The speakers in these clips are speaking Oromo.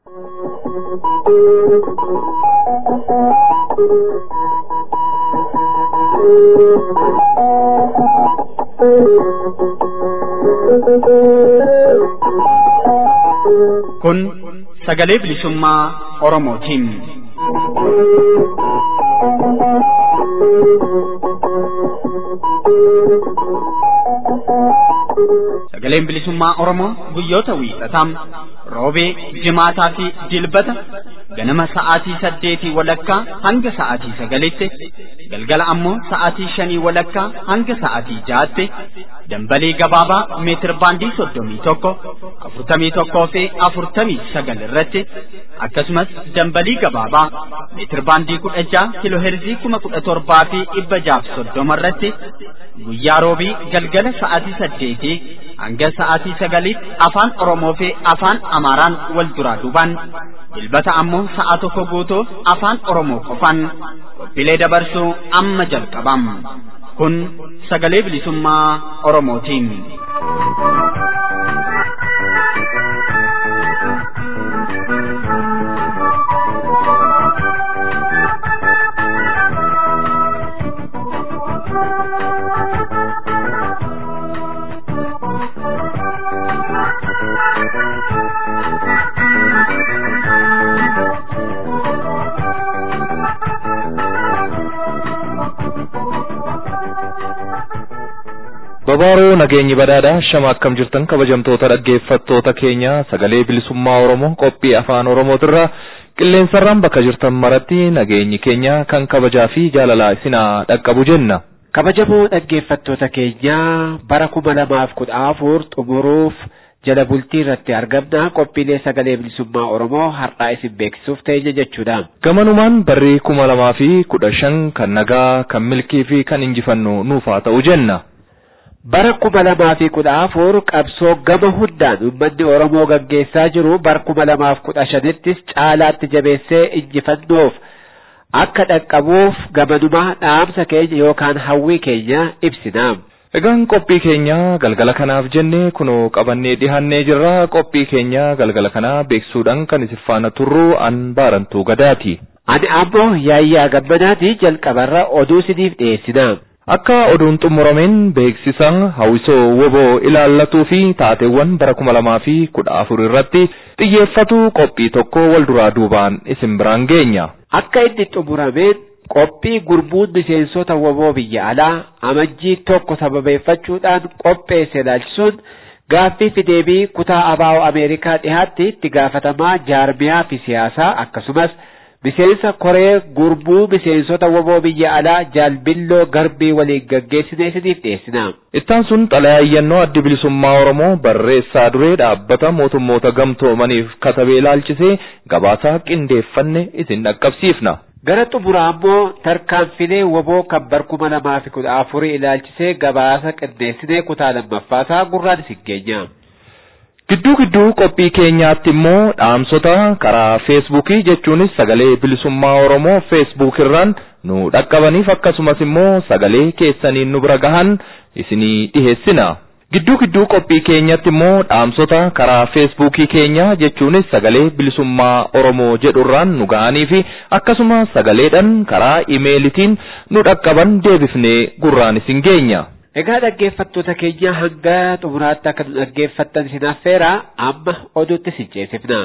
Kun sagalee bilisummaa Oromootiin. Sagaleen bilisummaa Oromoo guyyoota wiixataa, roobee, jimaataa fi dilbata ganama sa'aatii 8 walakkaa hanga sa'aatii 9tti, galgala ammoo sa'aatii 5 walakkaa hanga sa'aatii 6tti dambalii gabaabaa meetir baandii 31, 41 fi 49 irratti akkasumas dambalii gabaabaa meetir baandii 16 kiloheerzii 17,000 fi 630 irratti guyyaa roobii galgala sa'aatii 8 hanga sa'aatii 9tti afaan Oromoo fi afaan Amaaraan wal duraa duubaan dilbata ammoo sa'a tokko guutuuf afaan Oromoo qofaan qophiilee dabarsuu amma jalqabam. Kun sagalee bilisummaa Oromootiin. Babaaroo nageenyi badhaadhaa shama akkam jirtan kabajamtoota dhaggeeffattoota keenya sagalee bilisummaa Oromoo qophii afaan Oromootirraa qilleensarraan bakka jirtan maratti nageenyi keenya kan kabajaa fi jaalalaa isinaa dhaqqabu jenna. Kabajamoo dhaggeeffattoota keenya bara 2014 xumuruuf jala bultii irratti argamna qophiilee sagalee bilisummaa Oromoo har'aa isin beeksisuuf ta'e jechuudha. Gamanumaan barri 2015 kan nagaa kan milkii fi kan injifannu nuuf haa ta'u jenna. Bara 2014 qabsoo gama hundaan uummanni Oromoo gaggeessaa jiru bara 2015ttis caalaatti jabeessee injifannoof akka dhaqqabuuf gamanuma dhaamsa keenya yookaan hawwii keenya ibsina. Egaan qophii keenya galgala kanaaf jennee kunoo qabannee dhihannee jirra. Qophii keenya galgala kanaa beeksuudhaan kan isin faana turru an Baarantuu Gadaati. Ani ammoo Yaayyaa Gammadaati. Jalqabarra oduu isiniif dhiyeessina. Akka oduun xumurameen beeksisa hawwisoo woboo ilaallatuu fi taateewwan bara 2014 irratti xiyyeeffatu qophii tokko wal duraa duubaan isin biraan geenya. Akka inni xumurameen qophii gurmuun miseensota woboo biyya alaa amajjii tokko sababeeffachuudhaan qopheesse ilaalchisuun gaaffii fi deebii kutaa abaa'oo Ameerikaa dhihaatti itti gaafatamaa jaarmiyaa fi siyaasaa akkasumas miseensa koree gurmuu miseensota woboo biyya alaa Jaalbilloo Garbii waliin gaggeessine isiniif dhiyeessina. Ittaan sun xalayaa iyyannoo addi bilisummaa Oromoo barreessaa duree dhaabbata mootummoota gamtoomaniif katabee ilaalchisee gabaasaa qindeeffanne isin dhaqqabsiifna. Gara xumuraa ammoo tarkaanfilee woboo kan bara 2014 ilaalchisee gabaasa qindeessinee kutaa lammaffaasaa gurraan isin geenya. Gidduu qophii keenyaatti immoo dhaamsota karaa feesbuukii jechuunis sagalee bilisummaa Oromoo feesbuuk irraan nu dhaqqabaniif akkasumas immoo sagalee keessaniin nu bira gahan isinii dhiheessina. Gidduu qophii keenyatti immoo dhaamsota karaa feesbuukii keenya jechuunis sagalee bilisummaa Oromoo jedhurraan nu gahanii fi akkasumas sagaleedhaan karaa imeelitiin nu dhaqqaban deebifnee gurraan isin geenya. Egaa dhaggeeffattoota keenya hanga xumuraatti akka dhaggeeffattan isin affeera amma oduutti isin ceesifna.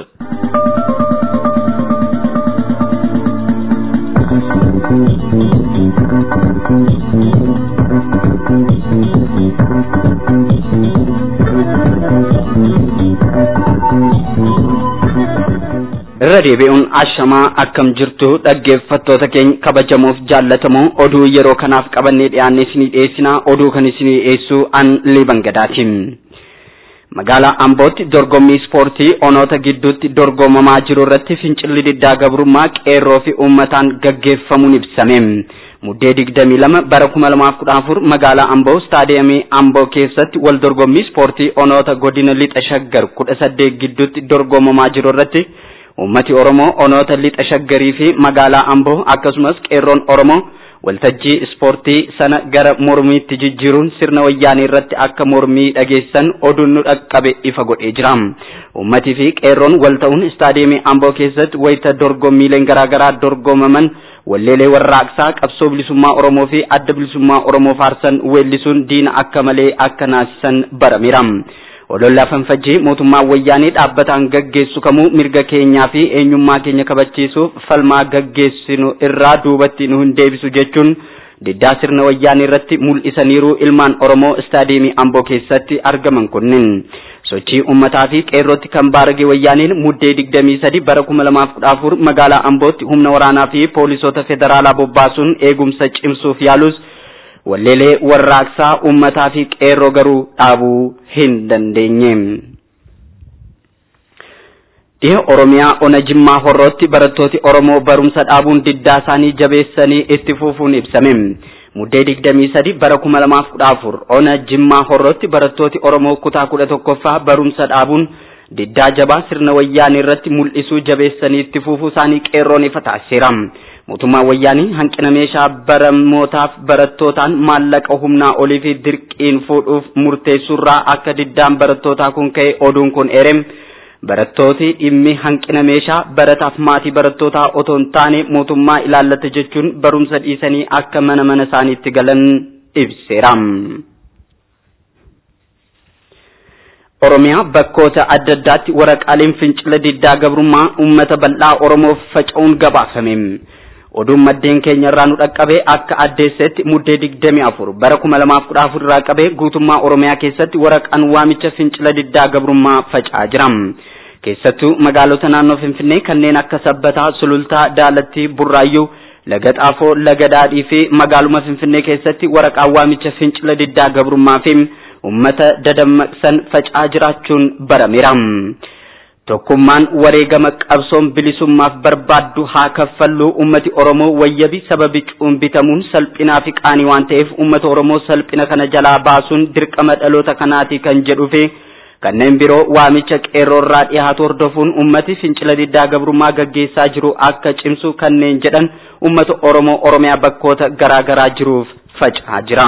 Irra deebi'uun ashamaa akkam jirtu dhaggeeffattoota keenya kabajamoo fi jaallatamoo oduu yeroo kanaaf qabannee dhiyaannee isinii dhiyeessina. Oduu kan isinii dhiyeessu an Liban Gadaatiin. Magaalaa Ambootti dorgommii ispoortii onoota gidduutti dorgomamaa jiru irratti fincilli diddaa gabrummaa qeerroo fi uummataan gaggeeffamuun ibsame. Muddee 22 bara 2014 magaalaa Amboo staadiyeemii Amboo keessatti wal dorgommii ispoortii onoota godina lixa shaggar 18 gidduutti dorgomamaa jiru irratti ummati Oromoo onoota lixa shaggarii fi magaalaa Amboo akkasumas qeerroon Oromoo waltajjii ispoortii sana gara mormiitti jijjiiruun sirna wayyaanee irratti akka mormii dhageessan oduun nu dhaqqabe ifa godhee jira. Uummatii fi qeerroon wal ta'uun istaadiyeemii Amboo keessatti wayita dorgommiileen garaagaraa dorgomaman walleelee warraaqsaa qabsoo bilisummaa Oromoo fi adda bilisummaa Oromoo faarsan weellisuun diina akka malee akka naasisan barameera. Ololla fanfajjii mootummaa wayyaanee dhaabbataan gaggeessu kamuu mirga keenyaa fi eenyummaa keenya kabachiisuuf falmaa gaggeessinu irraa duubatti nu hin deebisu jechuun diddaa sirna wayyaanee irratti mul'isaniiru ilmaan Oromoo istaadiyeemii Amboo keessatti argaman kunneen. Sochii uummataa fi qeerrootti kan baarage wayyaaneen muddee 23 bara 2014 magaalaa Ambootti humna waraanaa fi poolisoota federaalaa bobbaasuun eegumsa cimsuuf yaalus walleelee warraaqsaa uummataa fi qeerroo garuu dhaabuu hin dandeenye. Dhiha Oromiyaa ona Jimmaa Horrootti barattooti Oromoo barumsa dhaabuun diddaa isaanii jabeessanii itti fufuun ibsame. Muddee 23 bara 2014 ona Jimmaa Horrootti barattooti Oromoo kutaa 11ffaa barumsa dhaabuun diddaa jabaa sirna wayyaanee irratti mul'isuu jabeessanii itti fufuu isaanii qeerroon ifa taasiseera. Mootummaa wayyaanii hanqina meeshaa baramootaaf barattootaan maallaqa humnaa olii fi dirqiin fuudhuuf murteessuurraa akka diddaan barattootaa kun ka'e oduun kun eerem. Barattooti dhimmi hanqina meeshaa barataaf maatii barattootaa otoo hin taane mootummaa ilaallata jechuun barumsa dhiisanii akka mana isaaniitti galan ibseera. Oromiyaa bakkoota adda addaatti waraqaaleen fincila diddaa gabrummaa uummata bal'aa Oromoof faca'uun gabaafame. Oduun maddeen keenya irraa nu dhaqqabe akka addeessetti muddee 24 bara 2014 irraa qabee guutummaa Oromiyaa keessatti waraqaan waamicha fincila diddaa gabrummaa faca'aa jira. Keessattuu magaalota naannoo Finfinnee kanneen akka Sabbataa, Sulultaa, Daalattii, Burraayyuu, Laga Xaafoo, Laga Daadhii fi magaaluma Finfinnee keessatti waraqaan waamicha fincila diddaa gabrummaa fi uummata dadammaqsan faca'aa jiraachuun barameera. Tokkummaan wareegama qabsoon bilisummaaf barbaaddu haa kaffallu ummati Oromoo wayyabi sababi cuumbitamuun salphinaa fi qaanii waan ta'eef ummata Oromoo salphina kana jalaa baasuun dirqama dhaloota kanaati kan jedhu fi kanneen biroo waamicha qeerroorraa dhiyaatu hordofuun ummati fincila diddaa gabrummaa gaggeessaa jiru akka cimsu kanneen jedhan ummata Oromoo Oromiyaa bakkoota garaagaraa jiruuf faca'aa jira.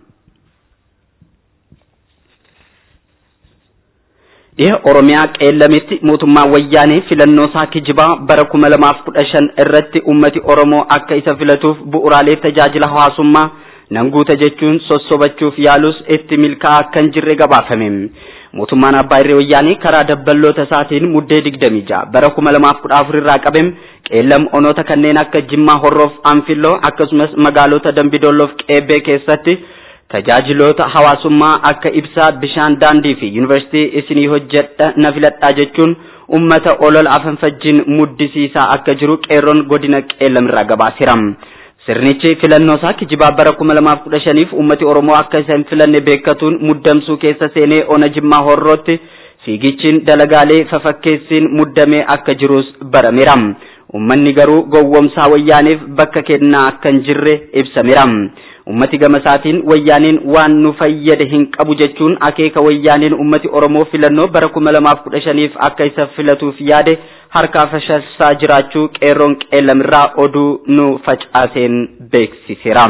Dhiha Oromiyaa qeellamitti mootummaa wayyaanee filannoo isaa kijibaa bara 2015 irratti ummati Oromoo akka isa filatuuf bu'uuraalee tajaajila hawaasummaa nan guuta jechuun sossobachuuf yaalus itti milkaa'aa kan jirre gabaafame. Mootummaan Abbaa Irree wayyaanee karaa dabballoota isaatiin muddee 26 bara 2014 irraa qabem qeellam onoota kanneen akka Jimmaa Horroof Anfilloo akkasumas magaalota Dambidoolloof Qeebbee keessatti tajaajiloota hawaasummaa akka ibsaa bishaan daandii fi yuunivarsiitii isinii hojjedha na filadhaa jechuun ummata olol afanfajjin muddisiisaa akka jiru qeerroon godina qeellamirraa gabaaseera. Sirnichi filannoo isaa kijibaa bara 2015f ummati Oromoo akka isa hin filanne beekatuun muddamsuu keessa seenee ona Jimmaa Horrootti fiigichiin dalagaalee fafakkeessiin muddamee akka jirus barameera. Ummanni garuu gowwomsaa wayyaaneef bakka kennaa akka hin jirre ibsameera. Ummati gamasaatiin wayyaaneen waan nu fayyade hin qabu jechuun akeeka wayyaaneen ummati Oromoo filannoo bara 2015f akka isa filatuuf yaade harkaa fashassaa jiraachuu qeerroon qeellamirraa oduu nu facaaseen beeksiseera.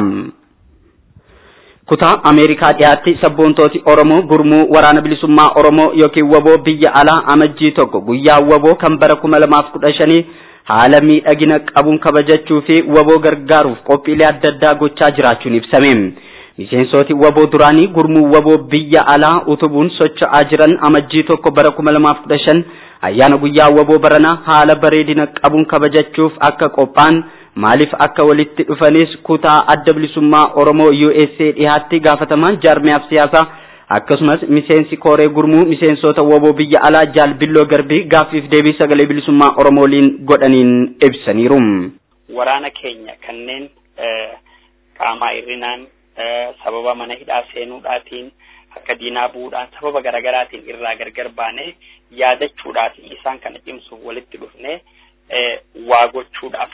Kutaa Ameerikaa dhiyaatti sabboontooti Oromoo gurmuu waraana bilisummaa Oromoo yookiin waboo biyya alaa amajjii tokko guyyaa waboo kan bara 2015 haala miidhagina qabuun kabajachuu fi waboo gargaaruuf qophiilee adda addaa gochaa jiraachuun ibsame. Miseensoti waboo duraanii gurmuu waboo biyya alaa utubuun socho'aa jiran amajjii tokko bara 2015 ayyaana guyyaa waboo barana haala bareedina qabuun kabajachuuf akka qophaan maaliif akka walitti dhufanis kutaa adda bilisummaa Oromoo USA dhiyaatti gaafatamaan jaarmiyaaf siyaasaa akkasumas miseensi koree gurmuu miseensota waboo biyya alaa Jaalbilloo Garbii gaaffiif deebii sagalee bilisummaa Oromooliin godhaniin ibsaniiru. Waraana keenya kanneen qaama hir'inaan sababa mana hidhaa seenuudhaatiin akka diinaa bu'uudhaan sababa garaagaraatiin irraa gargar baanee yaadachuudhaaf isaan kana cimsuuf walitti dhufnee waa gochuudhaaf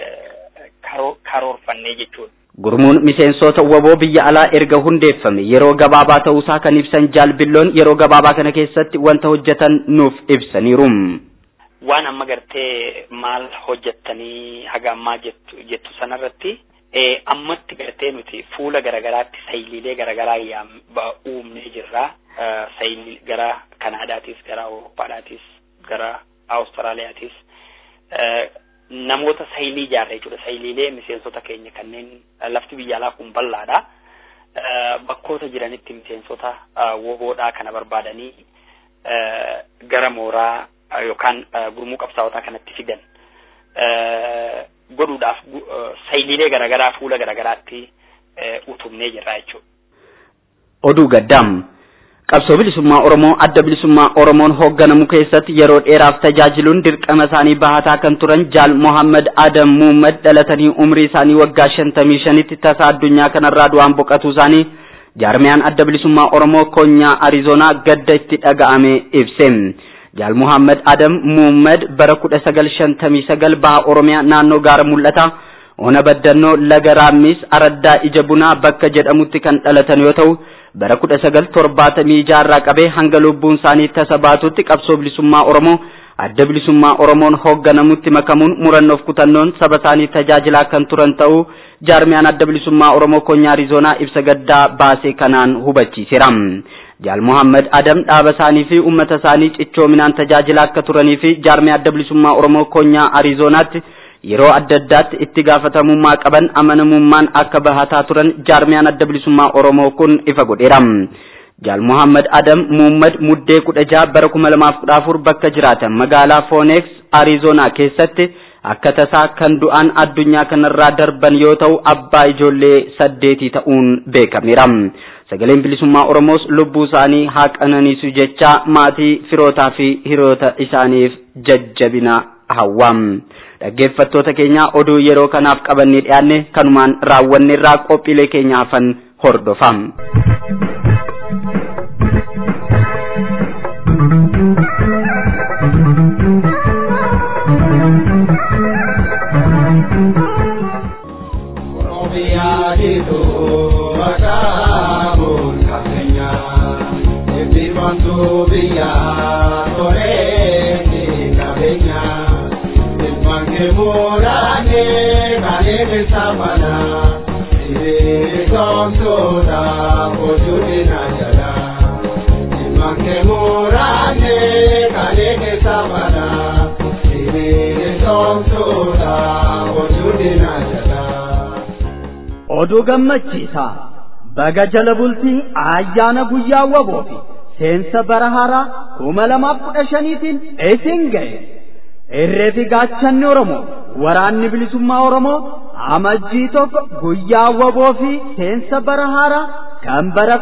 karoorfannee jechuudha. Gurmuun miseensota waboo biyya alaa erga hundeeffame yeroo gabaabaa ta'uusaa kan ibsan Jaalbilloon yeroo gabaabaa kana keessatti wanta hojjetan nuuf ibsaniiru. Waan amma gartee maal hojjettanii haga ammaa jettu sanarratti ammatti gartee nuti fuula garagaraatti sayiliilee garagaraa uumnee jirra. Sayilii gara Kanaadaatis, gara Awurooppaadhaatis, gara Awustiraaliyaatiis namoota sayilii ijaarree jechuudha. Sayiliilee miseensota keenya kanneen lafti biyya alaa kun bal'aadha. Bakkoota jiranitti miseensota woboodhaa kana barbaadanii gara mooraa yookaan gurmuu qabsaawotaa kanatti fidan godhuudhaaf sayiliilee garagaraa fuula garagaraatti utumnee jirra jechuudha. Oduu gaddam qabsoo bilisummaa Oromoo adda bilisummaa Oromoon hoogganamu keessatti yeroo dheeraaf tajaajiluun dirqama isaanii bahataa kan turan Jaal Mohammad Adam Muhammad dhalatanii umrii isaanii waggaa 55tti tasa addunyaa kanarraa du'aan boqotuu isaanii jaarmiyaan adda bilisummaa Oromoo konyaa Arizoonaa gadda itti dhaga'ame ibse. Jaal Mohammad Adam Muhammad bara 1959 baha Oromiyaa naannoo gaara mul'ata ona baddannoo laga Raammis Araddaa Ija Bunaa bakka jedhamutti kan dhalatan yoo ta'u bara 1976 irraa qabee hanga lubbuun isaanii tasa baatutti qabsoo bilisummaa Oromoo adda bilisummaa Oromoon hoogganamutti makamuun murannoof kutannoon saba isaanii tajaajilaa kan turan ta'uu jaarmiyaan adda bilisummaa Oromoo konyaa Arizoonaa ibsa gaddaa baasee kanaan hubachiiseera. Jaal Mohammad Adam dhaaba isaanii fi uummata isaanii cichoominaan tajaajilaa akka turanii fi jaarmiyaa adda bilisummaa Oromoo konyaa Ariizoonaatti yeroo adda addaatti itti gaafatamummaa qaban amanamummaan akka bahataa turan jaarmiyaan adda bilisummaa Oromoo kun ifa godheera. Jaal Mohammad Adam Muhammad muddee 16 bara 2014 bakka jiraatan magaalaa Phoenix Arizoonaa keessatti akka tasaa kan du'aan addunyaa kanarraa darban yoo ta'u abbaa ijoollee 8 ta'uun beekameera. Sagaleen bilisummaa Oromoos lubbuu isaanii haa qananiisu jecha maatii firootaa fi hiriyoota isaaniif jajjabina hawwam. Dhaggeeffattoota keenya oduu yeroo kanaaf qabannee dhiyaanne kanumaan raawwanne irraa qophiilee keenya hafan hordofam. Oduu gammachiisaa baga jala bultii ayyaana guyyaa waboo fi seensa bara haaraa 2015tiin isin ga'e. Irree fi gaachanni Oromoo waraanni bilisummaa Oromoo amajjii tokko guyyaa waboo fi seensa bara haaraa kan bara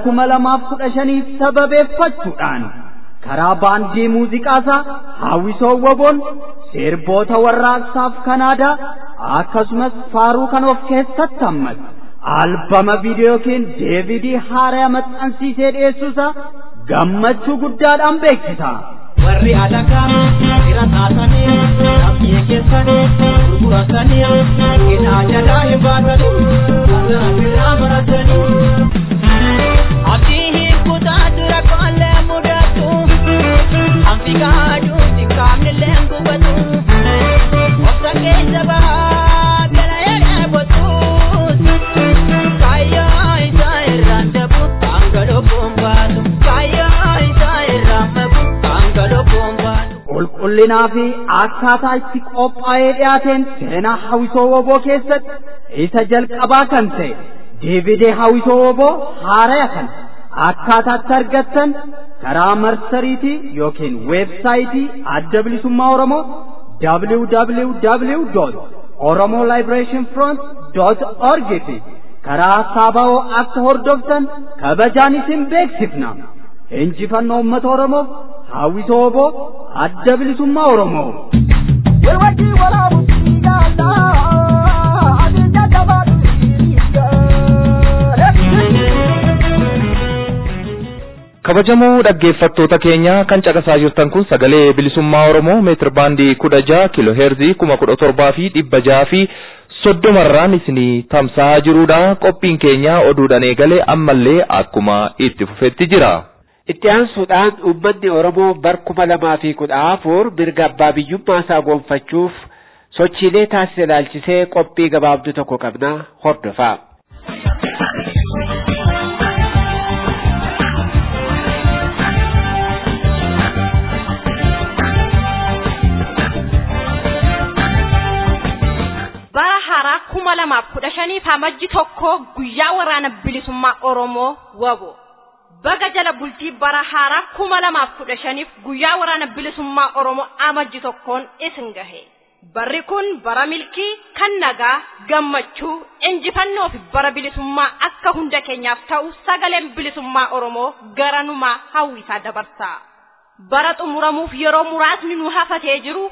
2015 sababeeffachuudhaan karaa baandii muuziqaasaa hawwisoo waboon sirboota warraaqsaaf kan aadaa akkasumas faaruu kan of keessatti hammate albama viidiyoo yookiin deevidii haaraa maxxansiisee dhiyeessuusaa gammachuu guddaadhaan beeksisa. Warri alagaan fira taasanii dhaabbii keessanii gurguratanii hidhaa jalaa hin baasanii asirra birraa baratanii abdii hiikutaa dura qollee mudatu hanfigaa aduutti kaamnillee hin gubatu obsa keessa bahaa gara yeree botuus kaayyoo isaa irraan dabu hanga lubbuun baatu kaayyoo isaa irraan mabu hanga lubbuun baatu. Qulqullinaa fi akkaataa itti qophaa'ee dhiyaateen seenaa hawwisoo woboo keessatti isa jalqabaa kan ta'e deevidee hawwisoo woboo haaraa kan akkaataatti argattan karaa marsariitii yookiin weebsaayitii adda bilisummaa Oromoo www.oromoliberationfront.org fi karaa saaba'oo akka hordoftan kabajaan isin beeksifna. Injifannoo uummata Oromoof hawwisoo woboo adda bilisummaa Oromoo. Kabajamoo dhaggeeffattoota keenya kan caqasaa jirtan kun sagalee bilisummaa Oromoo meetir baandii 16 kiiloo heerzii 17,600 fi 30 irraan isinii tamsa'aa jirudha. Qophiin keenya oduudhaan eegalee ammallee akkuma itti fufetti jira. Itti aansuudhaan uummanni Oromoo bara 2014 mirga abbaa biyyummaa isaa gonfachuuf sochiilee taasise ilaalchisee qophii gabaabduu tokko qabna hordofaa. Kuma lamaaf 15 Amajji tokko guyyaa waraana bilisummaa Oromoo wabo. Baga jala bultii bara haaraa 2015 guyyaa waraana bilisummaa Oromoo Amajji tokkoon isin gahe. Barri kun bara milkii kan nagaa gammachuu injifannoo fi bara bilisummaa akka hunda keenyaaf ta'u sagaleen bilisummaa Oromoo garanumaa hawwisaa dabarsa. Bara xumuramuuf yeroo muraasni nu hafatee jiru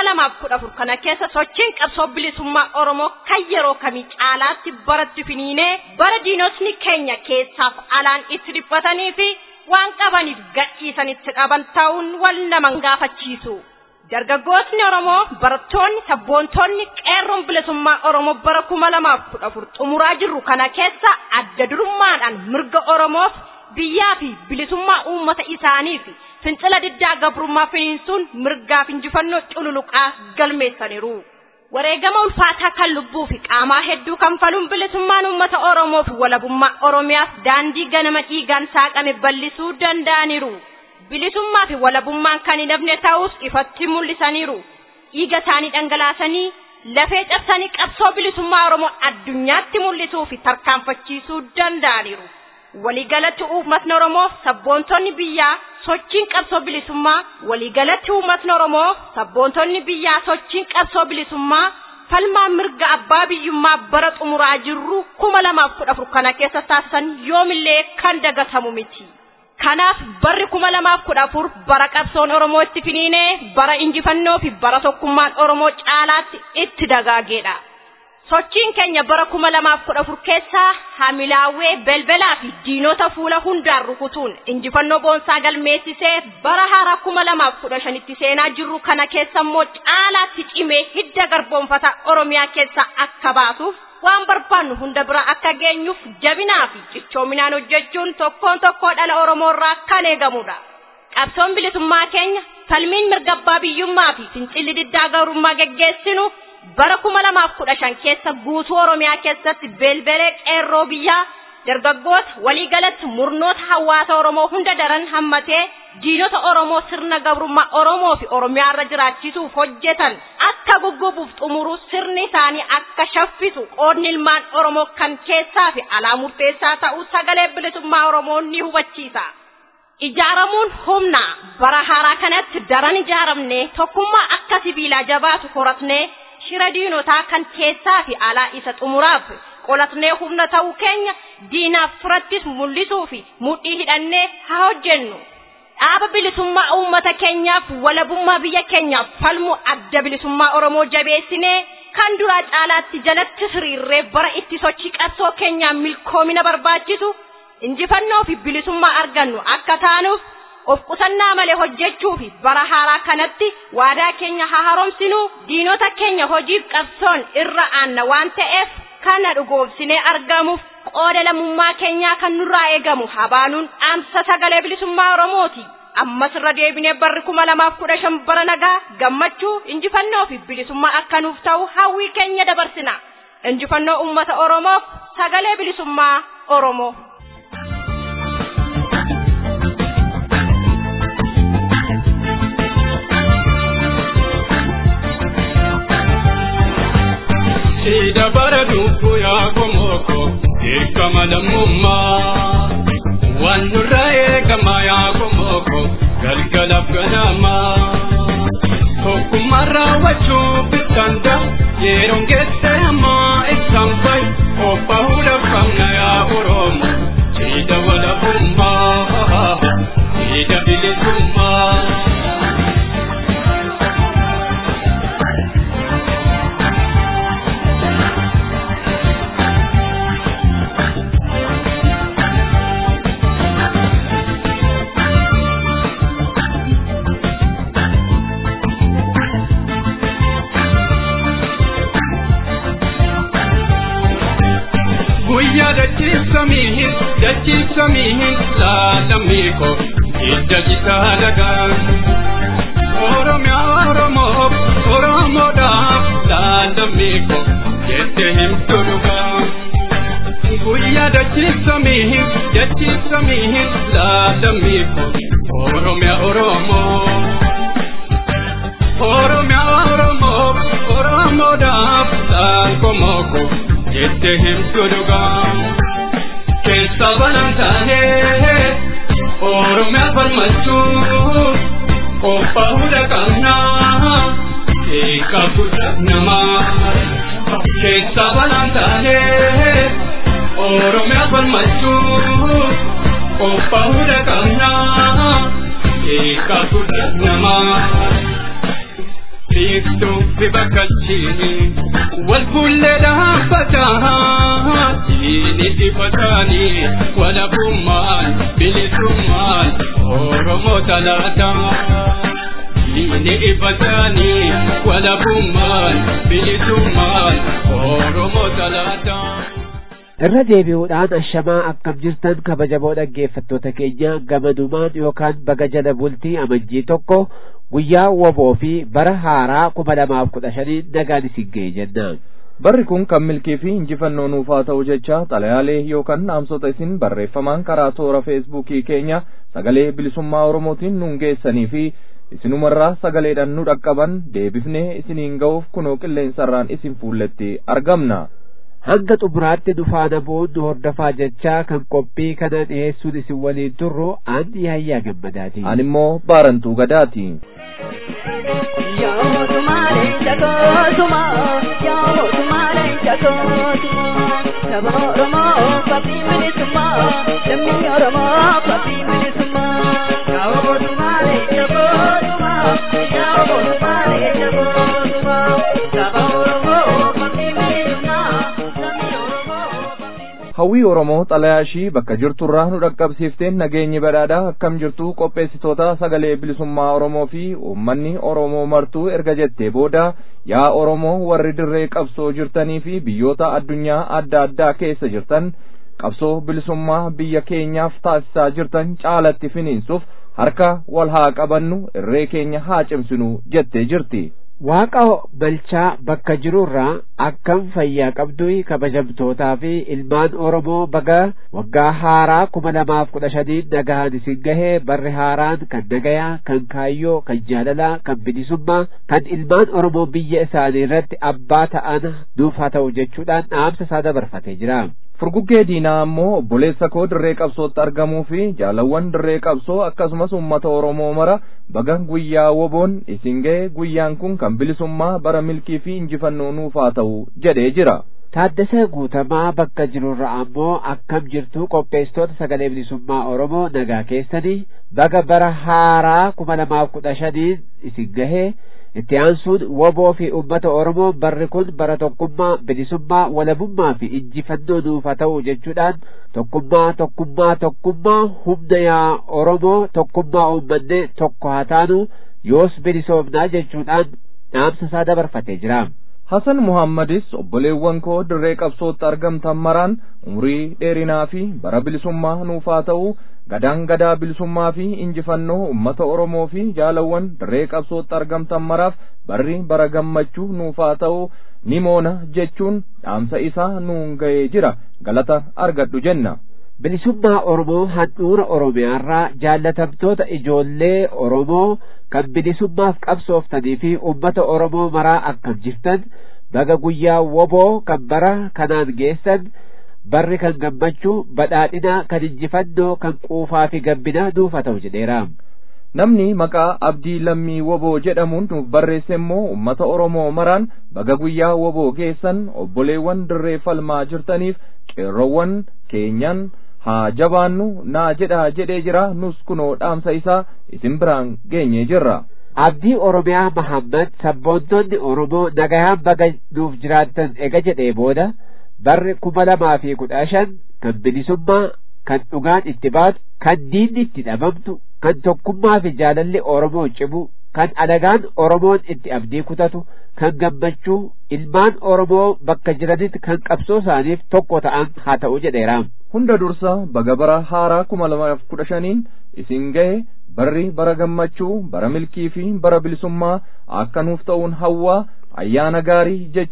2014 kana keessa sochiin qabsoo bilisummaa Oromoo kan yeroo kamii caalaatti baratti finiinee bara diinotni keenya keessaaf alaan itti dhiphatanii fi waan qabaniif gadhiisanitti qaban ta'uun wal naman gaafachiisu. Dargaggoonni Oromoo barattoonni sabboontonni qeerroon bilisummaa Oromoo bara 2014 xumuraa jiru kana keessa adda durummaadhaan mirga Oromoof biyyaa fi bilisummaa uummata isaaniif fincila diddaa gabrummaa finiinsuun mirgaaf injifannoo cululuqaa galmeessaniiru. Wareegama ulfaataa kan lubbuu fi qaamaa hedduu kan faluun bilisummaan uummata Oromoo fi walabummaa Oromiyaaf daandii ganama dhiigaan saaqame bal'isuu danda'aniiru. Bilisummaa fi walabummaan kan hin dhabne ta'us ifatti mul'isaniiru. Dhiiga isaanii dhangalaasanii lafee cabsanii qabsoo bilisummaa Oromoo addunyaatti mul'isuu fi tarkaanfachiisuu danda'aniiru. Waliigalatti uummatni Oromoo sabboontonni biyyaa sochiin qabsoo bilisummaa waliigalatti uummatni Oromoo sabboontonni biyyaa sochiin qabsoo bilisummaa falmaa mirga abbaa biyyummaa bara xumuraa jirru 2014 kana keessa taasisan yoomillee kan dagatamu miti. Kanaaf barri 2014 bara qabsoon Oromoo itti finiinee bara injifannoo fi bara tokkummaan Oromoo caalaatti itti dagaageedha. Sochiin keenya bara 2014 keessa hamilaawee belbelaa fi diinota fuula hundaan rukutuun injifannoo boonsaa galmeessisee bara haaraa 2015 itti seenaa jirru kana keessa immoo caalaatti cimee hidda garboonfata Oromiyaa keessa akka baasuuf waan barbaannu hunda bira akka geenyuuf jabinaa fi cichoominaan hojjechuun tokkoon tokkoo dhala Oromoo irraa kan eegamudha. Qabsoon bilisummaa keenya falmiin mirga abbaa biyyummaa fi fincilli diddaa gabrummaa geggeessinu bara 2015 keessa guutuu Oromiyaa keessatti belbelee qeerroo biyyaa dargaggoota waliigalatti murnoota hawaasa Oromoo hunda daran hammatee diinota Oromoo sirna gabrummaa Oromoo fi Oromiyaa irra jiraachisuuf hojjetan akka guggubuuf xumuru sirni isaanii akka shaffisu qoodni ilmaan Oromoo kan keessaa fi alaa murteessaa ta'uu sagalee bilisummaa Oromoo ni hubachiisa. Ijaaramuun humna bara haaraa kanatti daran ijaaramne tokkummaa akka sibiilaa jabaatu horatnee shira diinotaa kan keessaa fi alaa isa xumuraaf qolatnee humna ta'uu keenya diinaaf firattis mul'isuu fi mudhii hidhannee haa hojjennu. Dhaaba bilisummaa uummata keenyaaf walabummaa biyya keenyaaf falmu adda bilisummaa Oromoo jabeessinee kan duraa caalaatti jalatti siriirree bara itti sochii qabsoo keenyaa milkoomina barbaachisu injifannoo fi bilisummaa argannu akka taanuuf of qusannaa malee hojjechuu fi bara haaraa kanatti waadaa keenya haa haaromsinu diinota keenya hojiif qabsoon irra aanna waan ta'eef kana dhugoomsinee argamuuf qooda lammummaa keenyaa kan nurraa eegamu habaanuun dhaamsa sagalee bilisummaa Oromooti. Ammas irra deebinee barri 2015 bara nagaa gammachuu injifannoo fi bilisummaa akka nuuf ta'u hawwii keenya dabarsina. Injifannoo uummata Oromoof sagalee bilisummaa Oromoo. Ida bara dubu ya komoko ikama lamumma wanurae kama ya komoko galgala ganama kokumara wachu bitanda yerongete ama exampai opahula kamna ya Oromo ida wala bumma ida bilisumma Dachi samihin la lamiko idda kitalaga Oromo da la lammiko jette himtu dhugaa guyyaa dachiifsamihi lammiko Oromiyaa Oromoodhaaf saankomoko jette himtu dhugaa keessa balaan taanee Oromiyaa falmachuu qophaa'uu dhaqannaa eegaa guddaa namaa keessa balaan taanee Oromiyaa falmachuu qophaa'uu dhaqannaa eegaa guddaa namaa Biiftuu bibakkalchiini wal fuullee dhaabbataa diini dhibataanii walabummaan bilisummaan Oromoo talaataa diini dhibataanii walabummaan bilisummaan Oromoo talaataa. Irra deebi'uudhaan ashamaa akkam jirtan kabajamoo dhaggeeffattoota keenya gamanumaan yookaan baga jala bultii amajjii tokko guyyaa woboo fi bara haaraa 2015 nagaan isin ga'e jenna. Barri kun kan milkii fi injifannoo nuuf haa ta'u jecha xalayaalee yookaan dhaamsota isin barreeffamaan karaa toora feesbuukii keenya sagalee bilisummaa Oromootiin nuun geessanii fi isinumarraa sagaleedhaan nu dhaqqaban deebifnee isiniin ga'uuf kunoo qilleensarraan isin fuulletti argamna. Hanga xumuraatti dhufaana boonnu hordofaa jechaa kan qophii kana dhiyeessuun isin waliin turru aan Yaayyaa Gammadaati. An immoo Baarantuu Gadaati. Hawwii Oromoo xalayaashii bakka jirturraa nu dhaqqabsiifteen nageenyi badhaadhaa akkam jirtu qopheessitoota sagalee bilisummaa Oromoo fi uummanni Oromoo martuu erga jettee booda yaa Oromoo warri dirree qabsoo jirtanii fi biyyoota addunyaa adda addaa keessa jirtan qabsoo bilisummaa biyya keenyaaf taasisaa jirtan caalatti finiinsuuf harka wal haa qabannu irree keenya haa cimsinu jettee jirti. Waaqa balchaa bakka jirurraa akkam fayyaa qabdu kabajamtootaa fi ilmaan Oromoo baga waggaa haaraa 2015 nagaan isin gahee barri haaraan kan nagayaa kan kaayyoo kan jaalalaa kan bilisummaa kan ilmaan Oromoo biyya isaanii irratti abbaa ta'an nuuf haa ta'u jechuudhaan dhaamsa isaa dabarfatee jira. Furguggee diinaa ammoo obboleessa koo dirree qabsootti argamuu fi jaalawwan dirree qabsoo akkasumas uummata Oromoo mara baga guyyaa woboon isin ga'e guyyaan kun kan bilisummaa bara milkii fi injifannoo nuuf haa ta'u jedhee jira. Taaddasee Guutamaa bakka jirurra ammoo akkam jirtu qopheessitoota sagalee bilisummaa Oromoo nagaa keessanii baga bara haaraa 2015 isin gahee itti aansuun woboo fi uummata Oromoo barri kun bara tokkummaa bilisummaa walabummaa fi injifannoo nuuf haa ta'u jechuudhaan tokkummaa humna yaa Oromoo tokkummaa uummanne tokko haa taanu yoos bilisoomnaa jechuudhaan dhaamsa isaa dabarfatee jira. Hasan Muhammadis obboleewwan koo dirree qabsootti argamtan maraan umrii dheerinaa fi bara bilisummaa nuuf haa ta'u gadaan gadaa bilisummaa fi injifannoo ummata Oromoo fi jaalawwan dirree qabsootti argamtan maraaf barri bara gammachuu nuuf haa ta'u ni moona jechuun dhaamsa isaa nuun ga'ee jira galata argadhu jenna. Bilisummaa Oromoo handhuura Oromiyaarraa jaallatamtoota ijoollee Oromoo kan bilisummaaf qabsooftanii fi ummata Oromoo maraa akkam jirtan baga guyyaa woboo kan bara kanaan geessan barri kan gammachuu badhaadhinaa kan injifannoo kan quufaa fi gabbinaa nuuf haa ta'u jedheera. Namni maqaa Abdii Lammii Woboo jedhamuun nuuf barreesse immoo ummata Oromoo maraan baga guyyaa woboo geessan obboleewwan dirree falmaa jirtaniif qeerroowwan keenyan haa jabaannu naa jedhaa jedhee jira nus kunoo dhaamsa isaa isin biraan geenyee jirra. Abdii Oromiyaa Mahammad sabboontonni Oromoo nagayaan baga nuuf jiraattan ega jedhee booda barri 2015 kan bilisummaa kan dhugaan itti baatu kan diinni itti dhabamtu kan tokkummaa fi jaalalli Oromoo cimu kan alagaan Oromoon itti abdii kutatu kan gammachuu ilmaan Oromoo bakka jiranitti kan qabsoo isaaniif tokko ta'an haa ta'u jedheera. Hunda dursa baga bara haaraa 2015 isin ga'e barri bara gammachuu bara milkii fi bara bilisummaa akka nuuf ta'uun hawwaa ayyaana gaarii jechuun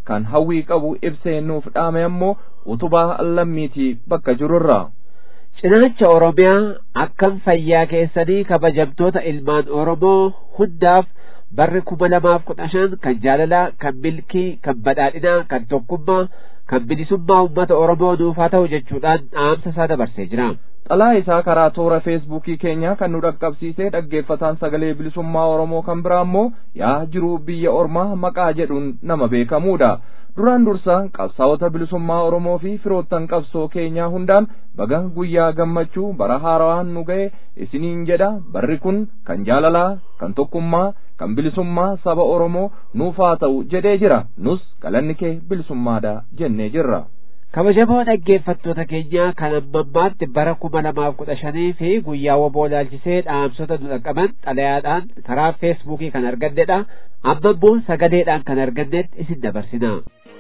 kan hawwii qabu ibsee nuuf dhaame ammoo utubaa lammiitii bakka jirurra. Cinaacha Oromiyaa akkam fayyaa keessanii kabajamtoota ilmaan Oromoo hundaaf barri 2015 kan jaalalaa, kan milkii, kan badhaadhinaa, kan tokkummaa, kan bilisummaa uummata Oromoo nuuf haa ta'u jechuudhaan dhaamsa isaa dabarsee jira. Xalaa isaa karaa toora feesbuukii keenyaa kan nu dhaqqabsiisee dhaggeeffataan sagalee bilisummaa Oromoo kan biraa immoo yaa jiru biyya ormaa maqaa jedhuun nama beekamuudha. Duraan dursa qabsaa'ota bilisummaa Oromoo fi firoottan qabsoo keenyaa hundaan baga guyyaa gammachuu bara haaraan nu ga'e isiniin jedha. Barri kun kan jaalalaa, kan tokkummaa, kan bilisummaa saba Oromoo nuuf haa ta'u jedhee jira. Nus galanni kee bilisummaadha jennee jirra. Kabajamoo dhaggeeffattoota keenyaa kan ammammaatti bara 2015 fi guyyaa waboo ilaalchisee dhaamsota nu dhaqqaban xalayaadhaan karaa feesbuukii kan argannedha. Amma immoo sagaleedhaan kan argannetti isin dabarsina.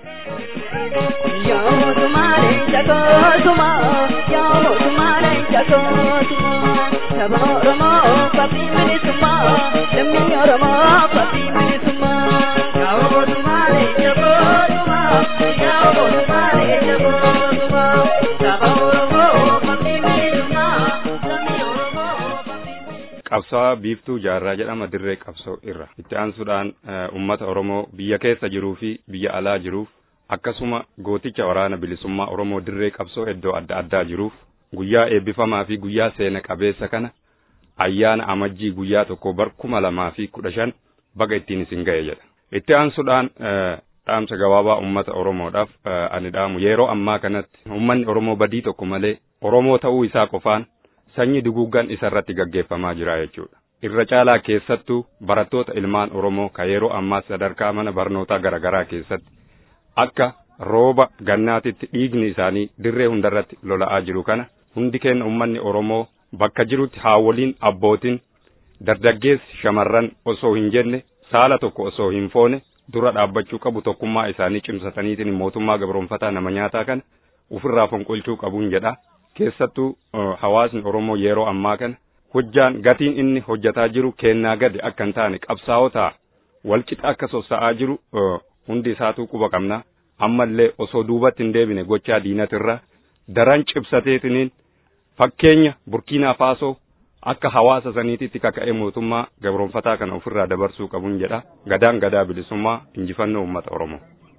Qabsaa biiftuu jaarraa jedhama dirree qabsoo irra itti aansuudhaan ummata Oromoo biyya keessa jiruu fi biyya alaa jiruuf akkasuma gooticha waraana bilisummaa Oromoo dirree qabsoo iddoo adda addaa jiruuf guyyaa eebbifamaa fi guyyaa seena qabeessa kana ayyaana amajjii guyyaa tokko bar 2015 baga ittiin isin ga'e jedha. Itti aansuudhaan dhaamsa gabaabaa ummata Oromoodhaaf ani dhaamu yeroo ammaa kanatti ummanni Oromoo badii tokko malee Oromoo ta'uu isaa qofaan sanyii duguuggan isarratti gaggeeffamaa jira jechuudha. Irra caalaa keessattuu barattoota ilmaan Oromoo ka yeroo ammaa sadarkaa mana barnootaa garaagaraa keessatti akka rooba gannaatitti dhiigni isaanii dirree hundarratti lola'aa jiru kana hundi keenya ummanni Oromoo bakka jirutti haawoliin abbootiin dargaggeessi shamarran osoo hin jenne saala tokko osoo hin foone dura dhaabbachuu qabu tokkummaa isaanii cimsataniitiin mootummaa gabroonfataa nama nyaataa kana ofirraa fonqolchuu qabuun jedha. Keessattuu hawaasni Oromoo yeroo ammaa kana hojjaan gatiin inni hojjataa jiru kennaa gadi akka hin taane qabsaa'otaa wal qixa akka sossa'aa jiru hundi isaatuu quba qabna. Ammallee osoo duubatti hin deebine gochaa diinatirra daran cibsateetiniin fakkeenya Burkiinaa Faasoo akka hawaasa saniititti kaka'ee mootummaa gabroonfataa kana ofirraa dabarsuu qabuun jedha. Gadaan gadaa bilisummaa injifannoo uummata Oromoo.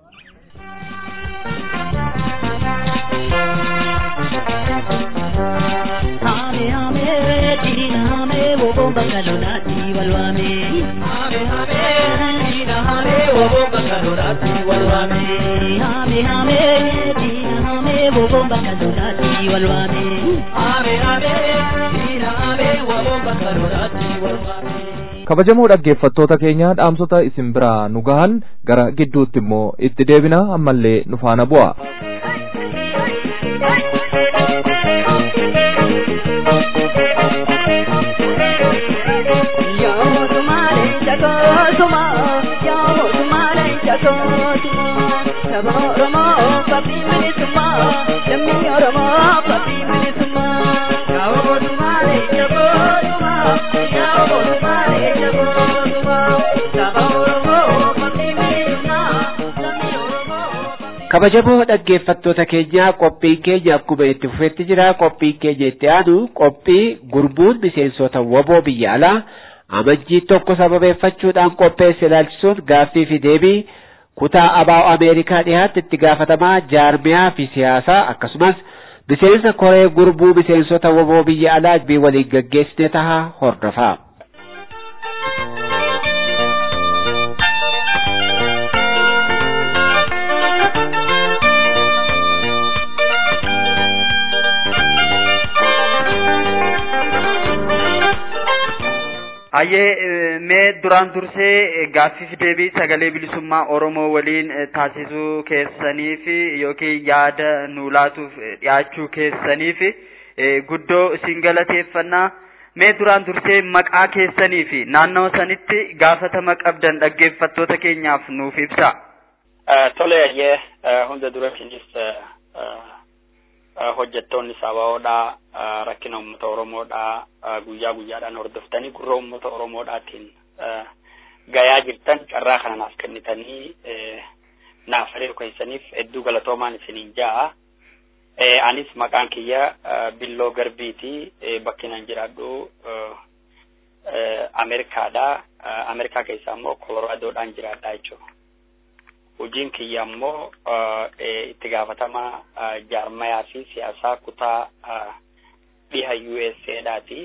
Kabajamoo dhaggeeffattoota keenya dhaamsota isin biraa nu gahan gara gidduutti immoo itti deebina ammallee nu faana bu'a. Kabajamoo dhaggeeffattoota keenyaa qophiin keenya akkuma itti fufetti jira. Qophiin keenya itti aanu qophii gurmuun miseensota waboo biyya alaa amajjii tokko sababeeffachuudhaan qopheesse ilaalchisuun gaaffii fi deebii kutaa ABO Ameerikaa dhiyaatti itti gaafatamaa jaarmiyaa fi siyaasaa akkasumas miseensa koree gurmuu miseensota waboo biyya alaa waliin gaggeessine tahaa hordofaa. Ayyee mee duraan dursee gaaffii fi deebii sagalee bilisummaa Oromoo waliin taasisuu keessaniif yookiin yaada nu laatuuf dhiyaachuu keessaniif guddoo isin galateeffannaa. Mee duraan dursee maqaa keessanii fi naannoo sanitti gaafatama qabdan dhaggeeffattoota keenyaaf nuuf ibsa. Tole ayyee hunda duratiinis hojjettoonni sababoodhaa rakkina uummata Oromoodhaa guyyaa guyyaadhaan hordoftanii gurra uummata Oromoodhaatiin gayaa jirtan carraa kananaaf kennitanii naaf hariiroo keessaniif hedduu galatoomaan isiniin jaa. Anis maqaan kiyya Billoo Garbiiti. Bakki nan jiraadhu Ameerikaadha. Ameerikaa keessa immoo Koloraadoodhaan jiraadha jechuudha. Hojiin kiyya immoo itti gaafatama jaarmayaa fi siyaasaa kutaa dhiha USA'dhaati.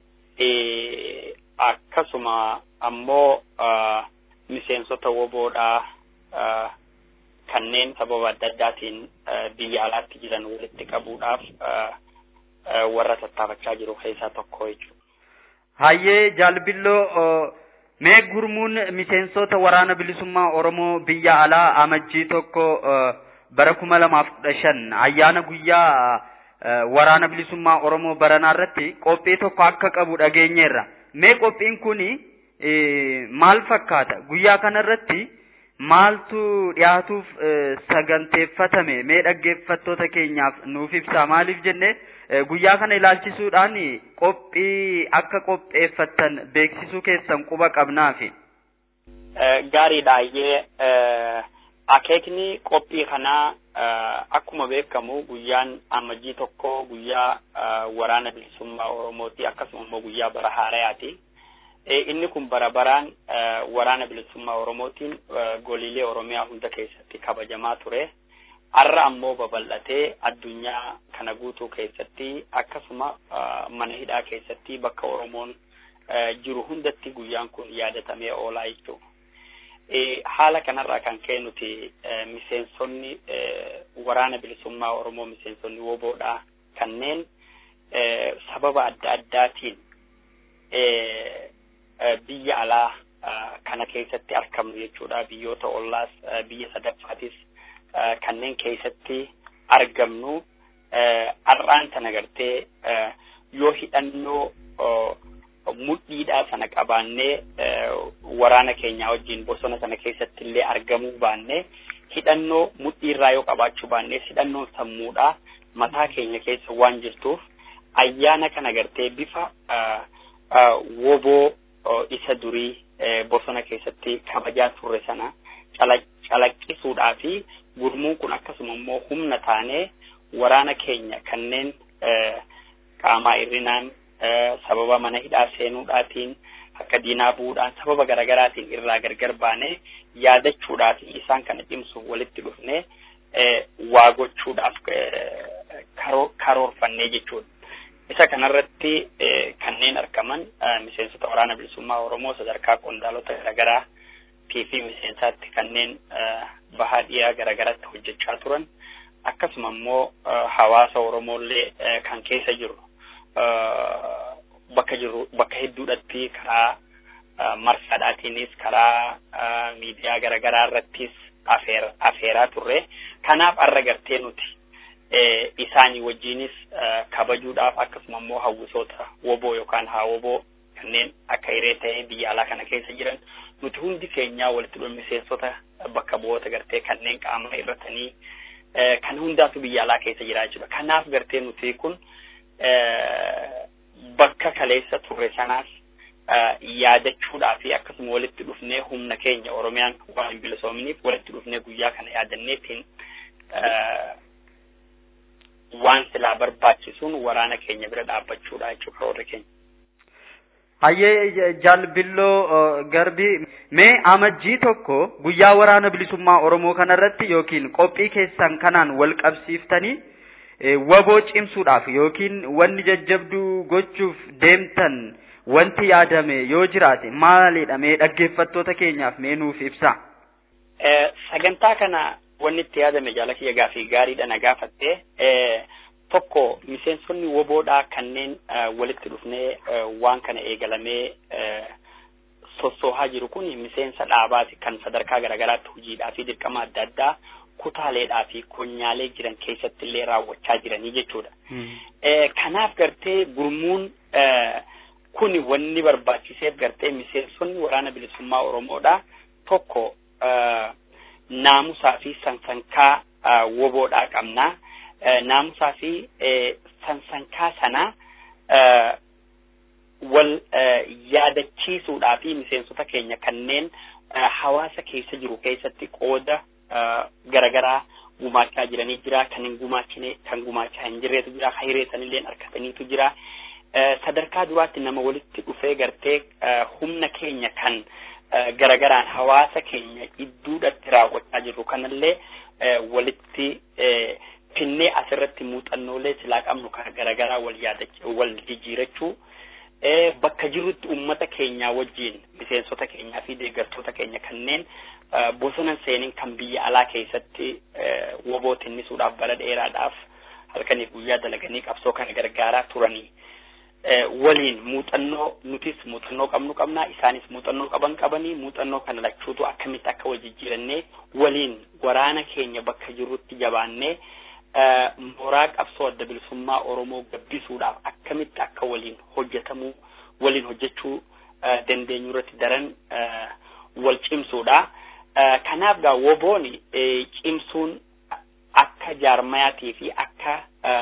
Akkasuma ammoo miseensota woboodhaa kanneen sababa adda addaatiin biyya alaatti jiran walitti qabuudhaaf warra tattaafachaa jiru keessaa tokko jechuudha. Hayyee Jaalbilloo mee gurmuun miseensota waraana bilisummaa Oromoo biyya alaa amajjii tokko bara 2015 ayyaana guyyaa waraana bilisummaa Oromoo baranaa irratti qophii tokko akka qabu dhageenyeerra. Mee qophiin kuni maal fakkaata? Guyyaa kana irratti maaltu dhiyaatuuf saganteeffatame? Mee dhaggeeffattoota keenyaaf nuuf ibsaa. Maaliif jenne guyyaa kana ilaalchisuudhaan qophii akka qopheeffattan beeksisuu keessan quba qabnaafi. Gaariidha. Akeekni qophii kanaa akkuma beekamu guyyaan amajjii tokko guyyaa waraana bilisummaa Oromooti, akkasuma immoo guyyaa bara haarayaati. Inni kun bara baraan waraana bilisummaa Oromootiin goliilee Oromiyaa hunda keessatti kabajamaa ture. Har'a ammoo babal'atee addunyaa kana guutuu keessatti akkasuma mana hidhaa keessatti bakka Oromoon jiru hundatti guyyaan kun yaadatamee oolaa jechuudha. Haala kanarraa kan ka'e nuti miseensonni waraana bilisummaa Oromoo miseensonni woboodhaa kanneen sababa adda addaatiin biyya alaa kana keessatti argamnu jechuudha. Biyyoota ollaas biyya sadaffaatis kanneen keessatti argamnu har'aan sana gartee yoo hidhannoo mudhiidhaa sana qabaannee waraana keenya wajjin bosona sana keessatti illee argamuu baannee hidhannoo mudhiirraa yoo qabaachuu baannee hidhannoon sammuudhaa mataa keenya keessa waan jirtuuf ayyaana kana gartee bifa woboo isa durii bosona keessatti kabajaa turre sana calaqqisuudhaa fi gurmuun kun akkasuma immoo humna taanee waraana keenya kanneen qaamaa hir'inaan sababa mana hidhaa seenuudhaatiin akka diinaa bu'uudhaan sababa garagaraatiin irraa gargar baanee yaadachuudhaaf isaan kana cimsuuf walitti dhufnee waa gochuudhaaf karoorfannee jechuudha. Isa kanarratti kanneen argaman miseensota waraana bilisummaa Oromoo sadarkaa qondaalota garagaraa fi miseensaatti kanneen bahaa dhiyaa garagaratti hojjechaa turan akkasuma immoo hawaasa Oromooillee kan keessa jiru bakka hedduudhatti karaa marsaadhaatiinis karaa miidiyaa garagaraa irrattis afeeraa turre. Kanaaf har'a gartee nuti isaanii wajjinis kabajuudhaaf akkasuma immoo hawwisoota woboo yookaan haawoboo kanneen akka hiree ta'ee biyya alaa kana keessa jiran nuti hundi keenyaa walitti dhufne miseensota bakka bu'oota gartee kanneen qaama irratanii kan hundaatu biyya alaa keessa jira jechuudha. Kanaaf gartee nuti kun bakka kaleessa turre sanaas yaadachuudhaa fi akkasuma walitti dhufnee humna keenya Oromiyaan waan hin bilisoominiif walitti dhufnee guyyaa kana yaadanneetiin waan silaa barbaachisuun waraana keenya bira dhaabbachuudha jechuudha warri keenya. Hayyee Jaalbilloo Garbii mee amajjii tokko guyyaa waraana bilisummaa Oromoo kanarratti yookiin qophii keessan kanaan wal qabsiiftanii waboo cimsuudhaaf yookiin wanni jajjabduu gochuuf deemtan wanti yaadame yoo jiraate maalidha? Mee dhaggeeffattoota keenyaaf mee nuuf ibsaa. Sagantaa kana wanni itti yaadame jaalakiyya gaafii gaariidha na gaafatte. Tokko miseensonni woboodhaa kanneen walitti dhufnee waan kana eegalamee sossoohaa jiru kun miseensa dhaabaati kan sadarkaa garagaraatti hojiidhaa fi dirqama adda addaa kutaaleedhaa fi konyaalee jiran keessatti illee raawwachaa jiranii jechuudha. Kanaaf gartee gurmuun kun wanni barbaachiseef gartee miseensonni waraana bilisummaa Oromoodhaa tokko naamusaa fi sansankaa woboodhaa qabnaa. Naamusaa fi sansankaa sana wal yaadachiisuudhaa fi miseensota keenya kanneen hawaasa keessa jiru keessatti qooda garagaraa gumaachaa jiranii jira, kan hin gumaachine, kan gumaachaa hin jirreetu jira, hireessanillee harkataniitu jira. Sadarkaa duraatti nama walitti dhufee gartee humna keenya kan garagaraan hawaasa keenya idduudhatti raawwachaa jirru kanallee walitti finnee asirratti muuxannoolee silaa qabnu kan garagaraa wal jijjiirachuu bakka jirrutti ummata keenya wajjin miseensota keenyaa fi deeggartoota keenya kanneen bosona seenin kan biyya alaa keessatti wobootinnisuudhaaf bara dheeraadhaaf halkanii guyyaa dalaganii qabsoo kana gargaaraa turanii waliin muuxannoo nutis muuxannoo qabna isaanis muuxannoo qabanii muuxannoo kana lachuutu akkamitti akka wal jijjiirannee waliin waraana keenya bakka jirrutti jabaannee mooraa qabsoo adda bilisummaa Oromoo gabbisuudhaaf akkamitti akka waliin hojjechuu dandeenyu irratti daran wal cimsuudha. Kanaaf gaa wobooni cimsuun akka jaarmayaatii fi akka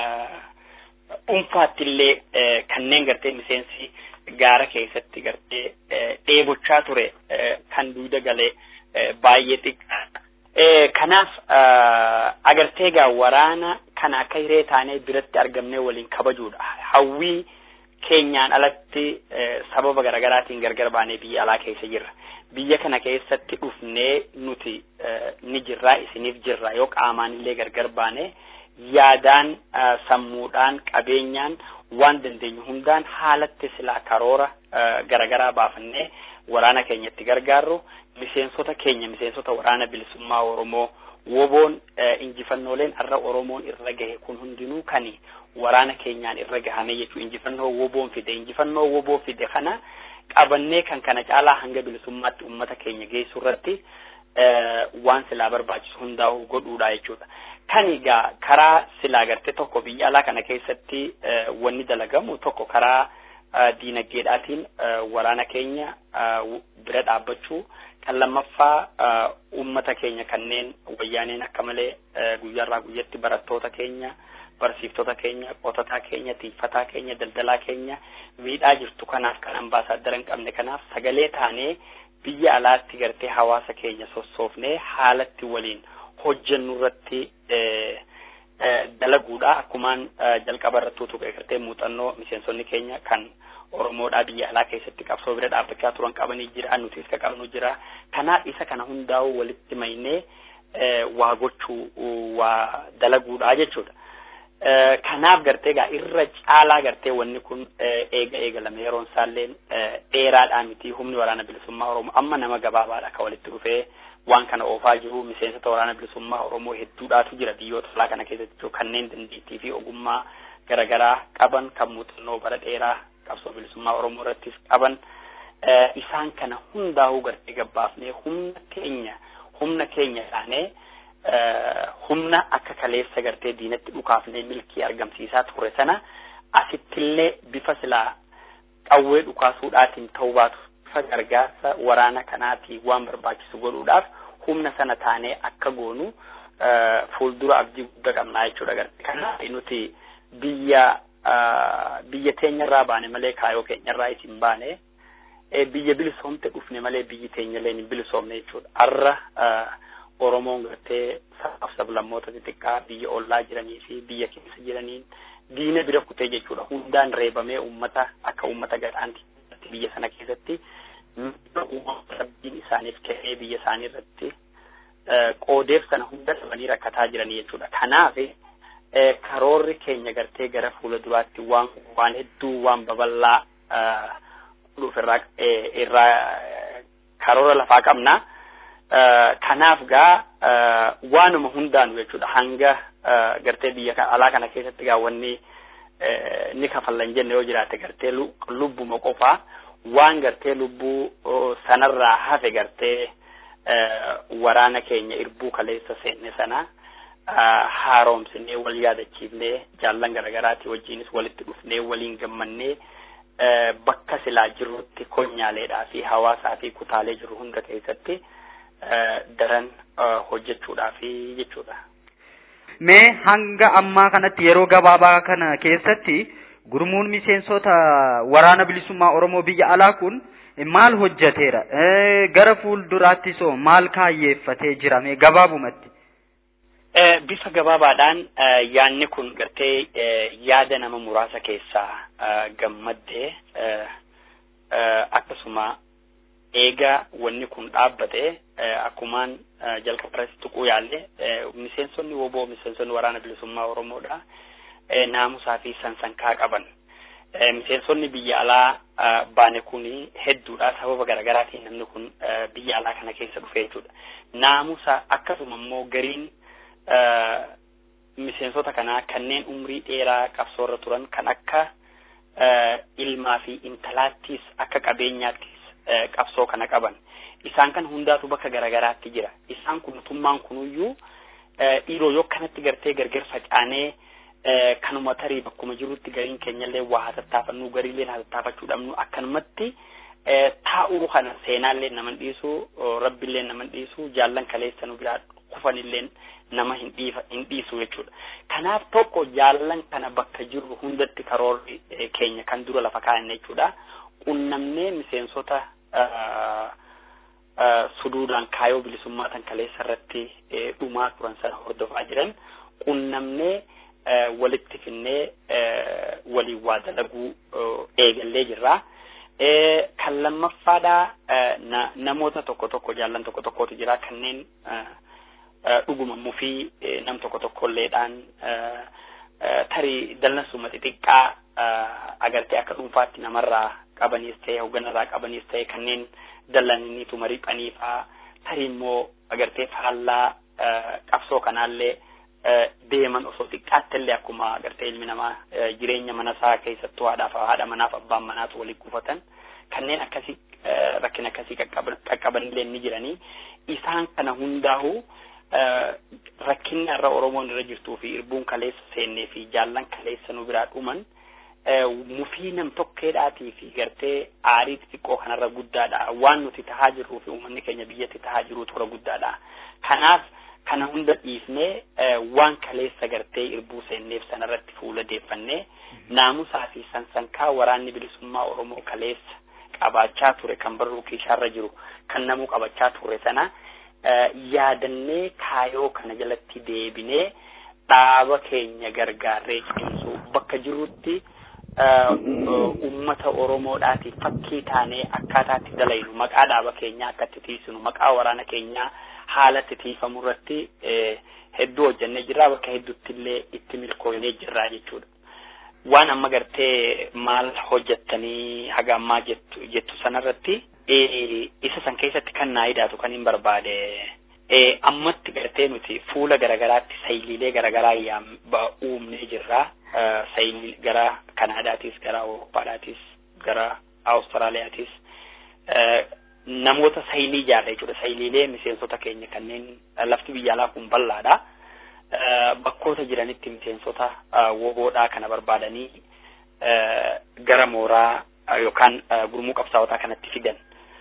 dhuunfaattillee kanneen gartee miseensi gaara keessatti gartee dheebochaa ture kan duuda galee baay'ee xiqqaa. Kanaaf agartee gaa waraana kana akka hiree taanee biratti argamnee waliin kabajuudha. Hawwii keenyaan alatti sababa garagaraatiin gargar baanee biyya alaa keessa jirra. Biyya kana keessatti dhufnee nuti ni jirra, isiniif jirra yoo qaamaan illee gargar baanee yaadaan sammuudhaan qabeenyaan waan dandeenyu hundaan haalatti silaa karoora garagaraa baafannee waraana keenyatti gargaarru miseensota waraana bilisummaa Oromoo woboon injifannooleen arra Oromoon irra gahe kun hundinuu kani waraana keenyaan irra gahame jechuu injifannoo woboo fide kana qabannee kan kana caalaa hanga bilisummaatti ummata keenya geessu irratti waan silaa barbaachisu hundaa'u godhuudha jechuudha. Kanigaa karaa silaa gartee tokko biyya alaa kana keessatti wanni dalagamu tokko karaa diinagdeedhaatiin waraana keenya bira dhaabbachuu, kan lammaffaa ummata keenya kanneen wayyaaneen akka malee guyyaarraa guyyatti barattoota keenya, barsiiftota keenya, qotataa keenya, tiifataa keenya, daldalaa keenya miidhaa jirtu kanaaf kan ambaasaaddara hin qabne kanaaf sagalee taanee biyya alaatti gartee hawaasa keenya sossoofnee haalatti waliin hojjennu irratti dalaguudha. Akkumaan jalqaba irratti tuqee gartee muuxannoo miseensonni keenya kan Oromoodhaa biyya alaa keessatti qabsoo bira dhaabbachaa turan qabanii jira, nutis ka qabnu jira. Kanaaf isa kana hundaa'u walitti maynee waa gochuu waa dalaguudha jechuudha. Kanaaf gartee gaa irra caalaa gartee wanni kun eegalame yeroon isaalleen dheeraadhaa miti. Humni waraana bilisummaa Oromoo amma nama gabaabaadha ka walitti dhufee waan kana oofaa jiru. Miseensota waraana bilisummaa Oromoo hedduudhaatu jira biyyoota alaa kana keessatti kanneen dandeettii fi ogummaa garagaraa qaban kan muuxannoo bara dheeraa qabsoo bilisummaa Oromoo irrattis qaban isaan kana hundaa'uu gartee gabbaafnee humna keenya taanee humna akka kaleessa gartee diinatti dhukaafnee milkii argamsiisaa ture sana asittillee bifa silaa qawwee dhukaasuudhaatiin ta'uu baatu bifa gargaarsa waraana kanaatii waan barbaachisu godhuudhaaf humna sana taanee akka goonu fuuldura abdii guddaa qabnaa jechuudha. Gartee kanaaf nuti biyya teenyarraa baane malee kaayoo keenyarraa isin baane biyya bilisoomte dhufne malee biyyi teenyallee hin bilisoomne jechuudha. Arra Oromoon gartee sabaaf sablammoota xixiqqaa biyya ollaa jiranii fi biyya keessa jiraniin diina bira kutee jechuudha. Hundaan reebamee akka ummata gadhaanti biyya sana keessatti rabbiin isaaniif kennee biyya isaanii irratti qoodeef sana hunda sabanii rakkataa jiranii jechuudha. Kanaaf karoorri keenya gartee gara fuula duraatti waan hedduu waan babal'aa dhuuf irraa karoora lafaa qabna. Kanaaf gaa waanuma hundaanu jechuudha hanga gartee biyya alaa kana keessatti gaa wanni ni kafallan jenne yoo jiraate gartee lubbuma qofaa waan gartee lubbuu sanarraa hafe gartee waraana keenya irbuu kaleessa seenne sana haaromsinee wal yaadachiifnee jaallan garagaraati wajjiinis walitti dhufnee waliin gammannee bakka silaa jirrutti konyaaleedhaa fi hawaasaa fi kutaalee jiru hunda keessatti daran hojjechuudhaafi jechuudha. Mee hanga ammaa kanatti yeroo gabaabaa kana keessatti gurmuun miseensota waraana bilisummaa Oromoo biyya alaa kun maal hojjeteera gara fuulduraattis maal kaayyeeffatee jira mee gabaabumatti. Bifa gabaabaadhaan yaadni kun gartee yaada nama muraasa keessaa gammaddee akkasuma eega wanni kun dhaabbate akkumaan jalqabarratti tuquu yaalle miseensonni woboo miseensonni waraana bilisummaa Oromoodha naamusaa fi sansankaa qaban miseensonni biyya alaa baane kuni hedduudha sababa garaagaraatiin namni kun biyya alaa kana keessa dhufee jechuudha naamusa akkasuma immoo gariin miseensota kanaa kanneen umrii dheeraa qabsoorra turan kan akka ilmaa fi intalaattis akka qabeenyaattis qabsoo kana qaban isaan kan hundaatu bakka garagaraatti jira isaan kun mootummaan kunuyyuu dhiiroo yoo kanatti gartee gargar facaanee kanuma tarii bakkuma jirutti gariin keenyallee waa hatattaafannuu gariileen hatattaafachuu dhabnu akkanumatti taa'uu kana seenaallee naman dhiisu rabbillee naman dhiisu jaallan kaleessanuu biraa kufanillee nama hin dhiisu jechuudha kanaaf tokko jaallan kana bakka jiru hundatti karoorri keenya kan dura lafa kaa'anne jechuudha qunnamnee miseensota suduudhaan kaayoo bilisummaa tan kaleessa irratti dhumaa turan sana hordofaa jiran qunnamnee walitti finnee waliin waa dalaguu eegallee jirra kan lammaffaadhaa namoota tokko jaallan tokkotu jira kanneen dhuguma mufii nam tokkolleedhaan tarii dallasuma xixiqqaa agartee akka dhuunfaatti namarraa qabaniis ta'e hogganarraa qabaniis ta'e kanneen dallaniitu mariiphaniifaa tarii immoo agartee faallaa qabsoo kanaallee deeman osoo xiqqaattillee akkuma agartee ilmi namaa jireenya manasaa keessattuu haadha manaaf abbaan manaatu waliin gufatan kanneen akkasii rakkina akkasii qaqqabanillee ni jiranii isaan kana hundaa'u rakkinni irra Oromoon irra jirtuu fi irbuun kaleessa seennee fi jaallan kaleessa nu biraa dhuman mufii nam tokkeedhaatii fi gartee aarii xixiqqoo kanarra guddaadha waan nuti tahaa jirruu fi uummanni keenya biyyatti tahaa jiruu tura guddaadha kanaaf kana hunda dhiifnee waan kaleessa gartee irbuu seenneef sanarratti fuula deeffannee naamusaa fi sansankaa waraanni bilisummaa Oromoo kaleessa qabaachaa ture kan barruu keessaarra jiru kan namuu qabachaa ture sana yaadannee kaayoo kana jalatti deebinee dhaaba keenya gargaarree cimsuu bakka jirutti ummata Oromoodhaatiif fakkii taanee akkaataatti dalaynu maqaa dhaaba keenyaa akkatti tiisinu maqaa waraana keenyaa haalatti tiifamu irratti hedduu hojjannee jirra bakka hedduutti illee itti milkoonee jirra jechuudha. Waan amma gartee maal hojjettanii haga ammaa jettu sanarratti isa san keessatti kan naa hidhaatu kan hin barbaade ammatti gartee nuti fuula garagaraatti sayiliilee garagaraa uumnee jirra sayilii gara Kanaadaatis gara Awurooppaadhaatis gara Awustiraaliyatis namoota sayilii ijaarre jechuudha sayiliilee miseensota keenya kanneen lafti biyya alaa kun bal'aadha bakkoota jiranitti miseensota woboodhaa kana barbaadanii gara mooraa yookaan gurmuu qabsaawotaa kanatti fidan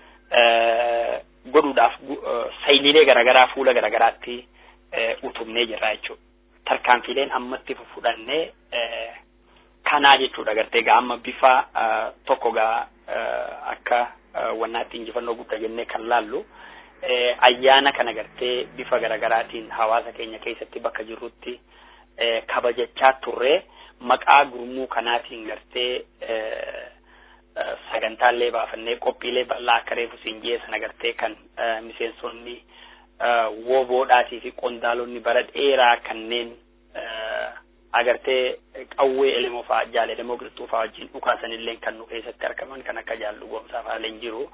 godhuudhaaf sayiliilee garagaraa fuula garagaraatti utubnee jirra jechuudha tarkaanfileen ammatti fudhannee kanaa jechuudha gartee gaa amma bifa tokko gaa akka wannaatti injifannoo guddaa jennee kan laallu ayyaana kana gartee bifa garagaraatiin hawaasa keenya keessatti bakka jirrutti kabajachaa turre maqaa gurmuu kanaatiin gartee sagantaalee baafannee qophiilee bal'aa akka reefu siinjee sana gartee kan miseensonni woboodhaatii fi qondaalonni bara dheeraa kanneen agartee qawwee elemoo fa'aa jaalee demoo girtuu fa'aa wajjin dhukaasanillee kan nu keessatti argaman kan akka jaallu goomsaa fa'aa leen jiru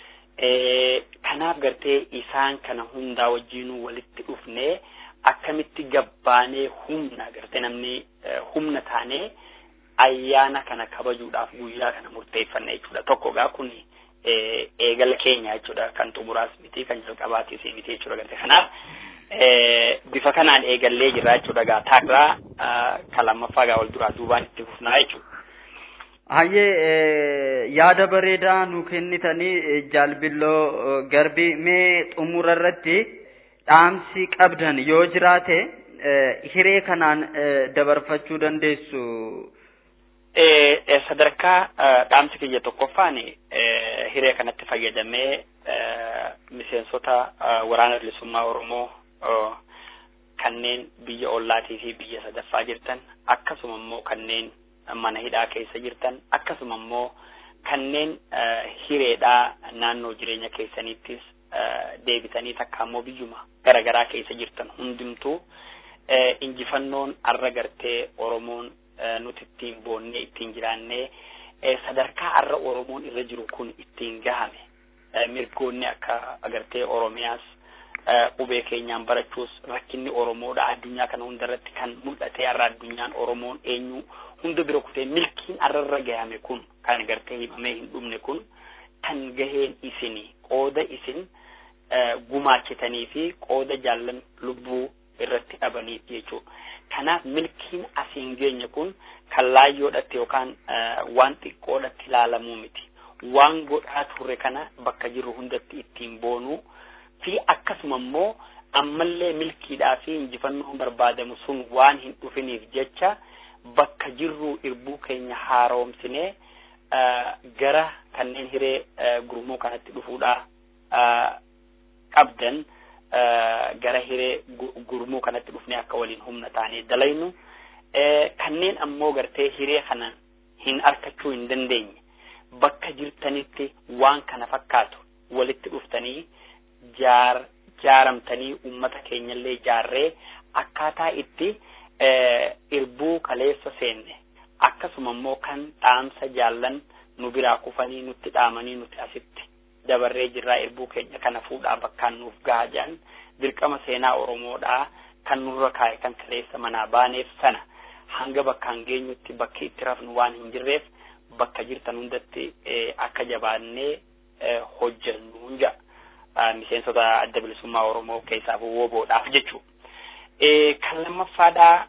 kanaaf gartee isaan kana hundaa wajjinuu walitti dhufnee akkamitti gabbaanee humna gartee namni humna taanee ayyaana kana kabajuudhaaf guyyaa kana murteeffanne jechuudha tokko gaa kun eegala keenya jechuudha kan xumuraas miti kan jalqabaatiis miti jechuudha gartee kanaaf bifa kanaan eegallee jirra jechuudha gaa taarraa kalammaffaa gaa wal duraa duubaan itti fufnaa jechuudha. Hayyee yaada bareedaa nu kennitanii jaalbilloo garbii mee xumura irratti dhaamsi qabdan yoo jiraate hiree kanaan dabarfachuu dandeessu sadarkaa dhaamsi kiyya tokkoffaan hiree kanatti fayyadamee miseensota waraana bilisummaa Oromoo kanneen biyya ollaatii fi biyya sadaffaa jirtan akkasuma immoo kanneen mana hidhaa keessa jirtan akkasuma immoo kanneen hireedhaa naannoo jireenya keessaniittis deebitanii takka immoo biyyuma garagaraa keessa jirtan hundumtuu injifannoon arra gartee Oromoon nuti ittiin boonnee ittiin jiraannee sadarkaa arra Oromoon irra jiru kun ittiin gahame mirgoonni akka agartee Oromiyaas qubee keenyaan barachuus rakkinni Oromoodha addunyaa kana hundarratti kan mul'ate arra addunyaan Oromoon eenyu hunda bira kutee milkiin arra gahame kun kan agartee himamee hin dhumne kun kan gaheen isinii qooda isin gumaachitanii fi qooda jaallan lubbuu irratti dhabanii jechuudha. Kanaaf milkiin asiin geenye kun kan laayyoodhatti yookaan waan xiqqoodhatti ilaalamuu miti. Waan godhaa turre kana bakka jirru hundatti ittiin boonuu fi akkasuma immoo ammallee milkiidhaa fi injifannoon barbaadamu sun waan hin dhufiniif jecha bakka jirru irbuu keenya haaromsinee gara kanneen hiree gurmuu kanatti dhufuudhaa qabdan gara hiree gurmuu kanatti dhufnee akka waliin humna taanee dalaynu kanneen ammoo gartee hiree kana hin arkachuu hin dandeenye bakka jirtanitti waan kana fakkaatu walitti dhuftanii jaaramtanii ummata keenyallee jaarree akkaataa itti irbuu kaleessa seenne akkasuma immoo kan dhaamsa jaallan nu biraa kufanii nutti dhaamanii nuti asitti dabarree jirraa irbuu keenya kana fuudhaa bakkaan nuuf gahaa jedhan dirqama seenaa Oromoodhaa kan nurra kaa'e kan kaleessa manaa baaneef sana hanga bakkaan geenyutti bakki itti rafnu waan hin jirreef bakka jirtan hundatti akka jabaannee hojjennu jedha miseensota adda bilisummaa Oromoo keessaaf WBOdhaaf jechuudha. Kan lammaffaadhaa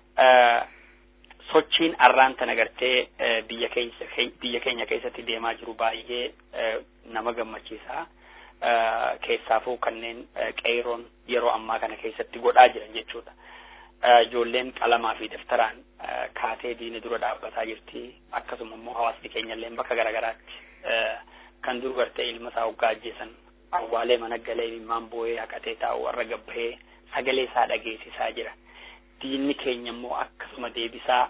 sochiin arraan tan agartee biyya keenya keessatti deemaa jiru baay'ee nama gammachiisa. Keessaafuu kanneen qeeroon yeroo ammaa kana keessatti godhaa jiran jechuudha. Ijoolleen qalamaa fi daftaraan kaatee diina dura dhaabbataa jirti. Akkasuma immoo hawaasni keenyallee bakka garagaraatti kan dur gartee ilma isaa hoggaa ajjeesan awwaalee mana galee imimmaan boo'ee haqatee taa'u warra gabbahee sagalee isaa dhageessisaa jira. Diinni keenya immoo akkasuma deebisaa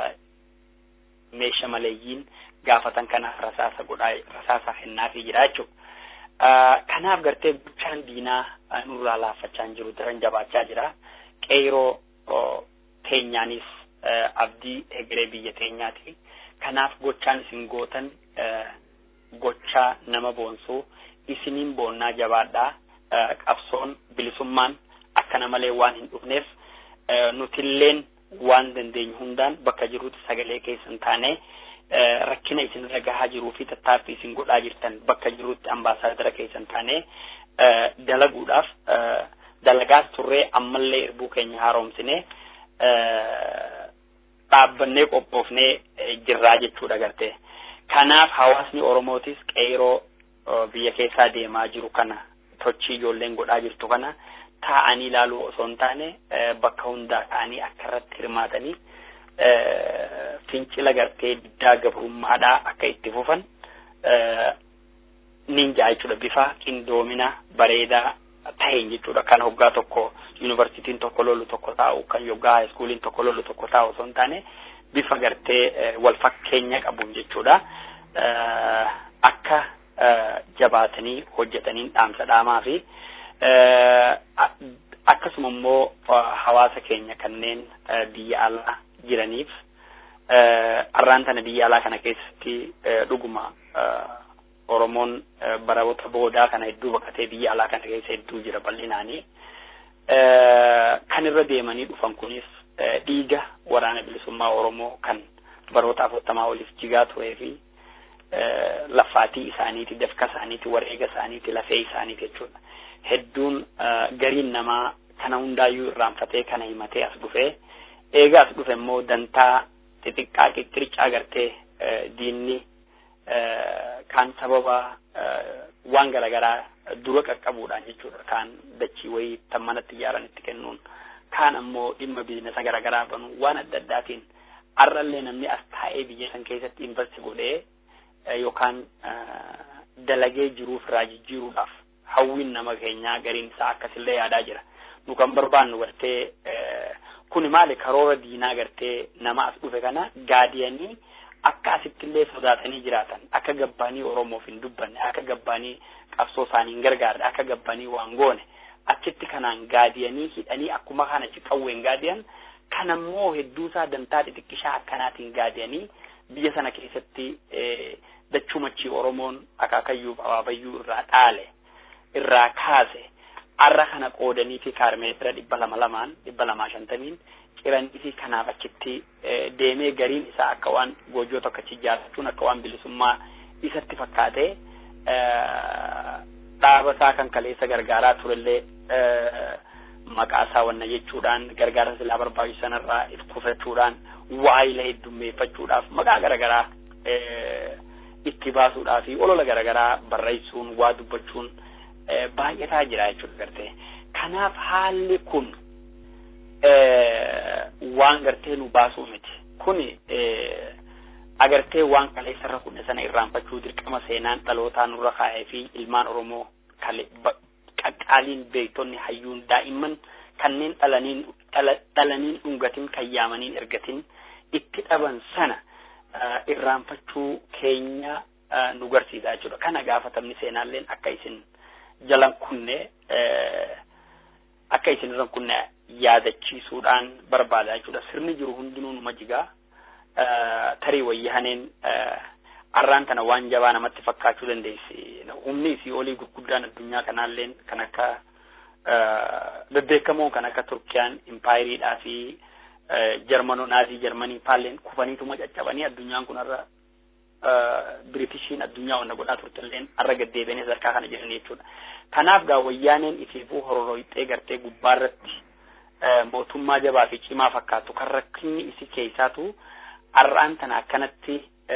meeshaa maleeyyiin gaafatan kanaaf rasaasa kennaafii jira jechuudha. Kanaaf gartee gochaan diinaa nurraa laaffachaa jiru daran jabaachaa jira. Qeeroo teenyaanis abdii egeree biyya teenyaati. Kanaaf gochaan isin gootan gochaa nama boonsuu isiniin boonnaa jabaadhaa. Qabsoon bilisummaan akkana malee waan hin dhufneef nutilleen waan dandeenyu hundaan bakka jirutti sagalee keessan taanee rakkina isinirra gahaa jiruu fi tattaaffii isin godhaa jirtan bakka jirutti ambaasaadara keessan taanee dalaguudhaaf dalagaas turree ammallee irbuu keenya haaromsinee dhaabbannee qophoofnee jirraa jechuudha gartee. Kanaaf hawaasni Oromootis qeeroo biyya keessaa deemaa jiru kana sochii ijoolleen godhaa jirtu kana taa'anii ilaaluu osoo hin taane bakka hundaa ta'anii akka irratti hirmaatanii fincila gartee diddaa gabrummaadhaa akka itti fufan ninjaa jechuudha. Bifa qindoomina bareedaa ta'een jechuudha. Kan hoggaa tokko yuunivarsiitiin tokko lollu tokko taa'u kan yoggaa haayiskuuliin tokko lollu tokko taa'u osoo hin taane bifa gartee wal fakkeenya qabuun jechuudha. Akka jabaatanii hojjetanii dhaamsa dhaamaa fi akkasuma immoo hawaasa keenya kanneen biyya alaa jiraniif arraan tana biyya alaa kana keessatti dhuguma Oromoon baroota boodaa kana hedduu baqatee biyya alaa kana keessa hedduu jira bal'inaanii. Kan irra deemanii dhufan kunis dhiiga waraana bilisummaa Oromoo kan baroota 40 oliif jigaa turee fi lafaatii isaaniiti, dafka isaaniiti, wareega isaaniiti, lafee isaaniiti jechuudha. Hedduun gariin namaa kana hundaayyuu irraanfatee kana himatee as dhufee eega as dhufe immoo dantaa xixiqqaa qixxirichaa gartee diinni kan sababa waan garagaraa dura qaqqabuudhaan jechuudha. Kan dachii wayii tammanatti ijaaran itti kennuun kaan ammoo dhimma biizinasa garagaraa banuun waan adda addaatiin arrallee namni as taa'ee biyya san keessatti invest godhee yookaan dalagee jiruuf irraa jijjiiruudhaaf hawwiin nama keenyaa gariin isaa akkasillee yaadaa jira. Nu kan barbaannu gartee kuni maali karoora diinaa gartee nama as dhufe kana gaadiyanii akka asittillee sodaatanii jiraatan akka gabbaanii Oromoof hin dubbanne akka gabbaanii qabsoo isaanii hin gargaarre akka gabbaanii waan goone achitti kanaan gaadiyanii hidhanii akkuma kana qawween gaadiyan kanammoo hedduusaa dantaa xixiqqishaa akkanaatiin gaadiyanii biyya sana keessatti dachumachii Oromoon akaakayyuuf abaabayyuu irraa dhaale irraa kaase arra kana qoodanii fi kaarmeetira 250 qiranii fi kanaaf achitti deemee gariin isaa akka waan goojoo tokkochi ijaarrachuun akka waan bilisummaa isatti fakkaatee dhaaba isaa kan kaleessa gargaaraa turellee maqaa isaa wanna jechuudhaan gargaarsa silaa barbaachisu sanarraa itti kufachuudhaan waa'ila heddummeeffachuudhaaf maqaa garagaraa itti baasuudhaa fi olola garagaraa barreessuun waa dubbachuun baay'ataa jira jechuudha gartee. Kanaaf haalli kun waan gartee nu baasuu miti. Kuni agartee waan kaleessarra kunne sana irraanfachuu dirqama seenaan dhalootaa nurra kaa'ee fi ilmaan Oromoo qaqqaaliin beektonni hayyuun daa'imman kanneen dhalaniin dhungatiin kan yaamaniin ergatiin itti dhaban sana irraanfachuu keenya nu garsiisa jechuudha. Kana gaafatamni seenaalleen akka isin jalan kunne akka isin irran kunne yaadachiisuudhaan barbaada jechuudha. Sirni jiru hundinuu numa jigaa tarii wayyaaneen arraan kana waan jabaa namatti fakkaachuu dandeessi. Humni isii olii gurguddaan addunyaa kanaalleen kan akka bebbeekamoo kan akka Turkiyaan impaayiriidhaa fi Jarmanonaazii Jarmanii faalleen kufaniituma caccabanii addunyaan kun arra Biritishiin addunyaa wanna godhaa turtelleen arra gaddeebianii sadarkaa kana jiran jechuudha. Kanaaf gaa wayyaaneen isiifuu hororoixxee gartee gubbaarratti mootummaa jabaa fi cimaa fakkaatu kan rakkinni isi keessaatu arraan tana akkanatti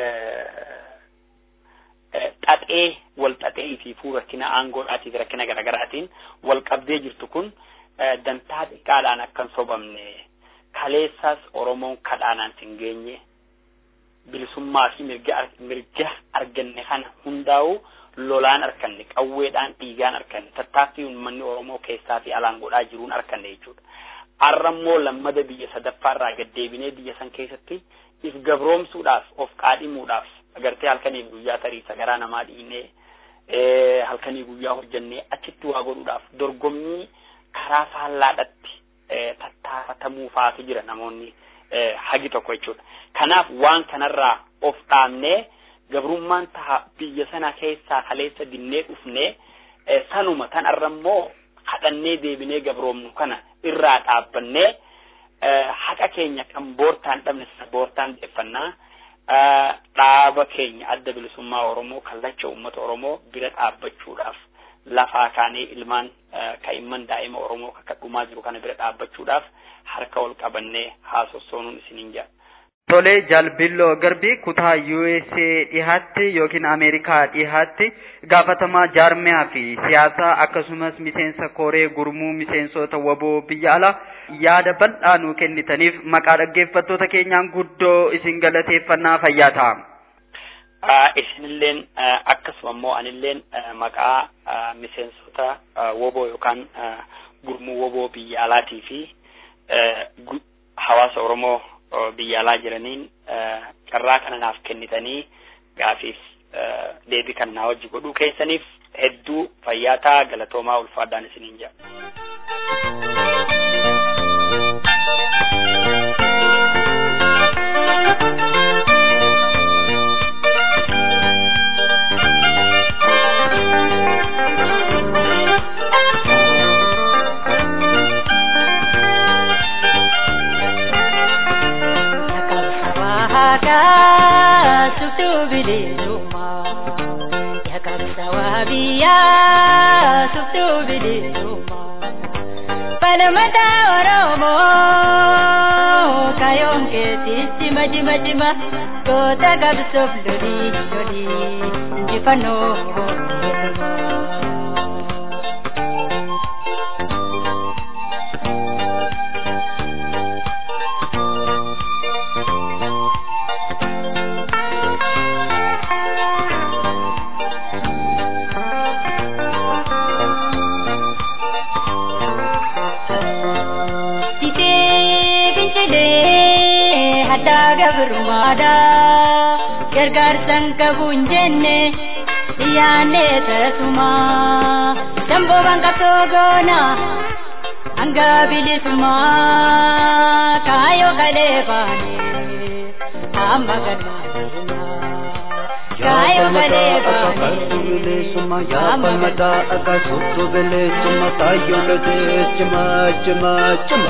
xaxee wal xaxee isiifuu rakkina aangoodhaatii fi rakkina garagaraatiin wal qabdee jirtu kun dantaa xiqqaadhaan akkan sobamne kaleessaas Oromoon kadhaanaan hin geenye bilisummaa fi mirga arganne kana hundaa'u lolaan arkanne qawweedhaan dhiigaan arkanne tattaaffii uummanni Oromoo keessaa fi alaan godhaa jiruun arkanne jechuudha. Arrammoo lammada biyya sadaffaarraa gaddeebinee biyya san keessatti if gabroomsuudhaaf of qaadhimuudhaaf agartee halkanii guyyaa tarii sagaraa namaa dhiinee halkanii guyyaa hojjannee achitti waa godhuudhaaf dorgommii karaa faallaadhatti tattaafatamuu faatu jira namoonni hagi tokko jechuudha. Kanaaf waan kanarraa of dhaabnee gabrummaan taha biyya sana keessaa kaleessa dinnee dhufnee sanuma tan arrammoo hadhannee deebinee gabroomnu kana irraa dhaabbannee haqa keenya kan boortaan dhabne sana boortaan deeffannaa dhaaba keenya adda bilisummaa Oromoo kallacha uummata Oromoo bira dhaabbachuudhaaf lafaa kaanee ilmaan kaa'imman daa'ima Oromoo akka dhumaa jiru kana bira dhaabbachuudhaaf harka wal qabannee haasofsoonuun isiniin jira. Tole Jalbilloo Garbii kutaa USA dhihaatti yookiin Ameerikaa dhihaatti gaafatamaa jaarmiyaa fi siyaasaa akkasumas miseensa koree gurmuu miseensota waboo biyya alaa yaada bal'aa nuu kennitaniif maqaa dhaggeeffattoota keenyaan guddoo isin galateeffannaa fayyaa ta'a. Isinilleen akkasuma immoo anilleen maqaa miseensota waboo yookaan gurmuu waboo biyya alaatii fi hawaasa Oromoo biyya alaa jiraniin carraa kana naaf kennitanii gaafiif deebii kan naa wajji godhuu keessaniif hedduu fayyaataa galatoomaa ulfaadhaan isiniin jira. Mata Oromo kayon ke titi majima kota gabsof lodi jifano gargaarsan qabuun jenne yaanne tasuma dambo banga togona anga bilisuma kayo galebane amma galebane kayo galebane bilisuma ya palmada aga suttu bilisuma tayo gade chima chima chima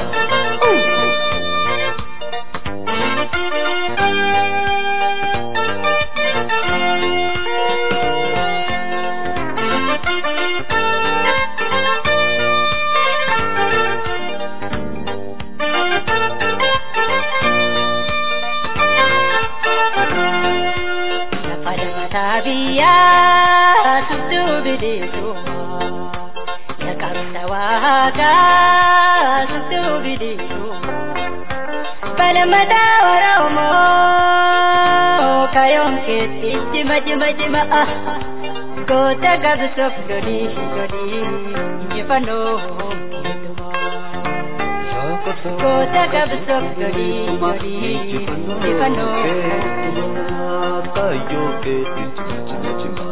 Kota gabsok dodi dodi jefano kota gabsok dodi dodi jefano tayo ke chima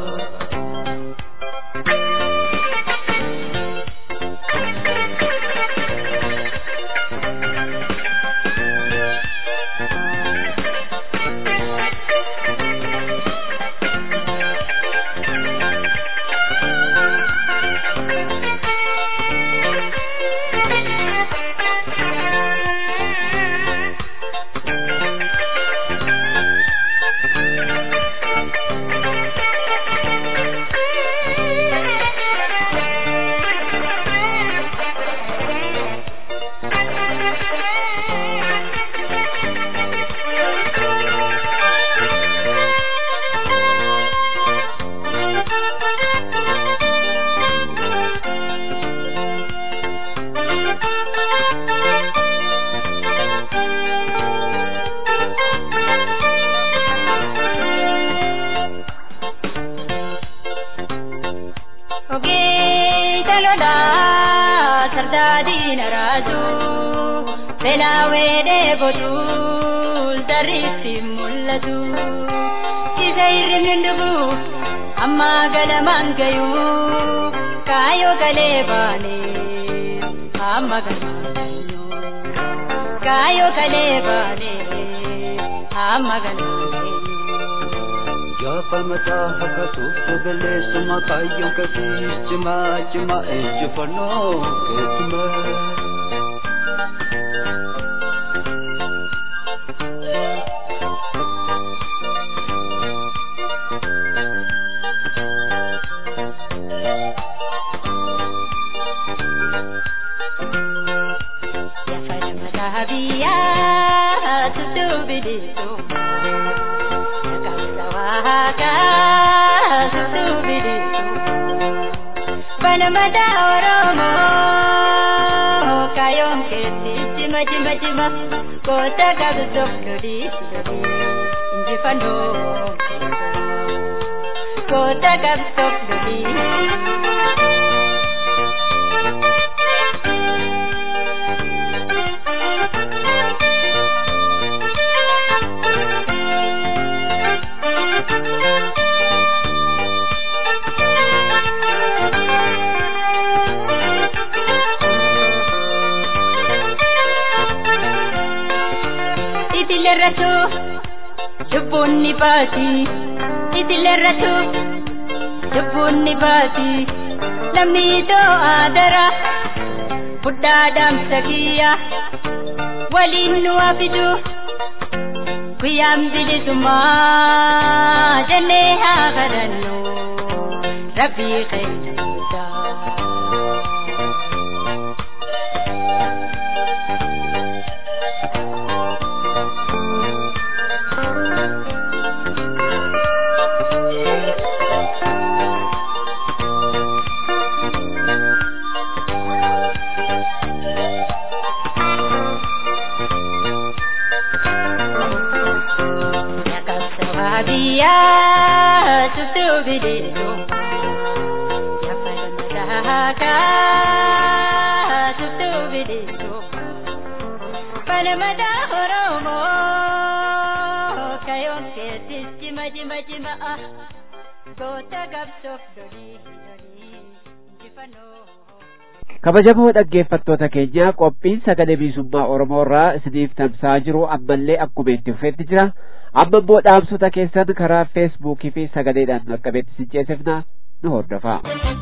Panamada Oromo kayon ke jima goota qabsoof lolii injifannoo. Kabajamoo dhaggeeffattoota keenya qophiin sagalee bilisummaa Oromoo irraa isiniif tamsa'aa jiru ammallee akkuma itti fufetti jira. Amma immoo dhaamsota keessan karaa feesbuukii fi sagaleedhaan qaqqabeetti isin ceesifna nu hordofaa.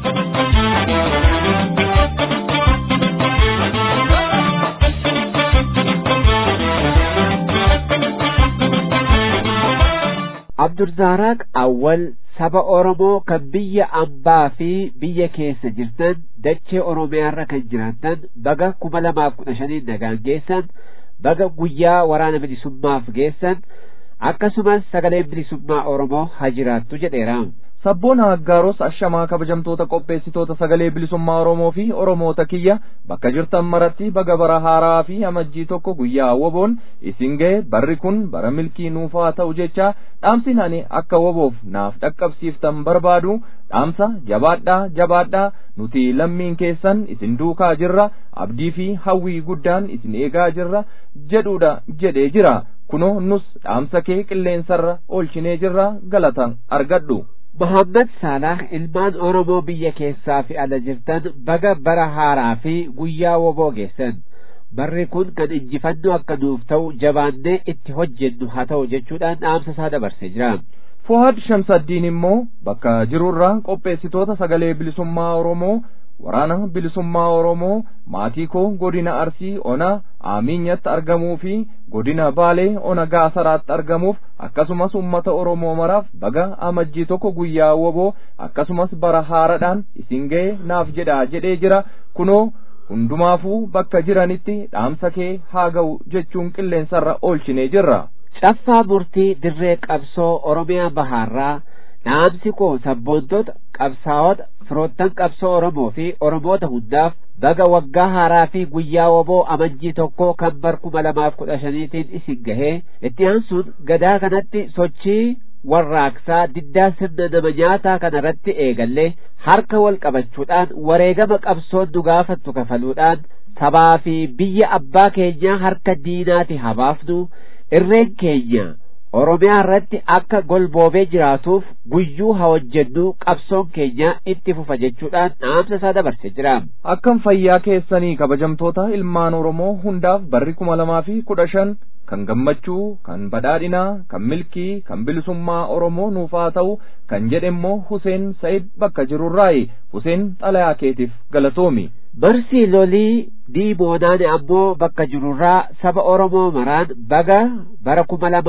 Abdulzaaraaq Awwal saba Oromoo kan biyya ambaa fi biyya keessa jirtan dachee Oromiyaarra kan jiraattan baga 2015 nagaan geessan baga guyyaa waraana bilisummaaf geessan akkasumas sagaleen bilisummaa Oromoo haa jiraattu jedheera. Sabboon Haggaaros ashamaa kabajamtoota qopheessitoota sagalee bilisummaa Oromoo fi Oromoota kiyya bakka jirtan maratti baga bara haaraa fi amajjii tokko guyyaa woboon isin ga'e barri kun bara milkii nuufaa ta'u jecha dhaamsi ani akka woboof naaf dhaqqabsiiftan barbaadu dhaamsa jabaadhaa nuti lammiin keessan isin duukaa jirra abdii fi hawwii guddaan isin eegaa jirra jedhuudha jedhee jira. Kunoo nus dhaamsa kee qilleensarra oolchinee jirra galata argadhu. Muhammad Salah ilmaan Oromoo biyya keessaa fi ala jirtan baga bara haaraa fi guyyaa woboo geessan barri kun kan injifannoo akka nuuf ta'u jabaannee itti hojjennu haa ta'u jechuudhaan dhaamsa isaa dabarsee jira. Fuhaad Shamsaddiin immoo bakka jirurraa qopheessitoota sagalee bilisummaa Oromoo waraana bilisummaa Oromoo maatii koo godina Arsii ona Aaminyatti argamuu fi godina Baalee ona Gaasaraatti argamuuf akkasumas ummata Oromoo maraaf baga amajjii tokko guyyaa woboo akkasumas bara haaraadhaan isin ga'e naaf jedhee jira. Kunoo hundumaafuu bakka jiranitti dhaamsa kee haa ga'u jechuun qilleensarra oolchinee jirra. Caffaa murtii dirree qabsoo Oromiyaa bahaarraa dhaamsi koo sabboontota qabsaa'ota firoottan qabsoo Oromoo fi Oromoota hundaaf baga waggaa haaraa fi guyyaa woboo amajjii tokko kan bar 2015tiin isin gahee itti aansuun gadaa kanatti sochii warraaqsaa diddaa sirna nama nyaataa kanarratti eegallee harka wal qabachuudhaan wareegama qabsoon nu gaafattu kafaluudhaan sabaa fi biyya abbaa keenyaa harka diinaati habaafnu irreen keenya Oromiyaa irratti akka golboobee jiraatuuf guyyuu haa hojjennu qabsoon keenya itti fufa jechuudhaan dhaamsa isaa dabarsee jira. Akkam fayyaa keessanii kabajamtoota ilmaan Oromoo hundaaf barri 2015 kan gammachuu, kan badhaadhinaa, kan milkii, kan bilisummaa Oromoo nuufaa ta'u kan jedhe immoo Huseen Said bakka jirurraayi. Huseen xalayaa keetiif galatoomi. Barsii lolii diimoonaani ammoo bakka jirurraa saba Oromoo maraan baga bara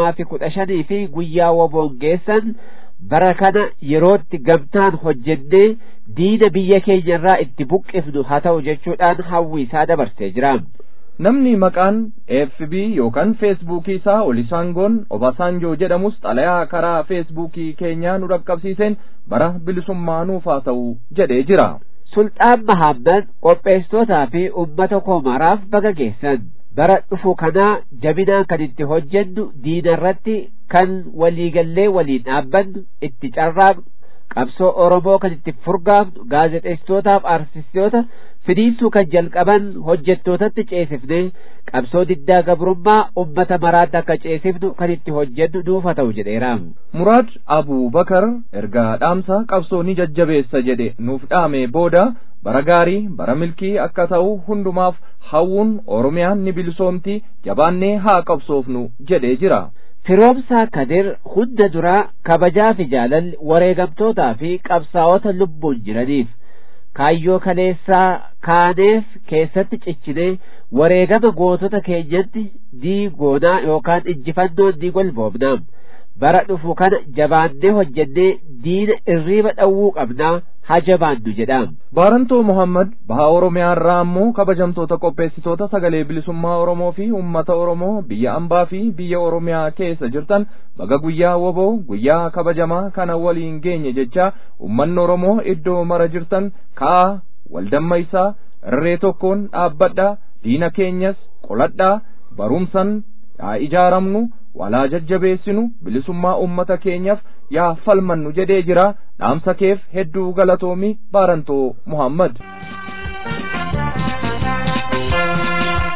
2015 fi guyyaa woboon geessan bara kana yerootti gamtaan hojjennee diina biyya keenyarraa itti buqqifnu haa ta'u jechuudhaan hawwii isaa dabarsee jira. Namni maqaan FB yookaan feesbuukii isaa Olisaangoon Obasanjoo jedhamus xalayaa karaa feesbuukii keenyaa nu dhaqqabsiiseen bara bilisummaa nuufaa ta'u jedhee jira. Sultaan Mahammad qopheessitootaa fi ummata koo maraaf baga geessan bara dhufu kanaa jabinaan kan itti hojjennu diina irratti kan waliigallee waliin dhaabbannu itti carraaqnu qabsoo Oromoo kan itti furgaafnu gaazexeessitootaaf artistoota fidintuu kan jalqaban hojjettootatti ceesifne qabsoo diddaa gabrummaa ummata maraatti akka ceesifnu kan itti hojjennu nuufa ta'u jedheera. Muraad Abubakar erga dhaamsa qabsoo ni jajjabeessa jedhe nuuf dhaame booda bara gaarii bara milkii akka ta'u hundumaaf hawwuun Oromiyaan ni bilisoomti jabaannee haa qabsoofnu jedhee jira. Firoomsaa Kadir hunda duraa kabajaa fi jaalalli wareegamtootaa fi qabsaa'ota lubbuun jiraniif kaayyoo kaleessaa kaaneef keessatti ciccinee wareegama gootota keenyatti diigoonaa yookaan injifannoon ni golboomnaa bara dhufu kana jabaannee hojjennee diina irriiba dhawwuu qabnaa haa jabaannu jedhaam. Baarantoo Muhammad baha Oromiyaa irraa ammoo kabajamtoota qopheessitoota sagalee bilisummaa Oromoo fi ummata Oromoo biyya ambaa fi biyya Oromiyaa keessa jirtan baga guyyaa woboo guyyaa kabajamaa kana waliin geenye jecha ummanni Oromoo iddoo mara jirtan ka'aa waldammaysaa irree tokkoon dhaabbadhaa diina keenyas qoladhaa barumsan yaa ijaaramnu walaa jajjabeessinu bilisummaa ummata keenyaaf yaa falmannu jedhee jira. Dhaamsa keef hedduu galatoomi Baarantoo Muhammad.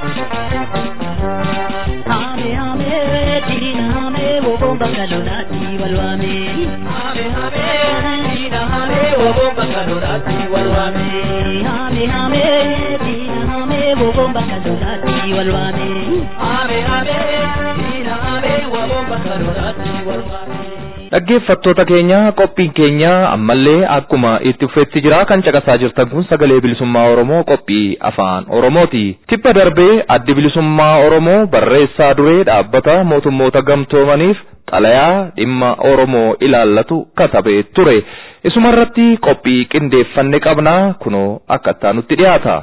Ame diiname woboo bakka lolaati walwame hame hame dina hame wobo bakadorati walwame hame hame dina hame wobo bakadorati walwame hame hame dina hame wobo bakadorati walwame. Dhaggeeffattoota keenya qophiin keenya ammallee akkuma itti fufetti jira kan caqasaa jirtan kun sagalee bilisummaa Oromoo qophii afaan Oromooti. Tibba darbee addi bilisummaa Oromoo barreessaa duree dhaabbata mootummoota gamtoomaniif xalayaa dhimma Oromoo ilaallatu katabee ture. Isumarratti qophii qindeeffanne qabna kunoo akka nutti dhiyaata.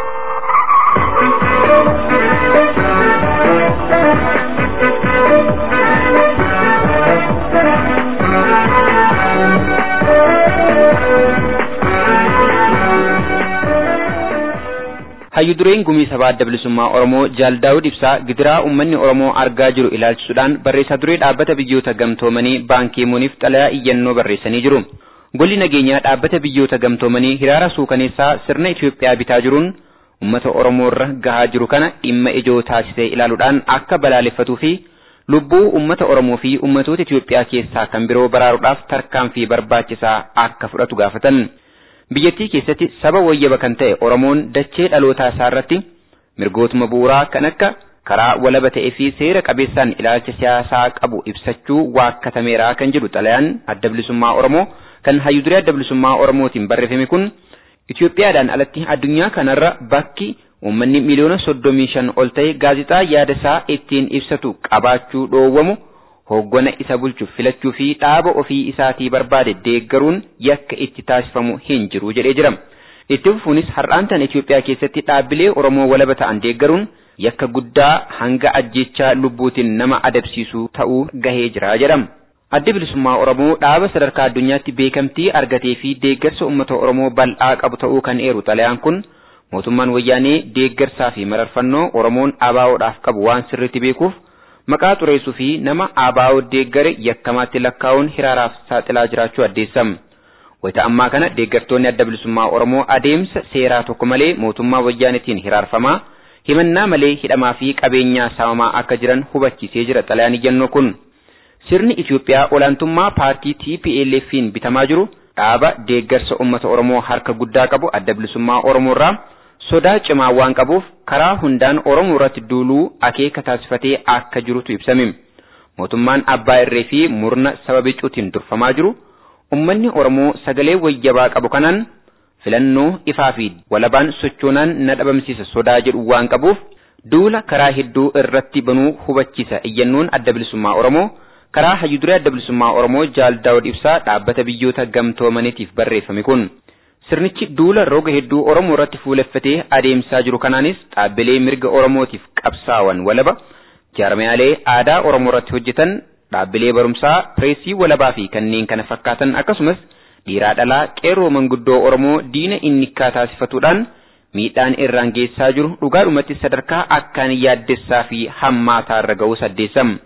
Hayyu dureen gumii sabaa adda bilisummaa Oromoo Jaal Daawud Ibsaa gidiraa uummanni Oromoo argaa jiru ilaalchisuudhaan barreessaa duree dhaabbata biyyoota gamtoomanii baankii muuniif xalayaa iyyannoo barreessanii jiru. Golli nageenyaa dhaabbata biyyoota gamtoomanii hiraara suukaneessaa sirna Itoophiyaa bitaa jiruun uummata Oromoo irra gahaa jiru kana dhimma ijoo taasisee ilaaluudhaan akka balaaleffatuu fi lubbuu uummata Oromoo fi uummatoota Itoophiyaa keessaa kan biroo baraaruudhaaf tarkaanfii barbaachisaa akka fudhatu gaafatan. Biyyattii keessatti saba wayyaba kan ta'e Oromoon dachee dhalootaa isaa irratti mirgootuma bu'uuraa kan akka karaa walaba ta'ee fi seera qabeessaan ilaalcha siyaasaa qabu ibsachuu waakkatameera kan jedhu xalayaan adda bilisummaa Oromoo kan hayyu duree adda bilisummaa Oromootiin barreeffame kun Itoophiyaadhaan alatti addunyaa kanarra bakki uummanni miliyoona 35 ol ta'e gaazexaa yaada isaa ittiin ibsatu qabaachuu dhoowwamu hoggana isa bulchuuf filachuu fi dhaaba ofii isaatii barbaade deeggaruun yakka itti taasifamu hin jiru jedhee jira. Itti fufuunis har'aan tan Itoophiyaa keessatti dhaabbilee Oromoo walaba ta'an deeggaruun yakka guddaa hanga ajjechaa lubbuutiin nama adabsiisuu ta'uu gahee jira jedhama. Adda bilisummaa Oromoo dhaaba sadarkaa addunyaatti beekamtii argatee fi deeggarsa uummata Oromoo bal'aa qabu ta'uu kan eeru xalayaan kun mootummaan wayyaanee deeggarsaa fi mararfannoo Oromoon ABO'dhaaf qabu waan sirriitti beekuuf maqaa xureessuu fi nama ABO deeggare yakkamaatti lakkaa'uun hiraaraaf saaxilaa jiraachuu addeessam. Wayita ammaa kana deeggartoonni adda bilisummaa Oromoo adeemsa seeraa tokko malee mootummaa wayyaanetiin hiraarfamaa himannaa malee hidhamaa fi qabeenyaa saamamaa akka jiran hubachiisee jira xalayaan iyyannoo kun. Sirni Itoophiyaa olaantummaa paartii TPLF'n bitamaa jiru dhaaba deeggarsa uummata Oromoo harka guddaa qabu adda bilisummaa Oromoo irraa sodaa cimaa waan qabuuf karaa hundaan Oromoo irratti duuluu akeeka taasifatee akka jirutu ibsame. Mootummaan abbaa irree fi murna saba bicuutiin durfamaa jiru uummanni Oromoo sagalee wayyabaa qabu kanaan filannoo ifaa fi walabaan sochoonaan na dhabamsiisa sodaa jedhu waan qabuuf duula karaa hedduu irratti banuu hubachiisa iyyannoon adda bilisummaa Oromoo karaa hayyu duree adda bilisummaa Oromoo Jaal Daawud Ibsaa dhaabbata biyyoota gamtoomaniitiif barreeffame kun. Sirnichi duula roga hedduu Oromoo irratti fuuleffatee adeemsaa jiru kanaanis dhaabbilee mirga Oromootiif qabsaawan walaba, jaarmiyaalee aadaa Oromoo irratti hojjetan, dhaabbilee barumsaa, pireesii walabaa fi kanneen kana fakkaatan akkasumas dhiiraa dhalaa qeerroo manguddoo Oromoo diina innikkaa taasifatuudhaan miidhaan irraan geessaa jiru dhugaadhumatti sadarkaa akkaan yaaddessaa fi hammaataa irra ga'uu addeessam.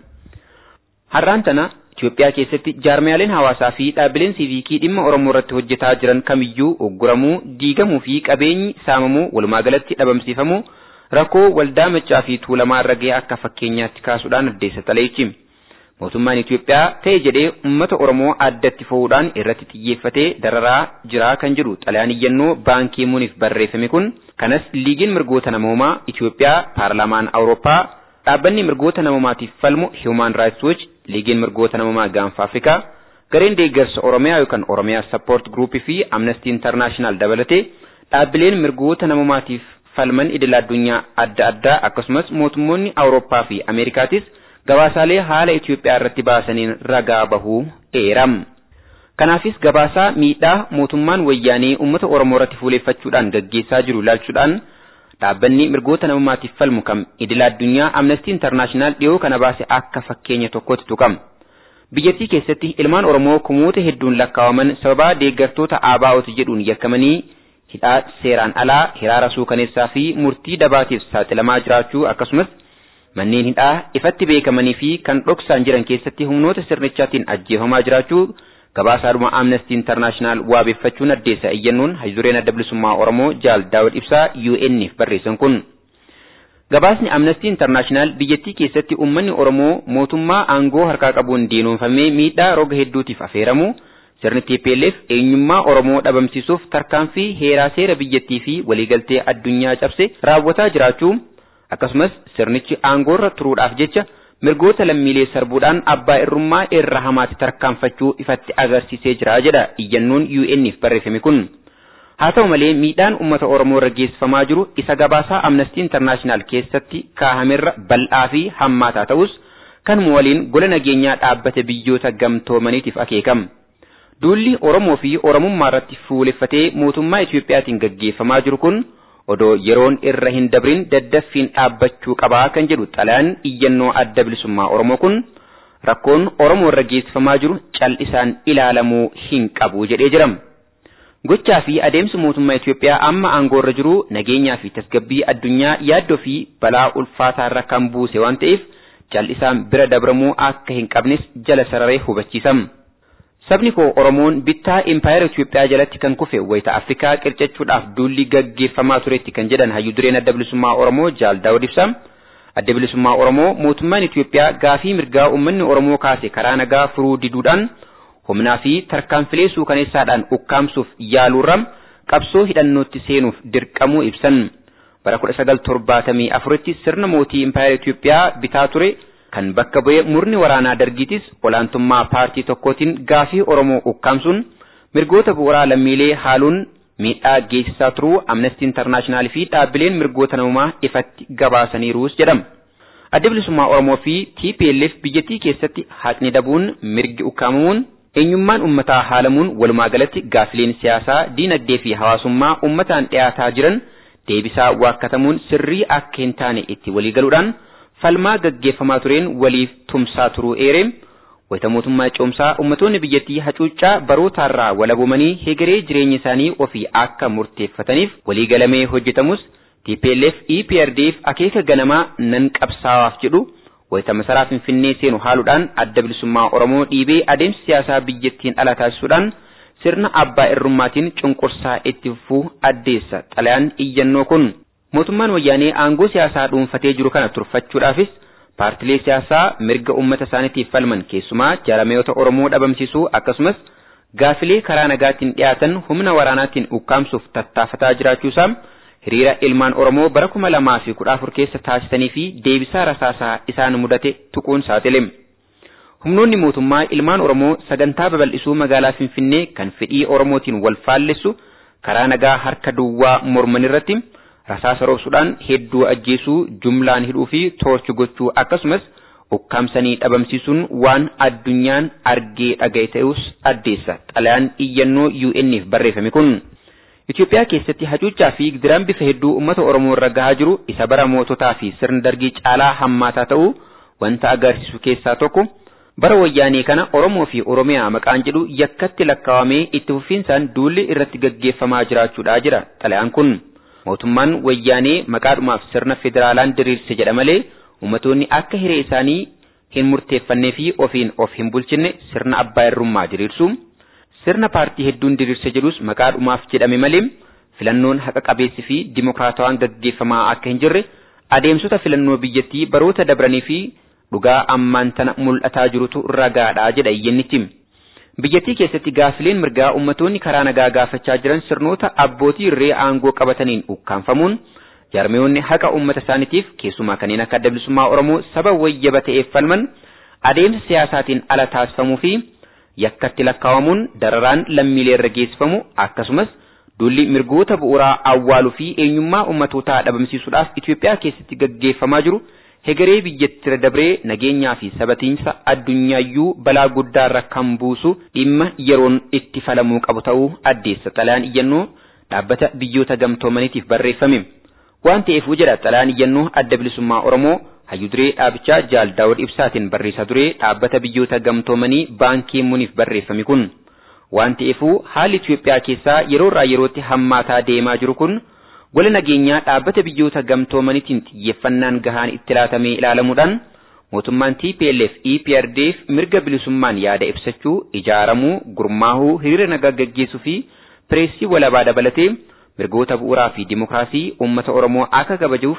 Har'aan tana Itoophiyaa keessatti jaarmiyaaleen hawaasaa fi dhaabbileen siiviikii dhimma Oromoo irratti hojjetaa jiran kamiyyuu ugguramuu, diigamuu fi qabeenyi saamamuu walumaa galatti dhabamsiifamuu rakkoo waldaa Maccaa fi Tuulamaa irra ga'e akka fakkeenyaatti kaasuudhaan addeessa xalayichi. Mootummaan Itoophiyaa ta'e jedhee uummata Oromoo addatti fo'uudhaan irratti xiyyeeffatee dararaa jira kan jedhu xalayaan iyyannoo baankii muuniif barreeffame kun kanas liigiin mirgoota namoomaa Itoophiyaa, paarlaamaan Awurooppaa, dhaabbanni mirgoota namoomaatiif falmu Human Rights Watch, liigiin mirgoota namoomaa gaanfa Afrikaa, gareen deeggarsa Oromiyaa yookaan Oromiyaa Support Group fi Amnesty International dabalatee dhaabbileen mirgoota namoomaatiif falman idil addunyaa adda addaa akkasumas mootummoonni Awurooppaa fi Ameerikaatis gabaasaalee haala Itoophiyaa irratti baasaniin ragaa bahuu eeram. Kanaafis gabaasaa miidhaa mootummaan wayyaanee uummata Oromoo irratti fuuleeffachuudhaan gaggeessaa jiru ilaalchuudhaan dhaabbanni mirgoota namoomaatiif falmu kam idil addunyaa Amnesty International dhiyoo kana baase akka fakkeenya tokkotti tuqama. Biyyattii keessatti ilmaan Oromoo kumoota hedduun lakkaawaman sababa deeggartoota ABO'ti jedhuun yakkamanii hidhaa seeraan alaa, hiraara suukaneessaa fi murtii dabaatiif saaxilamaa jiraachuu akkasumas manneen hidhaa ifatti beekamanii fi kan dhoksaan jiran keessatti humnoota sirnichaatiin ajjeefamaa jiraachuu gabaasaadhuma Amnesty International waabeeffachuun addeessa iyyannoon hayyu dureen adda bilisummaa Oromoo Jaal Daawud Ibsaa UN'if barreessan kun. Gabaasni Amnesty International biyyattii keessatti uummanni Oromoo mootummaa aangoo harkaa qabuun diinoomfamee miidhaa roga hedduutiif affeeramu sirni TPLF eenyummaa Oromoo dhabamsiisuuf tarkaanfii heeraa seera biyyattii fi waliigaltee addunyaa cabse raawwataa jiraachuu akkasumas sirnichi aangoorra turuudhaaf jecha mirgoota lammiilee sarbuudhaan abbaa irrummaa irra hamaatti tarkaanfachuu ifatti agarsiisee jira jedha iyyannoon UN'if barreeffame kun. Haa ta'u malee miidhaan uummata Oromoo irra geessifamaa jiru isa gabaasaa Amnesty International keessatti kaahamerra bal'aa fi hammaataa ta'us kan waliin gola nageenyaa dhaabbate biyyoota gamtoomaniitiif akeekama. Duulli Oromoo fi Oromummaa irratti fuuleffatee mootummaa Itoophiyaatiin gaggeeffamaa jiru kun odoo yeroon irra hin dabrin daddaffiin dhaabbachuu qabaa kan jedhu xalayaan iyyannoo adda bilisummaa Oromoo kun rakkoon Oromoo irra geessifamaa jiru cal'isaan ilaalamuu hin qabu jedhee jira. Gochaa fi adeemsi mootummaa Itoophiyaa amma aangoorra jiru nageenyaa fi tasgabbii addunyaa yaaddoo fi balaa ulfaataa irra kan buuse waan ta'eef cal'isaan bira dabramuu akka hin qabnes jala sararee hubachiisama. Sabni koo Oromoon bittaa Empire Itoophiyaa jalatti kan kufe wayita Afrikaa qircachuudhaaf duulli gaggeeffamaa turetti kan jedhan hayyu dureen adda bilisummaa Oromoo Jaal Daawud Ibsaa. Adda bilisummaa Oromoo mootummaan Itoophiyaa gaafii mirgaa uummanni Oromoo kaase karaa nagaa furuu diduudhaan humnaa fi tarkaanfilee suukaneessaadhaan ukkaamsuuf yaaluurra qabsoo hidhannootti seenuuf dirqamuu ibsan. Bara 1974tti sirna mootii Empire Itoophiyaa bitaa ture kan bakka bu'ee murni waraanaa dargiitis olaantummaa paartii tokkootiin gaafii Oromoo ukkaamsuun mirgoota bu'uuraa lammiilee haaluun miidhaa geessisaa turuu Amnesty International fi dhaabbileen mirgoota namummaa ifatti gabaasaniiruus jedhama. Adda bilisummaa Oromoo fi TPLF biyyattii keessatti haqni dabuun mirgi ukkaamamuun eenyummaan uummataa haalamuun walumaa galatti gaafileen siyaasaa diinagdee fi hawaasummaa uummataan dhiyaataa jiran deebisaa waakkatamuun sirrii akka hin taane itti waliigaluudhaan falmaa gaggeeffamaa tureen waliif tumsaa turuu eereem wayita mootummaa coomsaa ummatoonni biyyattii hacuuccaa barootaarraa walaboomanii hegeree jireenya isaanii ofii akka murteeffataniif waliigalamee hojjetamus TPLF EPRDF akeeka ganamaa nan qabsaawaaf jedhu wayita masaraa Finfinnee seenu haaluudhaan adda bilisummaa Oromoo dhiibee adeemsa siyaasaa biyyattiin ala taasisuudhaan sirna abbaa irrummaatiin cunqursaa itti fufuu addeessa xalayaan iyyannoo kun. Mootummaan wayyaanee aangoo siyaasaa dhuunfatee jiru kana turfachuudhaafis paartilee siyaasaa mirga uummata isaaniitiif falman keessumaa jaarmiyoota Oromoo dhabamsiisuu akkasumas gaafilee karaa nagaatiin dhiyaatan humna waraanaatiin ukkaamsuuf tattaafataa jiraachuusaa hiriira ilmaan Oromoo bara 2014 keessa taasisanii fi deebisaa rasaasaa isaan mudate tuquun saaxile. Humnoonni mootummaa ilmaan Oromoo sagantaa babal'isuu magaalaa Finfinnee kan fedhii Oromootiin wal faallessu karaa nagaa harka duwwaa morman irratti rasaasa roobsuudhaan hedduu ajjeesuu jumlaan hidhuu fi toorchi gochuu akkasumas ukkaamsanii dhabamsiisuun waan addunyaan argee dhagaye ta'us addeessa xalayaan iyyannoo UN'if barreeffame kun. Itoophiyaa keessatti hacuuccaa fi gidiraan bifa hedduu uummata Oromoo irra gahaa jiru isa bara moototaa fi sirna dargii caalaa hammaataa ta'uu wanta agarsiisu keessaa tokko bara wayyaanee kana Oromoo fi Oromiyaa maqaan jedhu yakkatti lakkaawamee itti fufiinsaan duulli irratti gaggeeffamaa jiraachuudhaa jira xalayaan kun. Mootummaan wayyaanee maqaadhumaaf sirna federaalaan diriirse jedha malee ummatoonni akka hiree isaanii hin murteeffannee fi ofiin of hin bulchine sirna abbaa irrummaa diriirsu. Sirna paartii hedduun diriirse jedhus maqaadhumaaf jedhame malee filannoon haqa qabeessi fi dimokiraatawaan gaggeeffamaa akka hin jirre adeemsota filannoo biyyattii baroota dabranii fi dhugaa ammaan tana mul'ataa jirutu ragaadha jedha iyyannichi. Biyyattii keessatti gaafileen mirgaa ummatoonni karaa nagaa gaafachaa jiran sirnoota abbootii irree aangoo qabataniin ukkaanfamuun jaarmiyoonni haqa ummata isaaniitiif keessumaa kanneen akka adda bilisummaa Oromoo saba wayyaba ta'eef falman adeemsa siyaasaatiin ala taasifamuu fi yakkatti lakkaawamuun dararaan lammiilee irra geessifamu akkasumas duulli mirgoota bu'uuraa awwaaluu fi eenyummaa ummatootaa dhabamsiisuudhaaf Itoophiyaa keessatti gaggeeffamaa jiru hegeree biyyattii dabree nageenyaa fi sabatiinsa addunyaayuu balaa guddaarra kan buusu dhimma yeroon itti falamuu qabu ta'uu addeessa xalayaan iyyannoo dhaabbata biyyoota gamtoomaniitiif barreeffame. Waan ta'eefuu jedha xalayaan iyyannoo adda bilisummaa Oromoo hayyu duree dhaabichaa Jaal Daawud Ibsaatiin barreessaa duree dhaabbata biyyoota gamtoomanii baankii muuniif barreeffame kun. Waan ta'eefuu haalli Itoophiyaa keessaa yeroorraa yerootti hammaataa deemaa jiru kun gola nageenyaa dhaabbata biyyoota gamtoomaniitiin xiyyeeffannaan gahaan itti laatamee ilaalamuudhaan mootummaan TPLF EPRDF mirga bilisummaan yaada ibsachuu ijaaramuu gurmaahuu hiriira nagaa gaggeessuu fi pireessii walabaa dabalatee mirgoota bu'uuraa fi dimokiraasii uummata Oromoo akka kabajuuf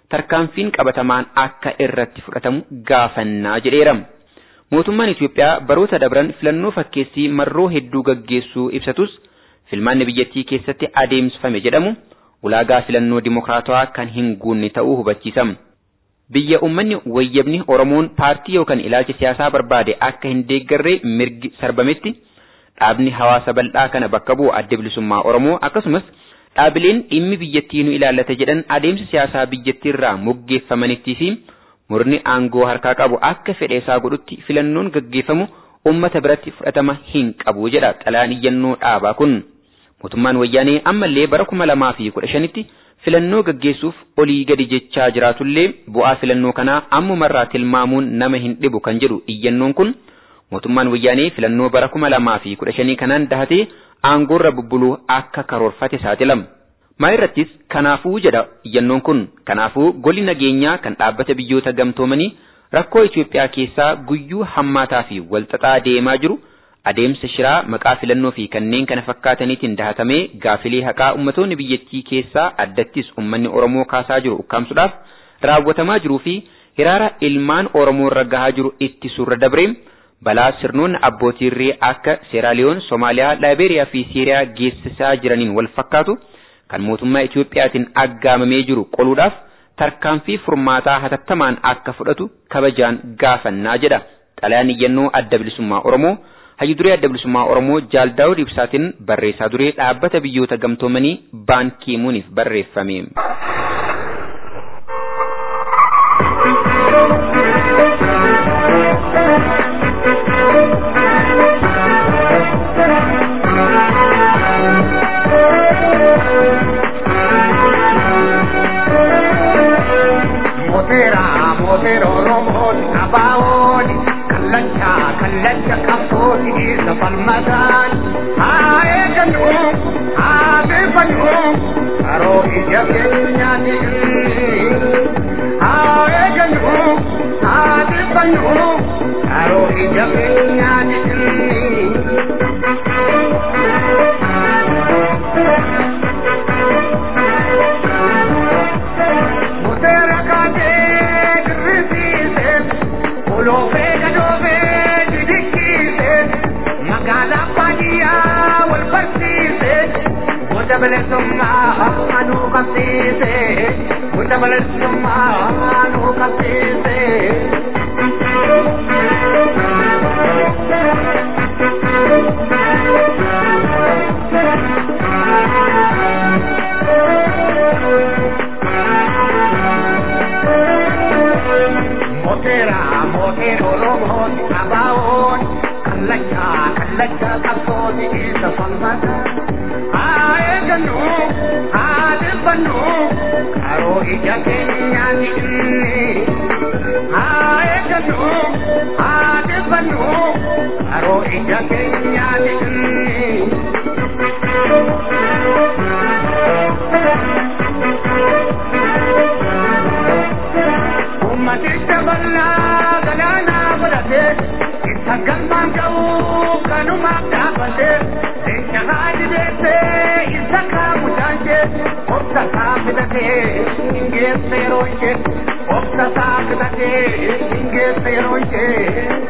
tarkaanfiin qabatamaan akka irratti fudhatamu gaafannaa jedheera. Mootummaan Itoophiyaa baroota dabran filannoo fakkeessii marroo hedduu gaggeessuu ibsatus filmaanni biyyattii keessatti adeemsifame jedhamu ulaagaa filannoo dimokiraatawaa kan hin guunne ta'uu hubachiisa. Biyya uummanni wayyabni Oromoon paartii yookaan ilaalcha siyaasaa barbaade akka hin deeggarre mirgi sarbametti dhaabni hawaasa bal'aa kana bakka bu'u adda bilisummaa Oromoo akkasumas dhaabileen dhimmi biyyattii nu ilaallata jedhan adeemsa siyaasaa biyyattiirraa moggeeffamanitti fi murni aangoo harkaa qabu akka fedheesaa godhutti filannoon gaggeeffamu uummata biratti fudhatama hin qabu jedha xalayaan iyyannoo dhaabaa kun. Mootummaan wayyaanee ammallee bara 2015tti filannoo gaggeessuuf olii gadi jechaa jiraatullee bu'aa filannoo kanaa ammumarraa tilmaamuun nama hin dhibu kan jedhu iyyannoon kun mootummaan wayyaanee filannoo bara 2015 kanaan dahatee aangoorra bubbuluu akka karoorfate saaxilama. Maayirrattis kanaafuu jedha iyyannoon kun kanaafuu golli nageenyaa kan dhaabbata biyyoota gamtoomanii rakkoo Itoophiyaa keessaa guyyuu hammaataa fi walxaxaa deemaa jiru adeemsa shiraa maqaa filannoo fi kanneen kana fakkaataniitiin dahatamee gaafilee haqaa ummatoonni biyyattii keessaa addattis ummanni Oromoo kaasaa jiru ukkaamsuudhaaf raawwatamaa jiruu fi hiraara ilmaan Oromoo irra gahaa jiru ittisuurra dabree balaa sirnoonni abbootiirree akka Seeraaliyoon, Soomaaliyaa, Laayibeeriyaa fi Siiriyaa geessisaa jiraniin wal fakkaatu kan mootummaa Itoophiyaatiin aggaamamee jiru qoluudhaaf tarkaanfii furmaataa hatattamaan akka fudhatu kabajaan gaafannaa jedha xalayaan iyyannoo adda bilisummaa Oromoo. Hayyu duree adda bilisummaa Oromoo Jaal Daawud Ibsaatiin barreessaa duree dhaabbata biyyoota gamtoomanii Baan Kii Muuniif barreeffame. Mootera Oromoon Abaawoon kallacha qabsooti isa falmadaan haa eegannu haa beefannu karoo ija keenyaati haa eegannu haa beefannu karoo ija keenyaati. Mootera kaatee dirrisiise oloofee gadoofee didikkiise magaalaa baadiyyaa wal barsiise gosa bilisummaa anuu qabsiise gosa bilisummaa anuu qabsiise. Mootera Oromoon Abaawoon kallacha qabsooti isa falmadaan haa eegannu haa beefannu karoo ija keenyaati haa eegannu haa beefannu karoo ija keenyaati. Ummaticha bal'aa galaanaa godhatee isa galmaan ga'uu kanumaaf dhaabbatee leenca haadhi beektee isa kaamu jaanjee obsa isaa filatee hin geesse yeroo ishee obsa isaa filatee hin geesse yeroo ishee.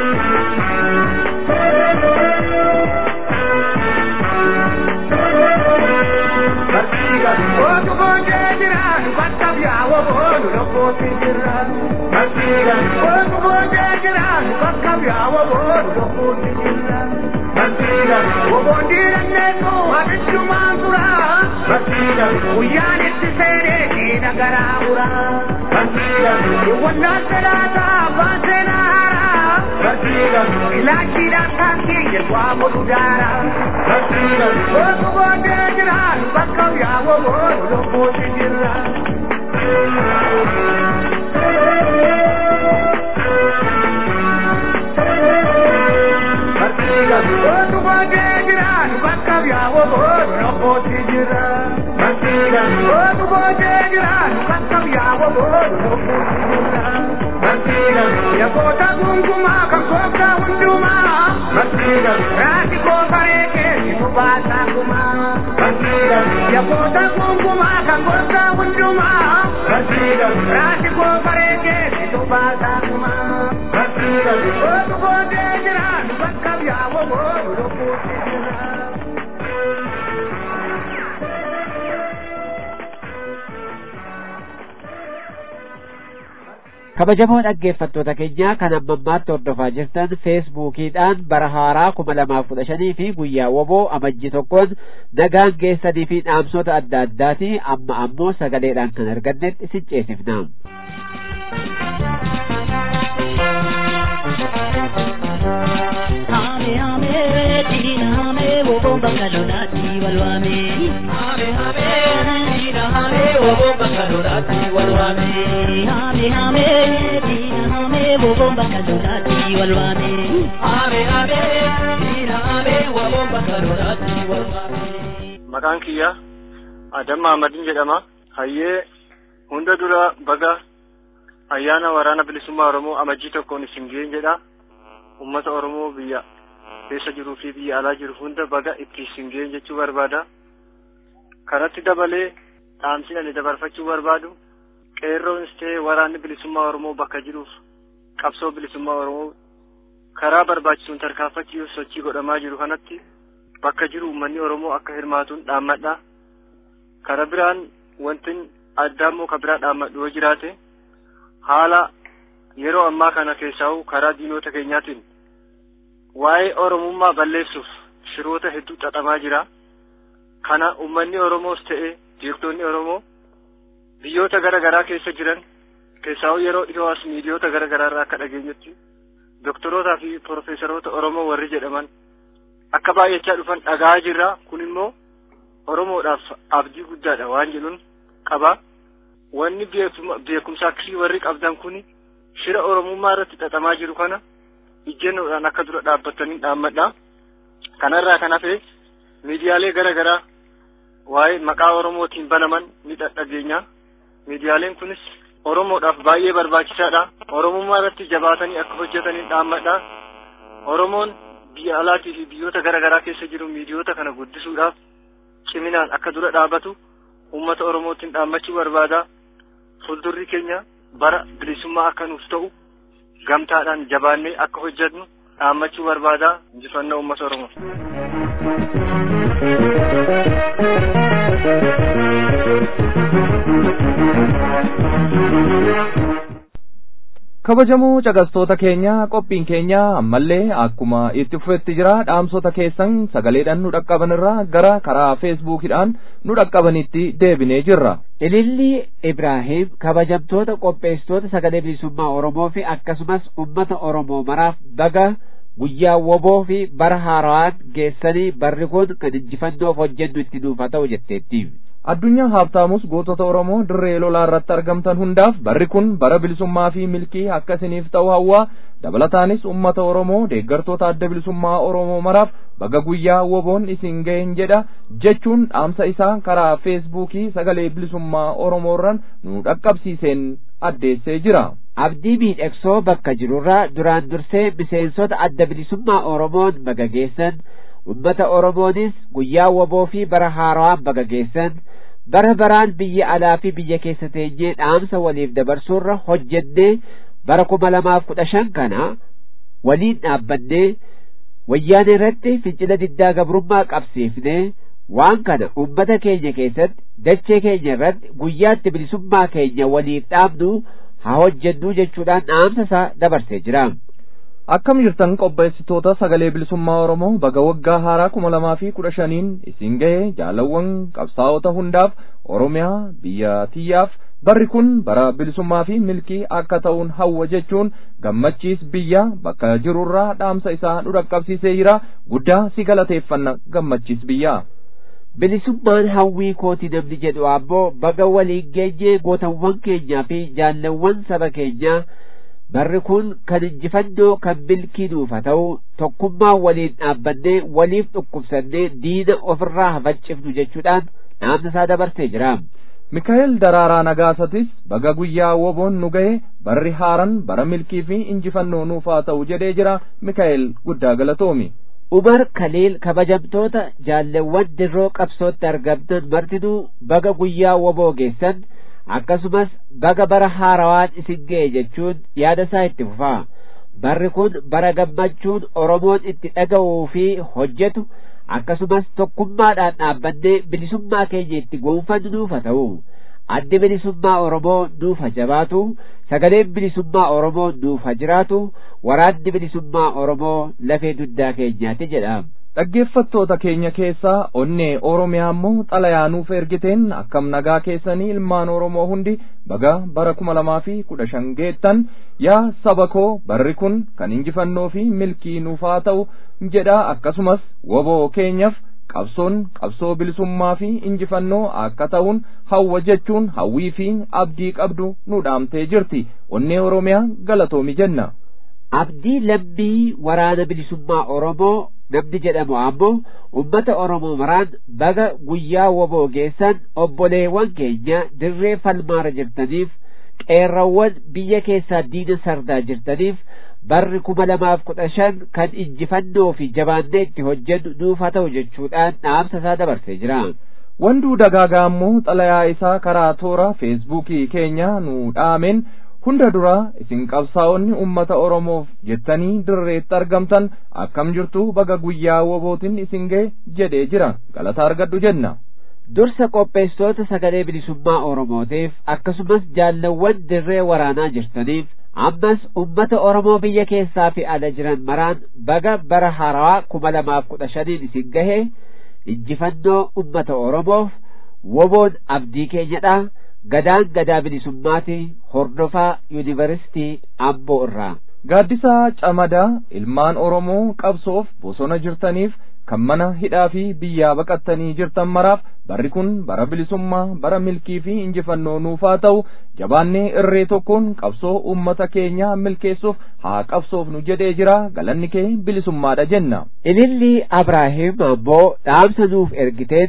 Otu boojee jiraan bakka biyyaawoo boonu lokkooti jiraan. Otu boojee jiraan bakka biyyaawoo boonu lokkooti jiraan. Oboon diiranneetu abiddumaan turaa. Guyyaan itti seenee diina garaa uraa. Wannaan salaataa baasee naaraa. Ilaachiidhaan taasii jedhaa modhu daaraa. Otu boojee jiraan bakka biyyaawoo boonu lokkooti jiraan. Otu boojee jiraan bakka biyyaawoo boonu lokkooti jiraan. Otu boojee jiraan bakka biyyaawoo boonu lokkooti jiraan. Yagoota gungumaa kan gooftaa hundumaa. Raati goofaree keessitu baasaa gumaa. Yagoota gungumaa kan gooftaa hundumaa. raati koo bareedee situ baasaakuma ootu boodee jira nu bakka biyyaawoo boodu lubbuutti jira. kabajamoo dhaggeeffattoota keenya kan ammammaatti hordofaa jirtan feesbuukiidhaan bara haaraa 2015 fi guyyaa woboo amajjii tokkoon nagaan geessanii fi dhaamsota adda addaati amma ammoo sagaleedhaan kan argannetti isin ceesifna. Hame hame dina hame wobo bakalodati walwame. Hame hame dina hame wobo bakalodati walwame. Hame hame dina hame wobo bakalodati walwame. Hame hame dina hame wobo bakalodati walwame. Maqaan kiyya Adam Mahamadin jedhama. Hayyee hunda dura baga ayyaana waraana bilisummaa Oromoo amajjii tokkoon isin ga'een jedha. Ummata Oromoo biyya keessa jiruu fi biyya alaa jiru hunda baga itti isin ga'een jechuu barbaada. Kanatti dabalee dhaamsi ani dabarfachuu barbaadu qeerroon ta'ee waraanni bilisummaa Oromoo bakka jiruuf qabsoo bilisummaa Oromoo karaa barbaachisuun tarkaanfachiisuuf sochii godhamaa jiru kanatti bakka jiru uummanni Oromoo akka hirmaatuun dhaammadha. Karaa biraan wanti addaa immoo kan biraa dhaammadhu yoo jiraate haala yeroo ammaa kana keessaa karaa diinota keenyaatiin waa'ee Oromummaa balleessuuf shiroota hedduu xaxamaa jira. Kana uummanni Oromoos ta'e jeektonni Oromoo biyyoota garaagaraa keessa jiran keessaa yeroo dhiyoo as miidiyoota garaagaraa irraa akka dhageenyutti doktorootaa fi profeesaroota Oromoo warri jedhaman akka baay'achaa dhufan dhagaa jirra. Kun immoo Oromoodhaaf abdii guddaadha waan jedhuun qaba. Wanni beekumsa akkasii warri qabdan kun shira Oromummaa irratti xaxamaa jiru kana ijjennoodhaan akka dura dhaabbatanii dhaammadha. Kanarraa kan hafe miidiyaalee garaagaraa waa'ee maqaa Oromootiin banaman ni dhaggeenya. Miidiyaaleen kunis Oromoodhaaf baay'ee barbaachisaadha. Oromummaa irratti jabaatanii akka hojjetanii dhaammadha. Oromoon biyya alaatii fi biyyoota garaagaraa keessa jiru miidiyoota kana guddisuudhaaf ciminaan akka dura dhaabatu uummata Oromootiin dhaammachuu barbaada. Fuuldurri keenya bara bilisummaa akka nuuf ta'u gamtaadhaan jabaannee akka hojjetnu dhaammachuu barbaada. Injifannoo uummata Oromoo. kabajamoo caqastoota keenya qophiin keenya ammallee akkuma itti fufetti jira. dhaamsota keessan sagaleedhaan nu dhaqqaban irraa gara karaa feesbuukidhaan nu dhaqqabanitti deebinee jirra. Ililli Ibraahim kabajamtoota qopheessitoota sagalee bilisummaa Oromoo fi akkasumas ummata Oromoo maraaf baga guyyaa woboo fi bara haaraan geessanii barri kun kan injifannoof hojjennu itti nuuf haa ta'u jetteetti. Addunyaa Haabtaamus gootota Oromoo dirree lolaa irratti argamtan hundaaf barri kun bara bilisummaa fi milkii akka isiniif ta'u hawwaa. Dabalataanis ummata Oromoo deeggartoota adda bilisummaa Oromoo maraaf baga guyyaa woboon isin ga'een jedha jechuun dhaamsa isaa karaa feesbuukii sagalee bilisummaa Oromoo irraan nu dhaqqabsiiseen addeessee jira. Abdii miidhagsoo bakka jirurraa duraan dursee miseensota adda bilisummaa Oromoon baga geessan. Ummata Oromoonis guyyaa woboo fi bara haaraan baga geessan. Bara baraan biyya alaa fi biyya keessa teenyee dhaamsa waliif dabarsuurra hojjennee bara 2015 kana waliin dhaabbannee wayyaanee irratti fincila diddaa gabrummaa qabsiifnee waan kana ummata keenya keessatti dachee keenya irratti guyyaatti bilisummaa keenya waliif dhaabnu haa hojjennu jechuudhaan dhaamsa isaa dabarsee jira. Akkam jirtan qopheessitoota sagalee bilisummaa Oromoo baga waggaa haaraa 2015 isin ga'e jaalawwan qabsaa'ota hundaaf Oromiyaa biyya tiyyaaf barri kun bara bilisummaa fi milkii akka ta'uun hawwa jechuun gammachiis biyya bakka jirurraa dhaamsa isaa nu dhaqqabsiisee jira. Guddaa si galateeffanna gammachiis biyya. Bilisummaan hawwii kooti namni jedhu ammoo baga waliin geenye gootawwan keenyaa fi jaalawwan saba keenyaa barri kun kan injifannoo kan milkii nuuf haa ta'u tokkummaa waliin dhaabbannee waliif dhukkubsannee diina ofirraa hafaccifnu jechuudhaan dhaamsa isaa dabarsee jira. Mikaa'el Daraaraa Nagaasatis baga guyyaa woboon nu ga'e barri haaraan bara milkii fi injifannoo nuuf haa ta'u jedhee jira. Mikaa'el guddaa galatoomi. Umar Kaliil kabajamtoota jaalawwan dirroo qabsootti argamtan martinuu baga guyyaa woboo geessan. akkasumas baga bara haarawaan isin ga'e jechuun yaada isaa itti fufaa. Barri kun bara gammachuun Oromoon itti dhaga'uu fi hojjetu akkasumas tokkummaadhaan dhaabbannee bilisummaa keenya itti gonfannu nuuf haa ta'u. Addi bilisummaa Oromoo nuuf haa jabaatu, sagaleen bilisummaa Oromoo nuuf haa jiraatu, waraanni bilisummaa Oromoo lafee dugdaa keenyaati jedha. Dhaggeeffattoota keenya keessaa onnee Oromiyaa immoo xalayaa nuuf ergiteen akkam nagaa keessanii ilmaan Oromoo hundi baga bara 2015 geettan yaa saba koo barri kun kan injifannoo fi milkii nuuf haa ta'u jedha. Akkasumas woboo keenyaaf qabsoo bilisummaa fi injifannoo akka ta'uun hawwa jechuun hawwii fi abdii qabdu nu dhaamtee jirti. Onnee Oromiyaa galatoomi jenna. Abdii lambii waraana bilisummaa Oromoo namni jedhamu ammoo ummata Oromoo maraan baga guyyaa woboo geessan obboleewwan keenya dirree falmaara jirtaniif qeerrawwan biyya keessaa diina sardaa jirtaniif barri 2015 kan injifannoo fi jabaannee itti hojjennu nuuf haa ta'u jechuudhaan dhaamsa isaa dabarsee jira. Wanduu Dagaagaa ammoo xalayaa isaa karaa toora feesbuukii keenya nu dhaameen hunda dura isin qabsaa'onni ummata Oromoof jettanii dirreetti argamtan akkam jirtu baga guyyaa wobootiin isin ga'e jedhee jira. Galata argadhu jenna. Dursa qopheessitoota sagalee bilisummaa Oromootiif akkasumas jaallawwan dirree waraanaa jirtaniif ammas ummata Oromoo biyya keessaa fi ala jiran maraan baga bara haarawaa 2015 isin gahe. Injifannoo ummata Oromoof woboon abdii keenyadha. Gadaan gadaa bilisummaati. Hordofaa Yuunivarsiitii Amboo irraa. Gaaddisaa Camadaa ilmaan Oromoo qabsoof bosona jirtaniif kan mana hidhaa fi biyyaa baqattanii jirtan maraaf barri kun bara bilisummaa bara milkii fi injifannoo nuuf haa ta'u jabaannee irree tokkoon qabsoo ummata keenyaa milkeessuuf haa qabsoofnu jedhee jira. Galanni kee bilisummaadha jenna. Ililli Abrahiim ammoo dhaamsa nuuf ergiteen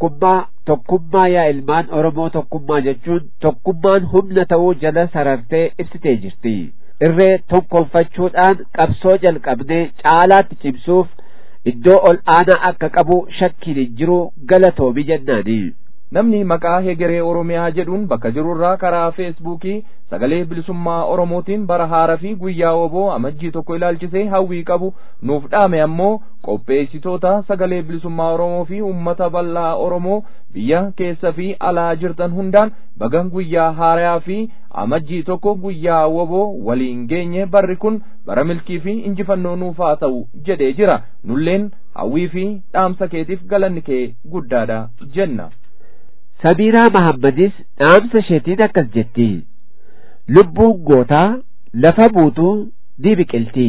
tokkummaa yaa ilmaan Oromoo tokkummaa jechuun tokkummaan humna ta'uu jala sarartee ibsitee jirti. Irree tokkonfachuudhaan qabsoo jalqabnee caalaatti cimsuuf iddoo ol aanaa akka qabu shakkiin hin jiru. Galatoomi jennaani. Namni maqaa hegeree Oromiyaa jedhuun bakka jirurraa karaa feesbuukii sagalee bilisummaa Oromootiin bara haaraa fi guyyaa woboo amajjii tokko ilaalchisee hawwii qabu nuuf dhaame ammoo qopheessitoota sagalee bilisummaa Oromoo fi ummata bal'aa Oromoo biyya keessa fi alaa jirtan hundaan baga guyyaa haaraa fi amajjii tokko guyyaa woboo waliin geenye barri kun bara milkii fi injifannoo nuuf haa ta'u jedhee jira. Nulleen hawwii fi dhaamsa keetiif galanni kee guddaadha jenna. Samiraa Mahammadis dhaamsa isheetiin akkas jetti. Lubbuun gootaa lafa buutuu ni biqilti,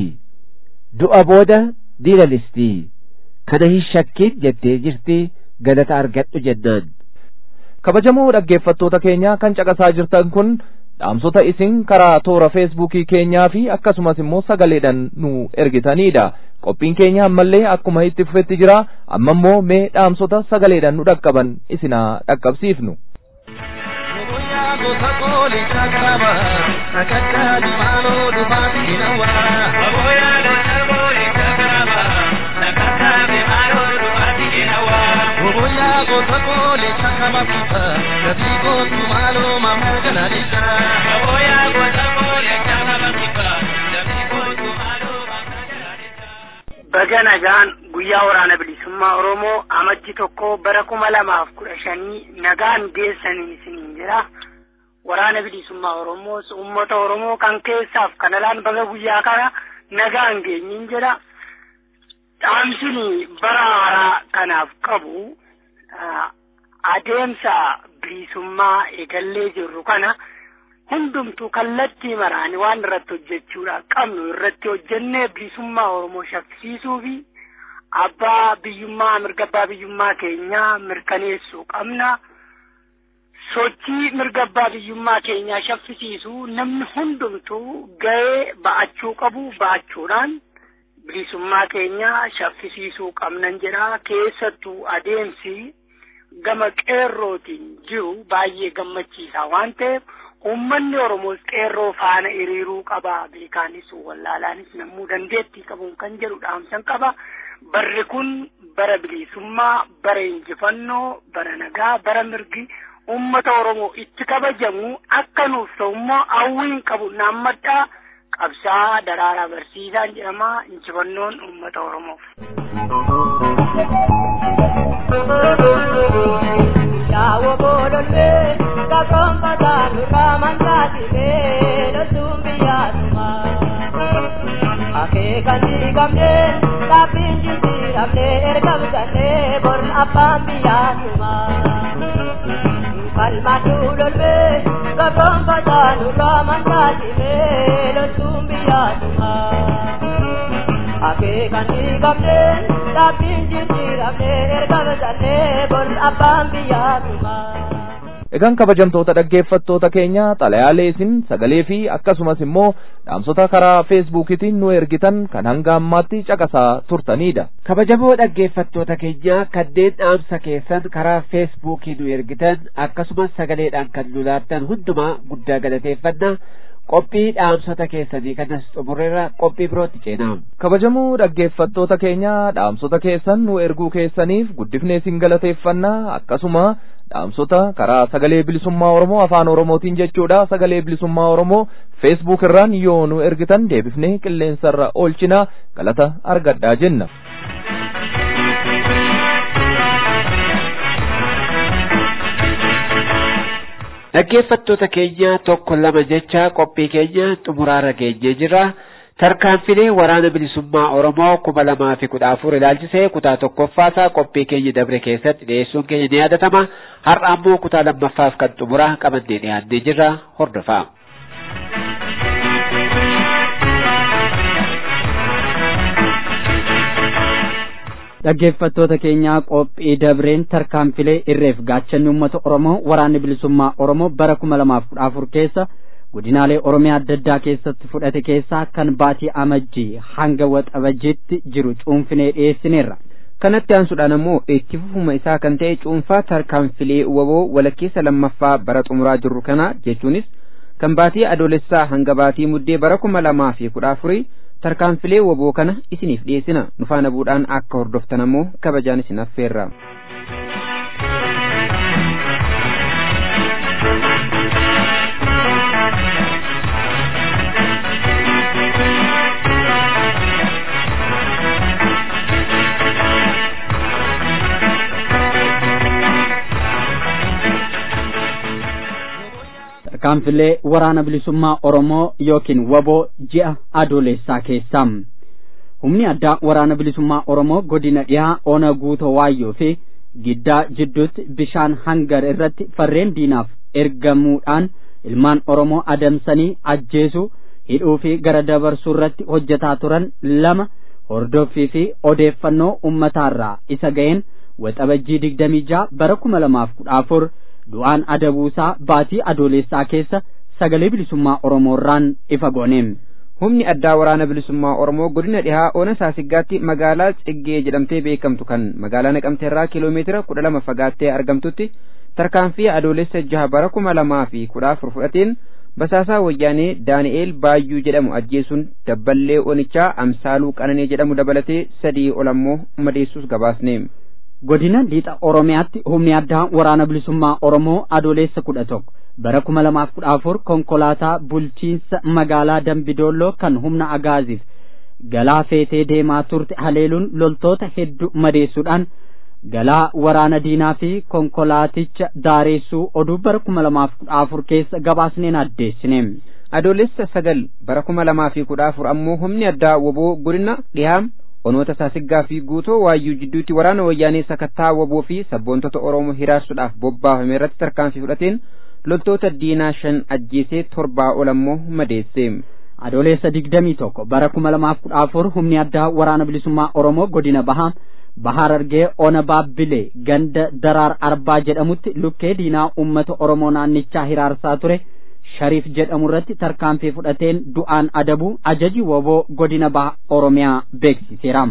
du'a booda ni lalisti, kana hin shakkiin jettee jirti. Galata argadhu jennaan. Kabajamoo dhaggeeffattoota keenya kan caqasaa jirtan kun dhaamsota isin karaa toora feesbuukii keenyaa fi akkasumas immoo sagaleedhaan nu ergitanidha. Qophiin keenya ammallee akkuma itti fufetti jira. Amma immoo mee dhaamsota sagaleedhaan nu dhaqqaban isinaa dhaqqabsiifnu. Baga nagaan guyyaa waraana bilisummaa Oromoo amajji tokko bara 2015 nagaan geessanii isiniin jira. Waraana bilisummaa Oromoo uummata Oromoo kan keessaaf kan alaan baga guyyaa kana nagaan geenyiin jira. Dhaamsini bara haaraa kanaaf qabu adeemsa bilisummaa eegallee jirru kana hundumtuu kallattii maraani waan irratti hojjechuudhaaf qabnu irratti hojjennee bilisummaa Oromoo shaffisiisuu fi abbaa biyyummaa mirga abbaa biyyummaa keenyaa mirkaneessuu qabna. Sochii mirga abbaa biyyummaa keenyaa shaffisiisuu namni hundumtuu ga'ee ba'achuu qabu. Ba'achuudhaan bilisummaa keenyaa shaffisiisuu qabnan jedha. Keessattuu adeemsi gama qeerrootiin jiru baay'ee gammachiisaa waan ta'eef ummanni Oromoos qeerroo faana hiriiruu qaba. Beekaanis wallaalaanis namuu dandeettii qabuun kan jedhu dhaamsan qaba. Barri kun bara bilisummaa, bara injifannoo, bara nagaa, bara mirgi ummata Oromoo itti kabajamu akka nuuf ta'ummoo hawwiin qabu naammadhaa qabsaa daraaraa barsiisaan jedhama. Injifannoon ummata Oromoof. Yawo bolole kakon padanu ramantati lo tumbiya tuma ake kandi gamne tapinji tiramne ergamgane bon apambiya tuma kalma tulole kakon padanu ramantati lo tumbiya tuma ake kandi gamne tapinji tiramne ergamgane bon apambiya tuma. Egaan kabajamtoota dhaggeeffattoota keenya xalayaalee isin sagalee fi akkasumas immoo dhaamsota karaa feesbuukiitiin nu ergitan kan hanga ammaatti caqasaa turtanidha. Kabajamoo dhaggeeffattoota keenya kanneen dhaamsa keessan karaa feesbuukii nu ergitan akkasumas sagaleedhaan kan nu laattan hundumaa guddaa galateeffanna. Qophii dhaamsota keessanii kanas xumurreerra qophii birootti ceenaa. Kabajamoo dhaggeeffattoota keenya dhaamsota keessan nu erguu keessaniif guddifnee isin galateeffanna. Akkasuma dhaamsota karaa sagalee bilisummaa Oromoo afaan Oromootiin jechuudha. Sagalee bilisummaa Oromoo feesbuuk irraan yoo nu ergitan deebifnee qilleensarra oolchina galata argadhaa jenna. Dhaggeeffattoota keenya tokko lama jecha qophii keenya xumuraarra geenyee jira. Tarkaanfilee waraana bilisummaa Oromoo 2014 ilaalchisee kutaa tokkoffaasaa qophii keenya dabre keessatti dhiyeessuun keenya ni yaadatama. Har'a ammoo kutaa lammaffaaf kan xumuraa qabannee dhiyaannee jirra. Hordofaa. dhaggeeffattoota keenya qophii dabreen tarkaanfilee irreef gaachanni uummata Oromoo waraanni bilisummaa Oromoo bara 2014 keessa godinaalee Oromiyaa adda addaa keessatti fudhate keessaa kan baatii amajjii hanga waxabajjiitti jiru cuunfinee dhiyeessineerra. Kanatti aansuudhaan ammoo itti fufuma isaa kan ta'e cuunfaa tarkaanfilee waboo walakkeessa lammaffaa bara xumuraa jirru kana jechuunis kan baatii adoolessaa hanga baatii muddee bara 2014 tarkaanfilee waboo kana isiniif dhiyeessina. Nu faana bu'uudhaan akka hordoftan ammoo kabajaan isin affeerra. tarkaanfilee waraana bilisummaa Oromoo yookiin waboo ji'a adoolessaa keessaa humni addaa waraana bilisummaa Oromoo godina dhiyaa ona guutoo waayyoo fi giddaa jidduutti bishaan hangar irratti farreen diinaaf ergamuudhaan ilmaan Oromoo adamsanii ajjeesuu hidhuu fi gara dabarsuu irratti hojjetaa turan lama hordoffii fi odeeffannoo ummataarraa isa ga'een waxabajjii 26 bara 2014 du'aan adabuusaa baatii adoolessaa keessa sagalee bilisummaa Oromoorraan ifa gooneem. Humni addaa waraana bilisummaa Oromoo godina dhihaa ona Saasiggaatti magaalaa Ciggee jedhamtee beekamtu kan magaalaa Naqamteerraa kiiloomeetira 12 fagaattee argamtutti tarkaanfii adoolessa 6 bara 2014 fudhateen basaasaa wayyaanee Daani'eel Baayyuu jedhamu ajjeesuun dabballee onichaa Amsaaluu Qananee jedhamu dabalatee 3 olammoo madeessuus gabaasneem. godina lixa Oromiyaatti humni addaa waraana bilisummaa Oromoo adoolessa 11 bara 2014 konkolaataa bulchiinsa magaalaa Dambidolloo kan humna agaaziif galaa feetee deemaa turte haleeluun loltoota hedduu madeessuudhaan galaa waraana diinaa fi konkolaaticha daareessuu oduu bara 2014 keessa gabaasneen addeessineem. Adoolessa 9 bara 2014 ammoo humni addaa woboo godina dhihaa onoota Saasiggaa fi guutoo waayyuu jidduutti waraana wayyaanee sakattaa woboo fi sabboontota Oromoo hiraarsuudhaaf bobbaafame irratti tarkaanfii fudhateen loltoota diinaa 5 ajjeesee 7 olammoo madeesse. Adoolessa 21 bara 2014 humni addaa waraana bilisummaa Oromoo godina Bahar Argee ona Baabbilee ganda Daraar Arbaa jedhamutti lukkee diinaa uummata Oromoo naannichaa hiraarsaa ture Shariif jedhamu irratti tarkaanfii fudhateen du'aan adabu ajaji woboo godina Baha Oromiyaa beeksiseera.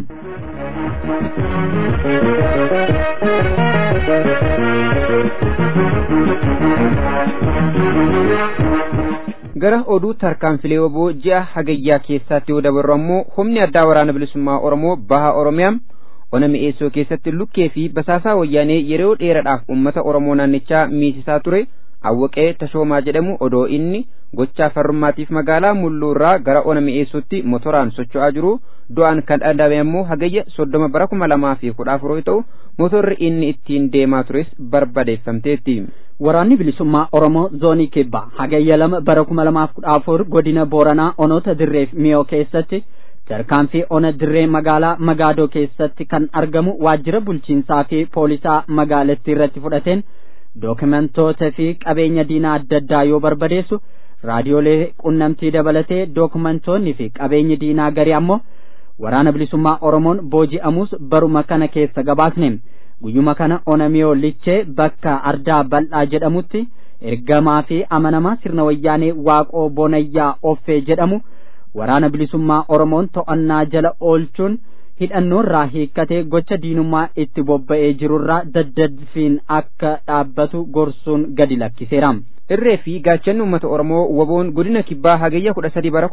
Gara oduu tarkaanfilee woboo ji'a hagayyaa keessaatti yoo dabarru ammoo humni addaa waraana bilisummaa Oromoo Baha Oromiyaa ona mi'eessoo keessatti lukkee fi basaasaa wayyaanee yeroo dheeraadhaaf uummata Oromoo naannichaa miisisaa ture Awwaqee Tashoomaa jedhamu odoo inni gochaa farrummaatiif magaalaa Mulluurraa gara ona mi'eessootti motoraan socho'aa jiru du'aan kan dhabame ammoo hagayya 30 bara 2014 yoo ta'u motorri inni ittiin deemaa tures barbadeeffamteetti. Waraanni bilisummaa Oromoo zoonii Kibbaa hagayya 2 bara 2014 godina Booranaa onoota Dirreef Miyoo keessatti tarkaanfii ona Dirree magaalaa Magaadoo keessatti kan argamu waajjira bulchiinsaa fi poolisaa magaalattii irratti fudhateen dookumentoota fi qabeenya diinaa adda addaa yoo barbadeessu raadiyoolee qunnamtii dabalatee dookumentoonni fi qabeenyi diinaa garii ammoo waraana bilisummaa Oromoon booji'amus baruma kana keessa gabaasne. Guyyuma kana ona Miyoo Lichee bakka Ardaa Bal'aa jedhamutti ergamaa fi amanamaa sirna wayyaanee Waaqoo Bonayyaa Offee jedhamu waraana bilisummaa Oromoon to'annaa jala oolchuun hidhannoorraa hiikkatee gocha diinummaa itti bobba'ee jirurraa daddaffiin akka dhaabbatu gorsuun gadi lakkiseera. Irree fi gaachanni uummata Oromoo waboon godina Kibbaa hagayya 13 bara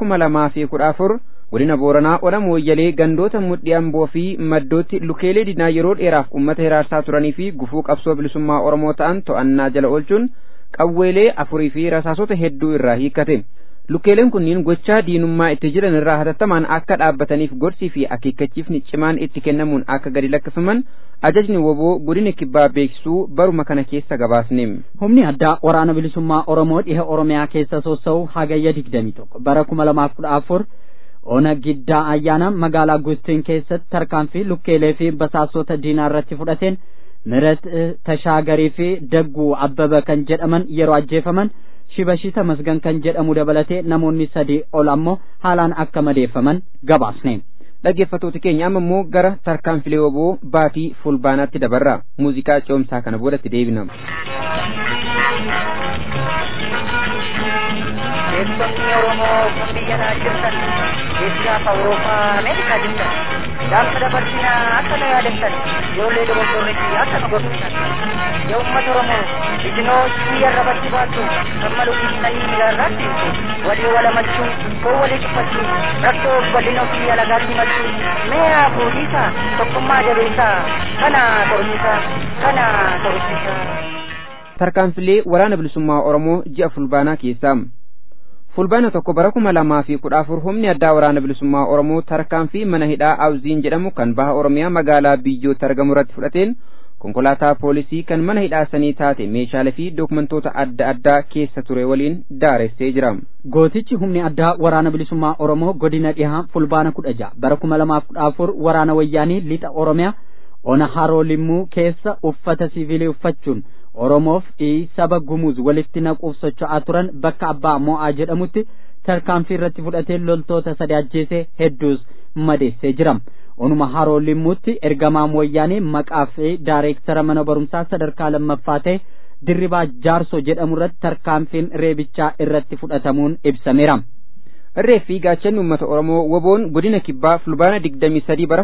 2014 godina Booranaa ona Mooyyalee gandoota Mudhii Amboo fi Maddootti lukeelee diinaa yeroo dheeraaf uummata hiraarsaa turanii fi gufuu qabsoo bilisummaa Oromoo ta'an to'annaa jala oolchuun qawweelee 4 fi rasaasota hedduu irraa hiikkate. Lukeeleen kunniin gochaa diinummaa itti jiran irraa hatattamaan akka dhaabbataniif gorsii fi akeekkachiifni cimaan itti kennamuun akka gadi lakkifaman ajajni woboo godina Kibbaa beeksisuu baruma kana keessa gabaasne. Humni addaa waraana bilisummaa Oromoo dhiha Oromiyaa keessa sossa'u hagayya 21 bara 2014 ona Giddaa Ayyaana magaalaa Gustiin keessatti tarkaanfii lukeelee fi basaasota diinaa irratti fudhateen Mirat Tashaagarii fi Dagguu Abbaba kan jedhaman yeroo ajjeefaman Shibashita Masgan kan jedhamu dabalatee namoonni 3 ol ammoo haalaan akka madeeffaman gabaasne. Dhaggeeffattoota keenya amma immoo gara tarkaanfilee woboo baatii fulbaanaatti dabarra. Muuziqaa coomsaa kana boodatti deebina. Eessonni Oromoo kun biyya naa jirtan, eessaaf Awurooppaa Ameerikaa jirtan, gaafa dabarsinaa akka nu yaadattan, ijoollee dogoggorreetti akka nu gorsitan. Yaa uummata Oromoo, isinoo biyya irra barsi baattu, amma lubbisanii miilarraatti walii walamachuu, koo walii cuffachuu, rakkoo bal'ina ofii alagaatti machuu, mee hafuudhiisa, tokkummaa jabeessaa, kana qormisaa, kana qormisaa. Tarkaanfilee waraana bilisummaa Oromoo ji'a fulbaanaa keessaa. Fulbaana tokko bara 2014 humni addaa waraana bilisummaa Oromoo tarkaanfii mana hidhaa Awziin jedhamu kan baha Oromiyaa magaalaa Biyyootti argamu irratti fudhateen konkolaataa poolisii kan mana hidhaa sanii taate meeshaalee fi dookumentoota adda addaa keessa ture waliin daaressee jira. Gootichi humni addaa waraana bilisummaa Oromoo godina dhihaa fulbaana 16 bara 2014 waraana wayyaanii lixa Oromiyaa ona Haroo Limmuu keessa uffata siviilii uffachuun Oromoof saba Gumuz walitti naquuf socho'aa turan bakka Abbaa Mo'aa jedhamutti tarkaanfii irratti fudhatee loltoota 3 ajjeesee hedduus madeessee jira. Onuma Haroo Limmuutti ergamaa wayyaanee maqaa fi daayireektara mana barumsaa sadarkaa lammaffaa ta'e Dirribaa Jaarsoo jedhamu irratti tarkaanfiin reebichaa irratti fudhatamuun ibsameera. Irree fi gaachanni uummata Oromoo woboon godina Kibbaa fulbaana 23 bara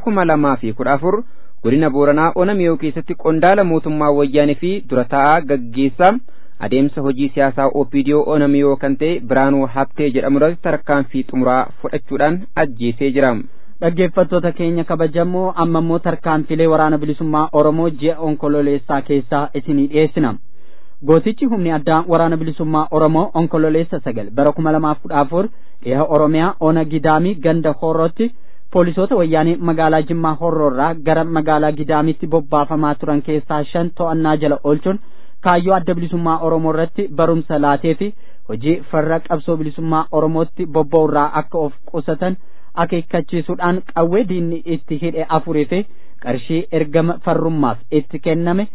2014 godina Booranaa ona Miyoo keessatti qondaala mootummaa wayyaanee fi durataa gaggeessaa adeemsa hojii siyaasaa OPDO ona Miyoo kan ta'e Biraanuu Habtee jedhamu irratti tarkaanfii xumuraa fudhachuudhaan ajjeesee jira. Dhaggeeffattoota keenya kabajamoo amma immoo tarkaanfilee waraana bilisummaa Oromoo ji'a onkololeessaa keessaa isinii dhiyeessina. Gootichi humni addaa waraana bilisummaa Oromoo onkololeessa 9 bara 2014 dhiha Oromiyaa ona Gidaamii ganda Horrootti poolisoota wayyaanee magaalaa Jimmaa Horroorraa gara magaalaa Gidaamitti bobbaafamaa turan keessaa 5 to'annaa jala oolchuun kaayyoo adda bilisummaa Oromoo irratti barumsa laatee fi hojii farra qabsoo bilisummaa Oromootti bobba'urraa akka of qusatan akeekkachiisuudhaan qawwee diinni itti hidhe 4 fi qarshii ergama farrummaaf itti kenname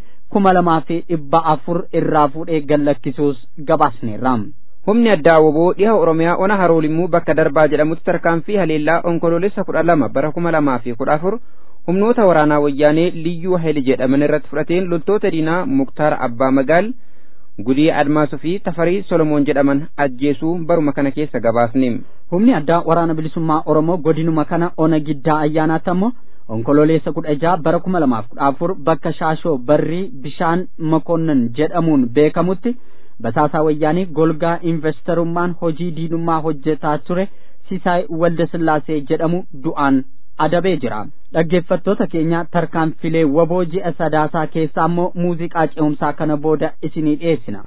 2,400 irraa fuudhee gallakkisuus gabaasneerra. Humni addaa woboo dhiha Oromiyaa ona Haroo Limmuu bakka Darbaa jedhamutti tarkaanfii haleellaa onkoloolessa 12 bara 2014 humnoota waraanaa wayyaanee Liyyuu Hayil jedhaman irratti fudhateen loltoota diinaa Muktaar Abbaa Magaal, Gudii Admaasuu fi Tafarii Solomoon jedhaman ajjeesuu baruma kana keessa gabaasne. Humni addaa waraana bilisummaa Oromoo godinuma kana ona Giddaa Ayyaanaatti ammoo onkoloolessa 16 bara 2014 bakka Shaashoo Barrii Bishaan Makonnan jedhamuun beekamutti basaasaa wayyaanii golgaa investarummaan hojii diinummaa hojjetaa ture Sisaay Walda Sillaasee jedhamu du'aan adabee jira. Dhaggeeffattoota keenya tarkaanfilee waboo ji'a sadaasaa keessaa immoo muuziqaa ce'umsaa kana booda isinii dhiyeessina.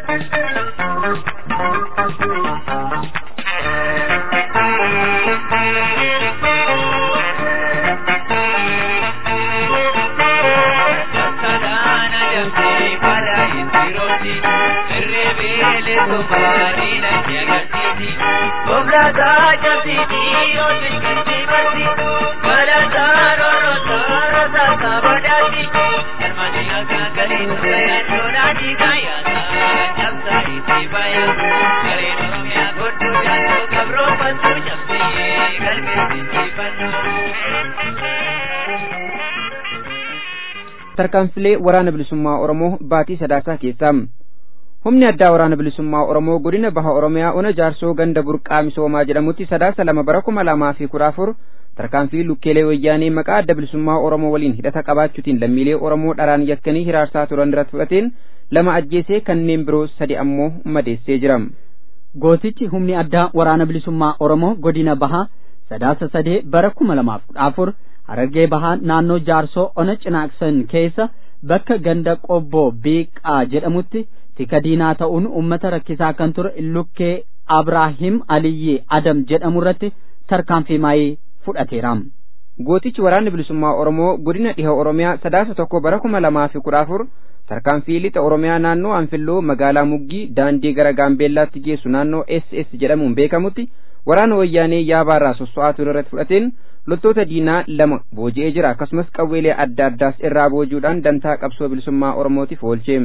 tarkaanfilee waraana bilisummaa Oromoo baatii sadaasaa keessaa humni addaa waraana bilisummaa Oromoo godina baha Oromiyaa ona jaarsoo ganda burqaa misoomaa jedhamutti sadaasa lama bara 2014 tarkaanfii lukkeelee wayyaanee maqaa adda bilisummaa Oromoo waliin hidhata qabaachuutiin lammiilee Oromoo dharaan yakkanii hiraarsaa turan irratti fudhateen 2 ajjeesee kanneen biroo 3 ammoo madeessee jira. Gootichi humni addaa waraana bilisummaa Oromoo godina baha sadaasa 3 bara 2014 Harargee bahaa naannoo jaarsoo ona cinaaqsan keessa bakka ganda qobboo biiqaa jedhamutti tika diinaa ta'uun ummata rakkisaa kan ture lukkee Abraahim Aliyyi Adam jedhamu irratti tarkaanfii maayii fudhateera. Gootichi waraanni bilisummaa Oromoo godina dhiha Oromiyaa sadaasa 1 bara 2014 tarkaanfii lixa Oromiyaa naannoo Anfilloo magaalaa Muggii daandii gara Gaambeellaatti geessu naannoo SS jedhamuun beekamutti waraana wayyaanee yaabaarraa sosso'aa ture irratti fudhateen loltoota diinaa 2 booji'ee jira. Akkasumas qawweelee adda addaas irraa boojuudhaan dantaa qabsoo bilisummaa Oromootiif oolchee.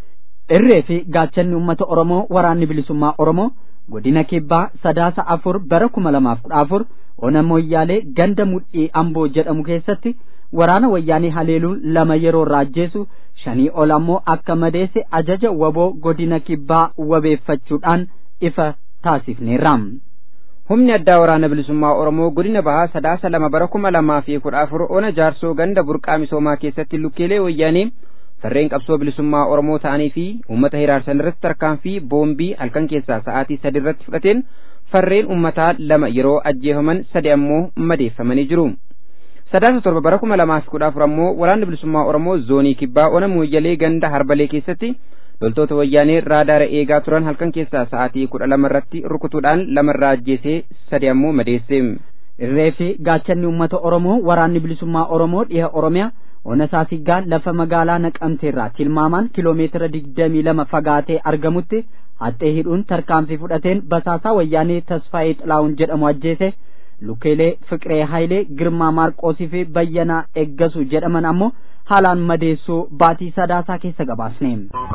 Irree fi gaachanni uummata Oromoo waraanni bilisummaa Oromoo godina kibbaa sadaasa 4 bara 2014 ona Moyyaalee ganda mudhii Amboo jedhamu keessatti waraana wayyaanee haleeluun 2 yeroo raajjeessu 5 ol ammoo akka madeesse ajaja waboo godina kibbaa wabeeffachuudhaan ifa taasifneerra. Humni addaa waraana bilisummaa Oromoo godina bahaa sadaasa 2 bara 2014 ona jaarsoo ganda burqaa misoomaa keessatti lukkeelee wayyaanee farreen qabsoo bilisummaa Oromoo ta'anii fi uummata hiraarsan irratti tarkaanfii boombii halkan keessaa sa'aatii 3 irratti fudhateen farreen uummataa 2 yeroo ajjeefaman 3 ammoo madeeffamanii jiru. Sadaasa 7 bara 2014 ammoo waraanni bilisummaa Oromoo zoonii kibbaa ona Mooyyalee ganda Harbalee keessatti loltoota wayyaanee raadaara eegaa turan halkan keessaa sa'aatii 12 irratti rukutuudhaan 2 irraa ajjeesee 3 ammoo madeesse. Irree fi gaachanni uummata Oromoo waraanni bilisummaa Oromoo dhiha Oromiyaa ona Saasiggaa lafa magaalaa Naqamteerraa tilmaamaan kiiloomeetira 22 fagaatee argamutti haxxee hidhuun tarkaanfii fudhateen basaasaa wayyaanee Tasfaayee Xilaawun jedhamu ajjeese. Lukkeelee Fiqiree Hayilee Girmaa Maarqoosii fi Bayyanaa Eeggasuu jedhaman ammoo haalaan madeessuu baatii sadaasaa keessa gabaasne.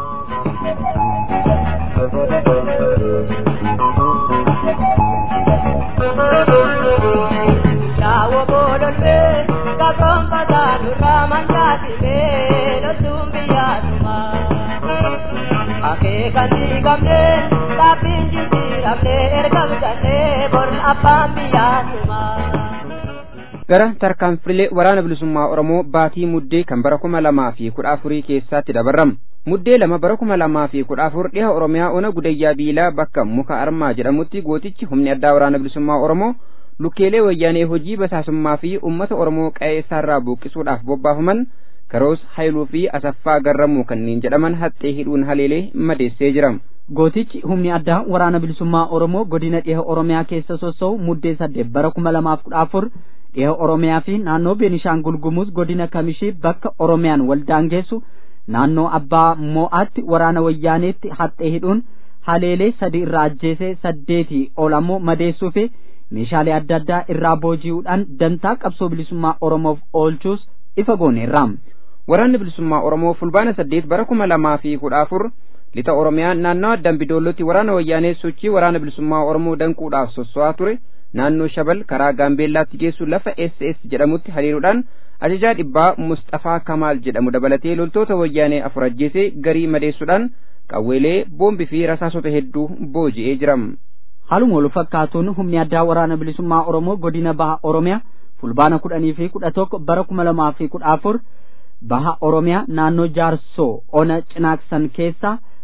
Lawo bololwe kakon patanu ramandati lo tumbiyatuma ake kandi gamne tapinji tiramne ergamgane bor apambiyatuma. Gara tarkaanfilee waraana bilisummaa Oromoo baatii muddee kan bara 2014 keessatti dabarram. Muddee 2 bara 2014 dhiha Oromiyaa ona Gudayyaa Biilaa bakka muka Armaa jedhamutti gootichi humni addaa waraana bilisummaa Oromoo lukkeelee wayyaanee hojii basaasummaa fi uummata Oromoo qe'ee isaarraa buqqisuudhaaf bobbaafaman Karoos Haayiluu fi Asaffaa Garramuu kanneen jedhaman haxxee hidhuun haleelee madeessee jira. Gootichi humni addaa waraana bilisummaa Oromoo godina dhiha Oromiyaa keessa sossa'u muddee 8 bara 2014 dhiha Oromiyaa fi naannoo Beenishaangul Gumuz godina Kamishii bakka Oromiyaan wal daangeessu naannoo Abbaa Mo'aatti waraana wayyaaneetti haxxee hidhuun haleelee 3 irraa ajjeesee 8 ol ammoo madeessuu fi meeshaalee adda addaa irraa booji'uudhaan dantaa qabsoo bilisummaa Oromoof oolchuus ifa gooneerra. Waraanni bilisummaa Oromoo fulbaana 8 bara 2014 lixa Oromiyaa naannoo Dambidoollotti waraana wayyaanee sochii waraana bilisummaa Oromoo danquudhaaf sosso'aa ture naannoo Shabal karaa Gaambeellaatti geessu lafa SS jedhamutti haleeluudhaan ajajaa dhibbaa Mustafaa Kamaal jedhamu dabalatee loltoota wayyaanee 4 ajjeesee garii madeessuudhaan qawweelee boombii fi rasaasota hedduu booji'ee jira. Haaluma wal fakkaatuun humni addaa waraana bilisummaa Oromoo godina baha Oromiyaa fulbaana 10 fi 11 bara 2014 baha Oromiyaa naannoo Jaarsoo ona Cinaaqsan keessa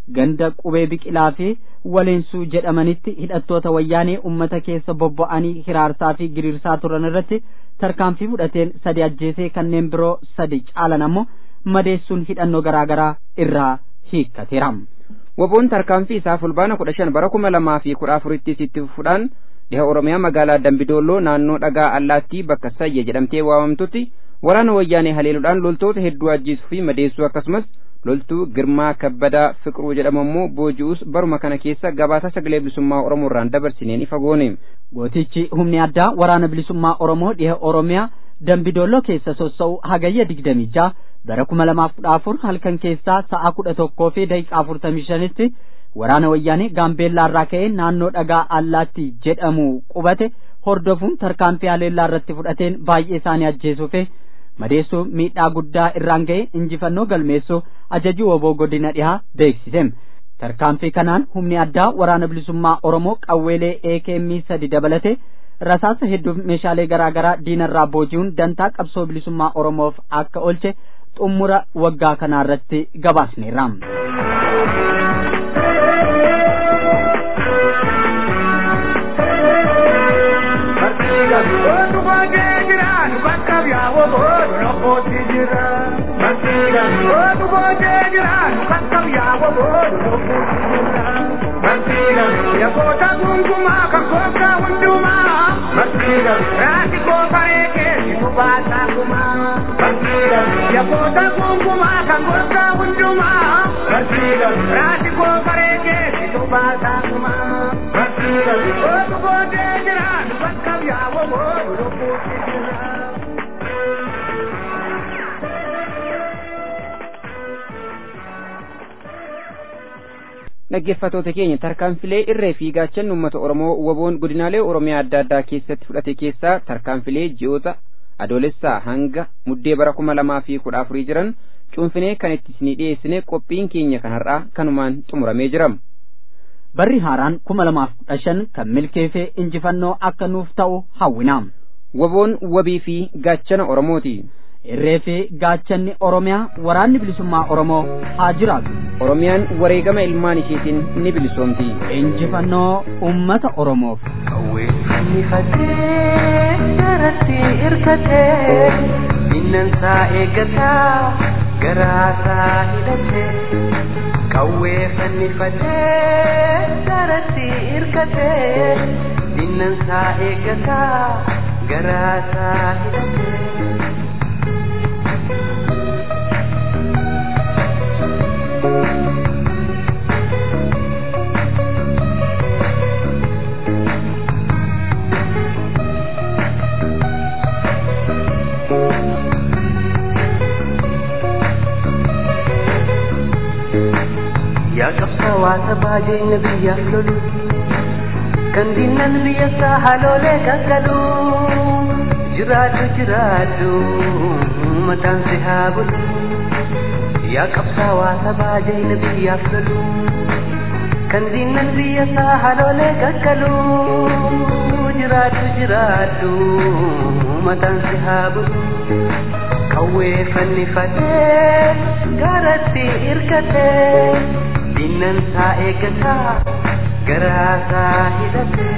ganda qubee biqilaa fi waliinsuu jedhamanitti hidhattoota wayyaanee ummata keessa bobba'anii hiraarsaa fi giriirsaa turan irratti tarkaanfii fudhateen 3 ajjeesee kanneen biroo 3 caalan ammoo madeessuun hidhannoo garaagaraa irraa hiikkateera. Waboon tarkaanfii isaa fulbaana 15 bara 2014tti sitti fuudhaan dhiha Oromiyaa magaalaa Dambidolloo naannoo dhagaa allaattii bakka Sayye jedhamtee waamamtutti waraana wayyaanee haleeluudhaan loltoota hedduu ajjeesuu fi madeessuu akkasumas loltuu Girmaa Kabbadaa Fiqiruu jedhamu immoo booji'uus baruma kana keessa gabaasa sagalee bilisummaa Oromoo irraan dabarsineen ifa goone. Gootichi humni addaa waraana bilisummaa Oromoo dhiha Oromiyaa Dambidolloo keessa sossa'u hagayya 26 bara 2014 halkan keessaa sa'a 11 fi daqiiqaa 45tti waraana wayyaanee Gaambeellaa irraa ka'ee naannoo dhagaa allaattii jedhamu qubate hordofuun tarkaanfii haleellaa irratti fudhateen baay'ee isaanii ajjeesuu fi madeessuu miidhaa guddaa irraan ga'e injifannoo galmeessuu ajajii woboo godina dhihaa beeksise. Tarkaanfii kanaan humni addaa waraana bilisummaa Oromoo qawweelee AKM 3 dabalate rasaasa hedduuf meeshaalee garaagaraa diinarraa booji'uun dantaa qabsoo bilisummaa Oromoof akka oolche xumura waggaa kanaarratti gabaasneerra. Dhaggeeffattoota keenya tarkaanfilee irree fi gaachanni uummata Oromoo waboon godinaalee Oromiyaa adda addaa keessatti fudhate keessaa tarkaanfilee ji'oota adoolessaa hanga muddee bara 2014 jiran cuunfinee kan itti isinii dhiyeessine qophiin keenya kanarraa kanumaan xumuramee jira. Barri haaraan 2015 kan milkeeffee injifannoo akka nuuf ta'u hawwina. Waboon wabii fi gaachana Oromooti. Irree fi gaachanni Oromiyaa waraanni bilisummaa Oromoo haa jiraatu. Oromiyaan wareegama ilmaan isheetiin ni bilisoomti. Injifannoo uummata Oromoof. Fannifatee garatti hirkatee innansaa eeggataa garaasaa hidhatee qawwee fannifatee garatti hirkatee innansaa eeggataa garaasaa hidhatee. Ya qabsaawaa sabaa jeenya biyyaaf lolu kan diinnan biyya isaa haloolee gaggalu jiraadhu mataan si haa bulu. Ya qabsaawaa sabaa jeenya biyyaaf lolu kan diinnan biyya isaa haloolee gaggalu jiraadhu mataan si haa bulu. Qawwee fannifatee garatti hirkatee dinnansaa eeggataa garaasaa hidhatee.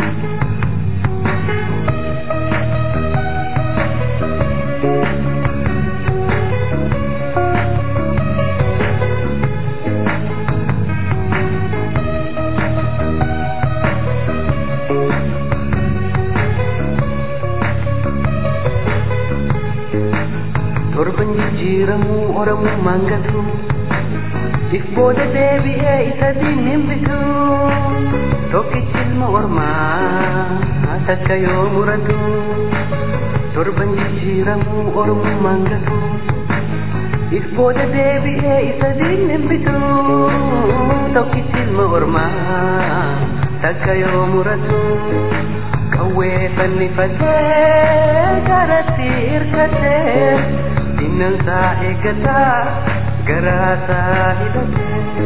Torban jijjiiramuu Oromummaan gatu if booda deebi'ee isa diinni bitu tokkichi ilma ormaa takka yoo muratu. Torban jijjiiramuu Oromummaan gatu if booda deebi'ee isa diinni bitu tokkichi ilma ormaa takka yoo muratu. Qawwee fannifatee garatti hirkatee dinnansaa eeggataa garaasaa hidhatee.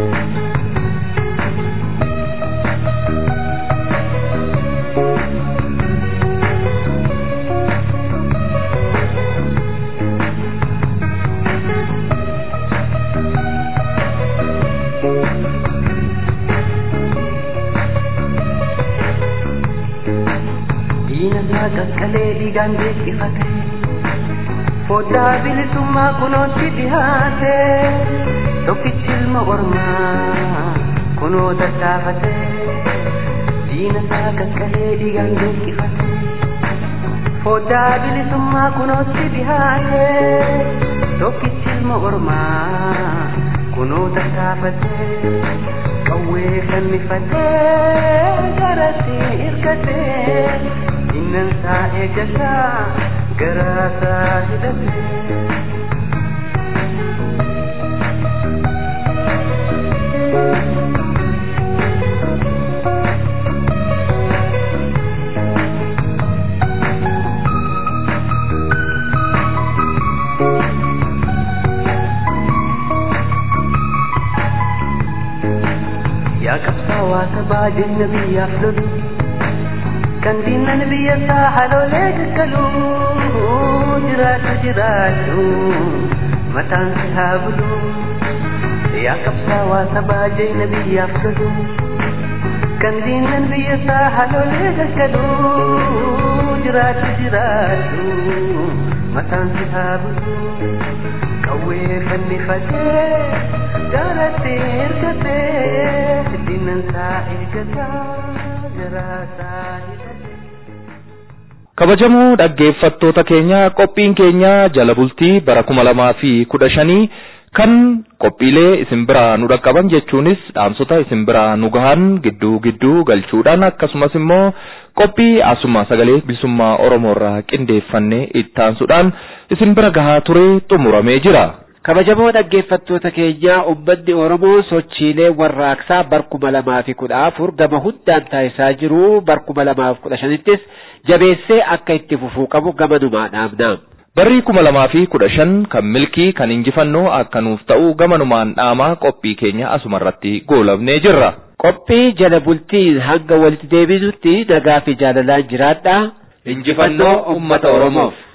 diina isaa qaqqalee dhiigaan beeksifate foddaa bilisummaa kunootti dhihaate tokkichi ilma ormaa kunoo tattaafate diina isaa qaqqalee dhiigaan beeksifate foddaa bilisummaa kunootti dhihaate tokkichi ilma ormaa kunoo tattaafate qawwee fannifatee garatti hirkatee innansaa eeggataa garaasaa hidhatee. yaa qabsaawaa sabaa jenna biyyaaf lolu kan diinnan biyya isaa haloolee gaggaluu jiraatu mataan si haa bulu yaa qabsaawaa sabaa jenna biyyaaf lolu kan diinnan biyya isaa haloolee gaggaluu jiraatu mataan si haa bulu qawwee fannifatee garatti hirkatee diinansaa eeggataa garaasaa hidhatee. Kabajamoo dhaggeeffattoota keenya qophiin keenya jala bultii bara 2015 kan qophiilee isin biraa nu dhaqqaban jechuunis dhaamsota isin biraa nu gahan gidduu galchuudhaan akkasumas immoo qophii asuma sagalee bilisummaa Oromoo irraa qindeeffannee ittaansuudhaan isin bira gahaa ture xumuramee jira. Kabajamoo dhaggeeffattoota keenya uummanni Oromoo sochiilee warraaqsaa bara 2014 gama hundaan taasisaa jiru bara 2015ttis jabeessee akka itti fufuu qabu gamanumaa dhaamna. Barri 2015 kan milkii kan injifannoo akka nuuf ta'u gamanumaan dhaamaa qophii keenya asuma irratti goolabnee jirra. Qophii jala bultiin hanga walitti deebinutti nagaa fi jaalalaan jiraadhaa. Injifannoo uummata Oromoof.